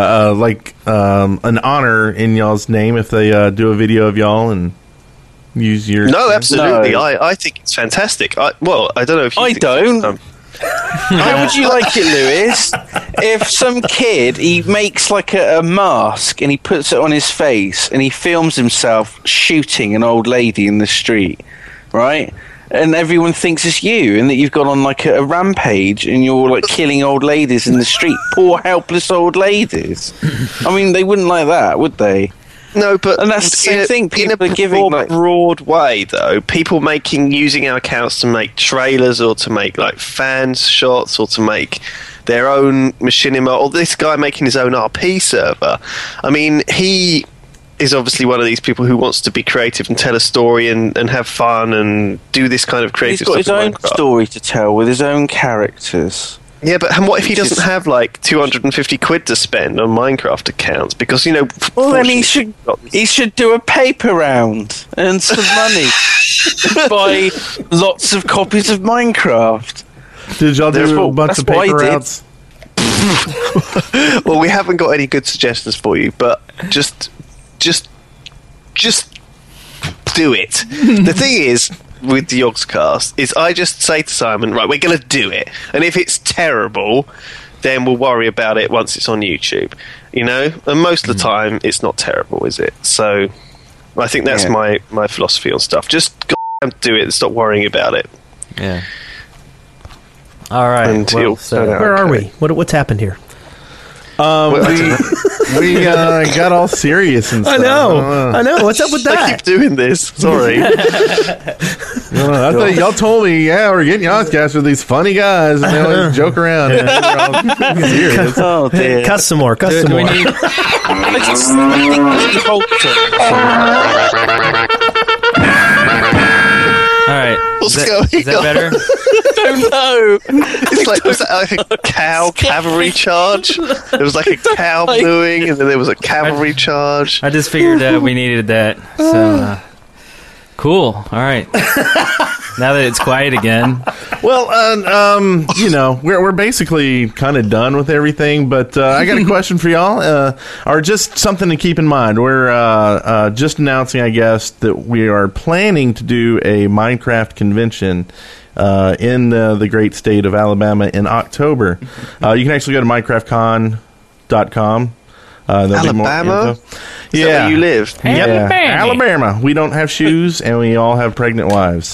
an honor in y'all's name if they do a video of y'all and use your... No, absolutely. No. I think it's fantastic. I don't know if you I don't. How would you like it, Lewis, if some kid, he makes like a mask and he puts it on his face and he films himself shooting an old lady in the street, right? And everyone thinks it's you and that you've gone on like a rampage and you're like killing old ladies in the street. Poor helpless old ladies. I mean, they wouldn't like that, would they? No, but and that's the same thing. People in a are giving like broad way, though. People using our accounts to make trailers or to make like fan shots or to make their own machinima, or this guy making his own RP server. I mean, he is obviously one of these people who wants to be creative and tell a story and have fun and do this kind of creative stuff. He's got his own story to tell with his own characters. Yeah, but what if he doesn't have like 250 quid to spend on Minecraft accounts? Because, you know... Well, then he should do a paper round and some money. Buy lots of copies of Minecraft. Did y'all do a bunch of paper rounds? Well, we haven't got any good suggestions for you, but just do it. The thing is... with the Yogscast is I just say to Simon, right, we're going to do it, and if it's terrible then we'll worry about it once it's on YouTube, you know, and most of the time it's not terrible, is it? So I think that's my philosophy on stuff. Just go and do it and stop worrying about it. Yeah. Alright, well, where are we? What's happened here? We got all serious and stuff. I know. What's up with that? I keep doing this. Sorry. I thought y'all told me, we're getting Yogscast with these funny guys, and they always joke around. Serious. Oh, dear. Cuss some more. We need... All right. What's going is that on? better? I don't know. It's like, was that like a cow cavalry charge? There was like a cow mooing, and then there was a cavalry charge. I just figured we needed that. So, cool. All right. Now that it's quiet again. Well, you know, we're basically kind of done with everything, but I got a question for y'all, or just something to keep in mind. We're just announcing, I guess, that we are planning to do a Minecraft convention in the great state of Alabama in October. You can actually go to minecraftcon.com. Alabama? Yeah. Where you live? Yeah. Alabama. We don't have shoes, and we all have pregnant wives.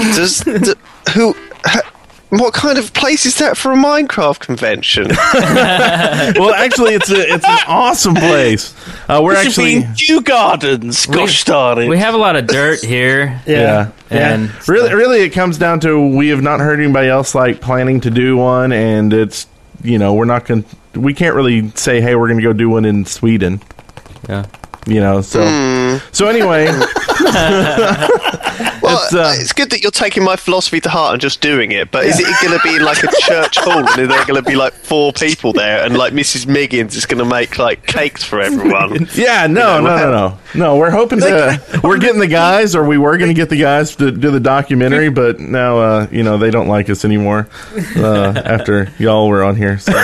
What kind of place is that for a Minecraft convention? Well, actually, it's an awesome place. We're actually Kew Gardens. Gosh darn it. We have a lot of dirt here. Yeah. And really, it comes down to we have not heard anybody else like planning to do one, and it's, you know, we can't really say, hey, we're going to go do one in Sweden. Yeah. You know, so anyway. Well, it's good that you're taking my philosophy to heart and just doing it, but is it going to be like a church hall, and are there going to be like 4 people there, and like Mrs. Miggins is going to make like cakes for everyone? Yeah, no. We're hoping we're getting the guys, or we were going to get the guys to do the documentary, but now you know, they don't like us anymore after y'all were on here. So.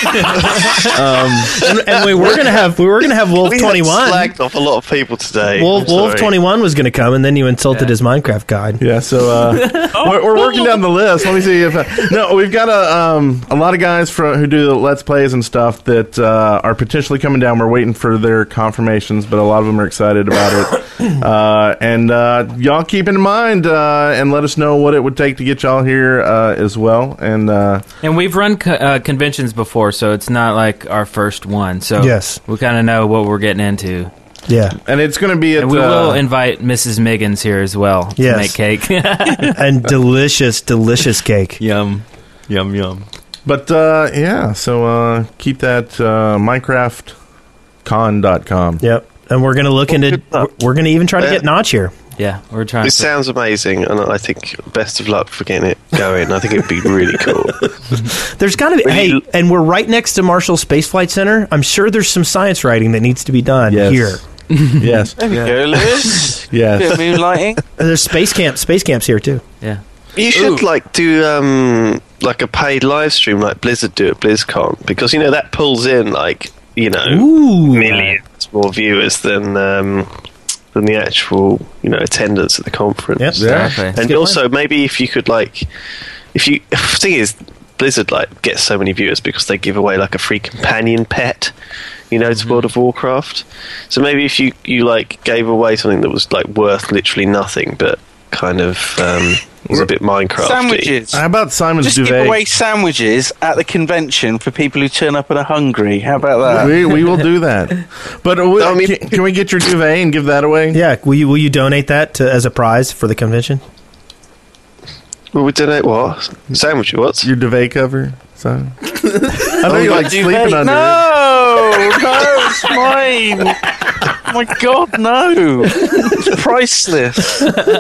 And we were going to have Wolf 21. Slagged off a lot of people today. Wolf 21 was going to come, and then you insulted his Minecraft Minecraft guide. Yeah, so we're working down the list. Let me see if no, we've got a lot of guys who do the Let's Plays and stuff that are potentially coming down. We're waiting for their confirmations, but a lot of them are excited about it. And y'all keep it in mind and let us know what it would take to get y'all here as well. And we've run conventions before, so it's not like our first one. So yes, we kind of know what we're getting into. Yeah, and it's going to be. And we will invite Mrs. Miggins here as well to make cake and delicious cake. Yum. But yeah, so keep that MinecraftCon.com. Yep, and we're going to look into. We're going to even try to get Notch here. Yeah, we're trying. It sounds amazing, and I think best of luck for getting it going. I think it'd be really cool. There's got to be. Hey, and we're right next to Marshall Space Flight Center. I'm sure there's some science writing that needs to be done here. Yes. There we go, Lewis. Yes. Bit of moonlighting. There's space camps here too. Yeah. You should do like a paid live stream like Blizzard do at BlizzCon, because that pulls in millions more viewers than the actual attendance at the conference. Yep. Exactly. And also maybe if you could the thing is, Blizzard gets so many viewers because they give away a free companion pet, to World of Warcraft. So maybe if you gave away something that was worth literally nothing, but kind of was a bit Minecraft-y. Sandwiches. How about Simon's Just duvet? give away sandwiches at the convention for people who turn up and are hungry. How about that? We will do that. But can we get your duvet and give that away? Yeah, will you donate that as a prize for the convention? Will we donate what? Sandwich? What? Your duvet cover, Simon? I know you like sleeping under it. No, it's mine. Oh my God, no! It's priceless.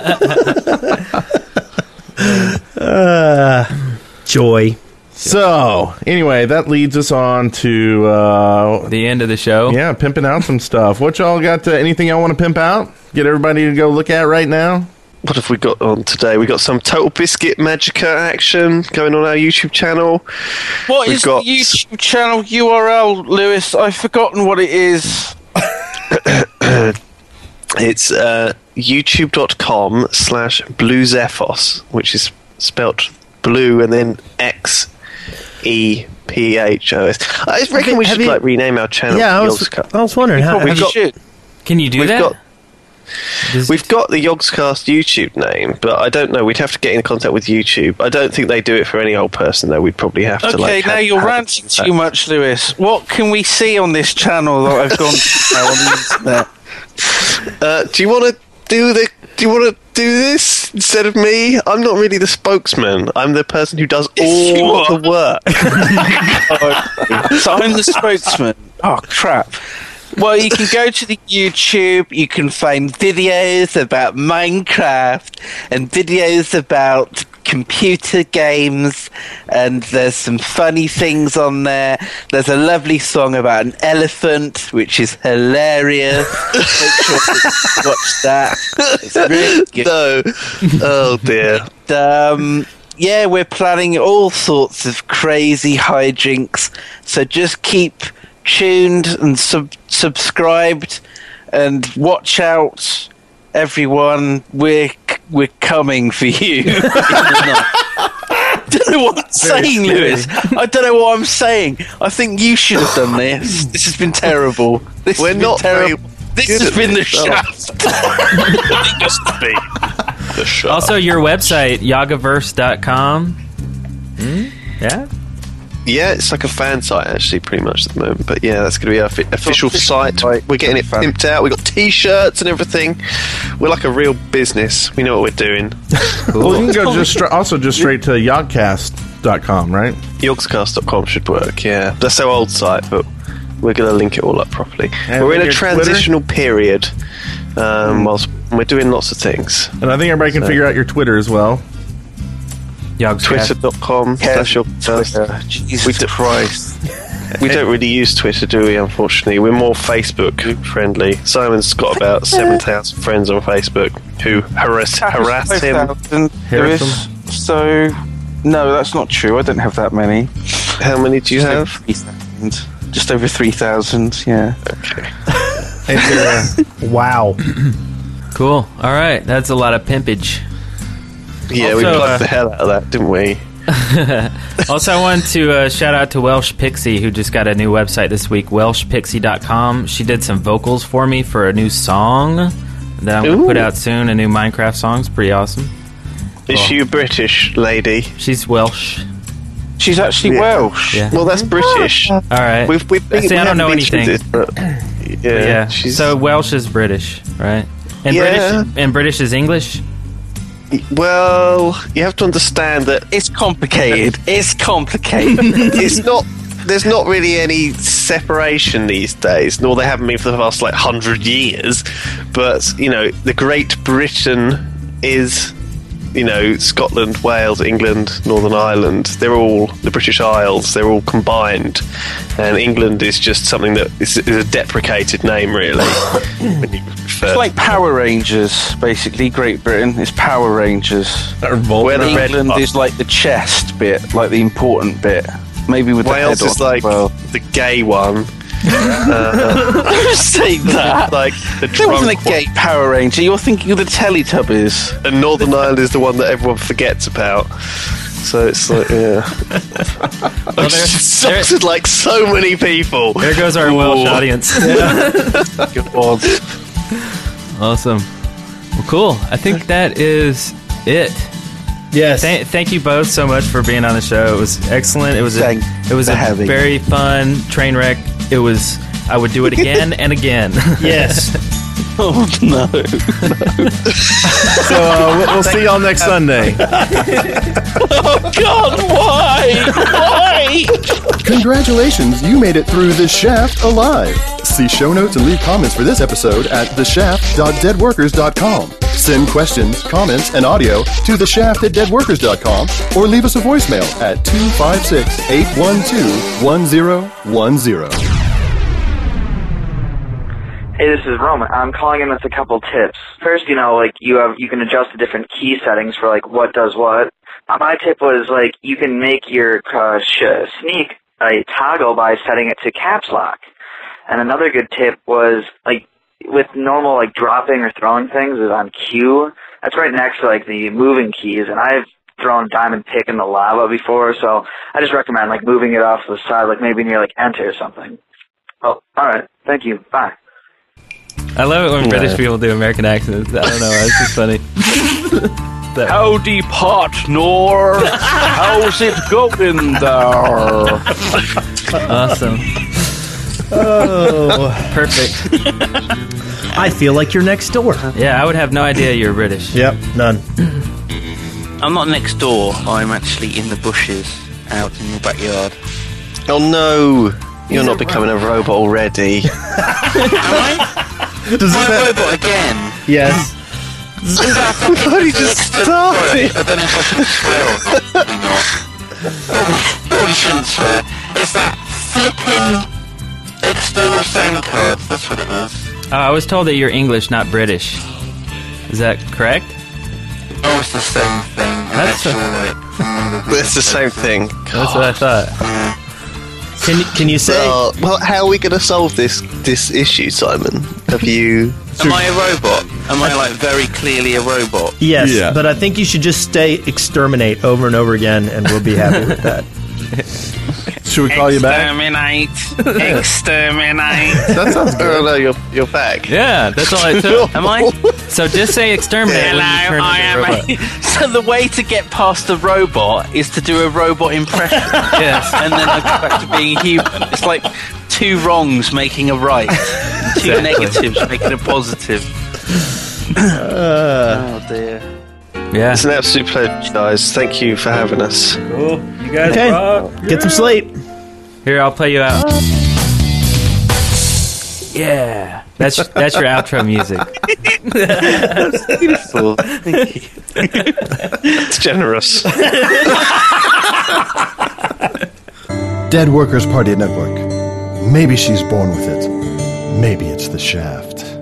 Joy. So, anyway, that leads us on to the end of the show. Yeah, pimping out some stuff. What y'all got? Anything y'all want to pimp out? Get everybody to go look at right now? What have we got on today? We got some Total Biscuit Magica action going on our YouTube channel. What is the YouTube channel URL, Lewis? I've forgotten what it is. It's youtube.com/BlueZephos, which is spelt blue and then XEPHOS. I reckon we should rename our channel. Yeah, I was wondering how. Can you do that? We've got the Yogscast YouTube name, but I don't know. We'd have to get in contact with YouTube. I don't think they do it for any old person, though. We'd probably have to. Okay, now you're ranting too much, Lewis. What can we see on this channel that I've gone to on the internet? Do you want to do this instead of me? I'm not really the spokesman. I'm the person who does all the work. So I'm the spokesman. Oh crap. Well, you can go to the YouTube, you can find videos about Minecraft and videos about computer games, and there's some funny things on there. There's a lovely song about an elephant, which is hilarious. Make sure to watch that. It's really good. No. Oh, dear. Yeah, we're planning all sorts of crazy hijinks, so just keep tuned and subscribed and watch out, everyone. We're coming for you. I don't know what I'm saying, Lewis. I don't know what I'm saying. I think you should have done this. This has been terrible. This has been terrible. This has been the shaft. It used to be the shaft. Also, your website, yagaverse.com. Yeah? Yeah, it's like a fan site, actually, pretty much at the moment. But yeah, that's going to be our official site. We're getting it pimped out. We've got T-shirts and everything. We're like a real business. We know what we're doing. Well, you can go just straight to yogcast.com, right? Yogscast.com should work, yeah. That's our old site, but we're going to link it all up properly. And we're in a transitional period whilst we're doing lots of things. And I think everybody can figure out your Twitter as well. Twitter.com/Yogscast. Jesus Christ. We don't really use Twitter, do we, unfortunately? We're more Facebook friendly. Simon's got about 7,000 friends on Facebook who harass him. So, no, that's not true. I don't have that many. How many do you have? 3,000. Just over 3,000, yeah. Okay. Wow. Cool. All right. That's a lot of pimpage. Yeah, we plugged the hell out of that, didn't we? Also, I wanted to shout out to Welsh Pixie, who just got a new website this week, welshpixie.com. She did some vocals for me for a new song that I'm going to put out soon, a new Minecraft song. It's pretty awesome. Is she a British lady? She's Welsh. She's actually Welsh. Yeah. Well, that's British. All right. See, I don't know anything. Yeah. So Welsh is British, right? And British is English? Well, you have to understand that it's complicated. It's not. There's not really any separation these days, nor they haven't been for the past 100 years. But the Great Britain is, Scotland, Wales, England, Northern Ireland. They're all the British Isles. They're all combined, and England is just something that is a deprecated name, really. It's like Power Rangers, basically. Great Britain is Power Rangers. Where England is like the chest bit, like the important bit. Maybe with Wales the head is like the gay one. Say that. Like there wasn't a gay Power Ranger. You're thinking of the Teletubbies. And Northern Ireland is the one that everyone forgets about. So it's like, yeah. Well, Insulted like so many people. There goes our Welsh audience. God. Awesome. Well, cool. I think that is it. Yes. Thank you both so much for being on the show. It was excellent. It was a very fun train wreck. I would do it again and again. Yes. Oh no. So we'll see y'all next Sunday. Oh God, why? Congratulations, you made it through The Shaft alive. See show notes and leave comments for this episode at theshaft.deadworkers.com. Send questions, comments, and audio to theshaft@deadworkers.com or leave us a voicemail at 256-812-1010. Hey, this is Roman. I'm calling in with a couple tips. First, you can adjust the different key settings for what does what. My tip was you can make your sneak a toggle by setting it to caps lock. And another good tip was with normal dropping or throwing things is on Q. That's right next to the moving keys, and I've thrown diamond pick in the lava before, so I just recommend moving it off to the side, maybe near enter or something. Oh, all right. Thank you. Bye. I love it when British people do American accents. I don't know. It's just funny. Howdy, partner. How's it going there? Awesome. Oh, perfect. I feel like you're next door. Yeah, I would have no idea you're British. Yep, none. I'm not next door. I'm actually in the bushes out in your backyard. Oh no! You're not becoming a robot already. Am I? Does Am I a robot again? Yes. We've only just started. I don't know if I should swear or not. Probably shouldn't swear. It's that flipping external sound card. That's what it is. I was told that you're English, not British. Is that correct? Oh, it's the same thing. It's the same thing. That's what I thought. Can you say? Well, how are we going to solve this issue, Simon? Have you? Am I a robot? Am I very clearly a robot? Yes, but I think you should just stay exterminate over and over again, and we'll be happy with that. Should we call you back? Exterminate. That sounds good. Oh no, you're back. Yeah, that's all I took. Am I? So just say exterminate. Hello, I am. So the way to get past the robot is to do a robot impression. Yes, and then I go back to being human. It's like two wrongs making a right, two negatives making a positive. Oh dear. Yeah, it's an absolute pleasure, guys. Thank you for having us. Cool. You guys rock. Get some sleep. Here, I'll play you out. Yeah, that's your outro music. That's beautiful. Thank you. It's generous. Dead Workers Party Network. Maybe she's born with it. Maybe it's the Shaft.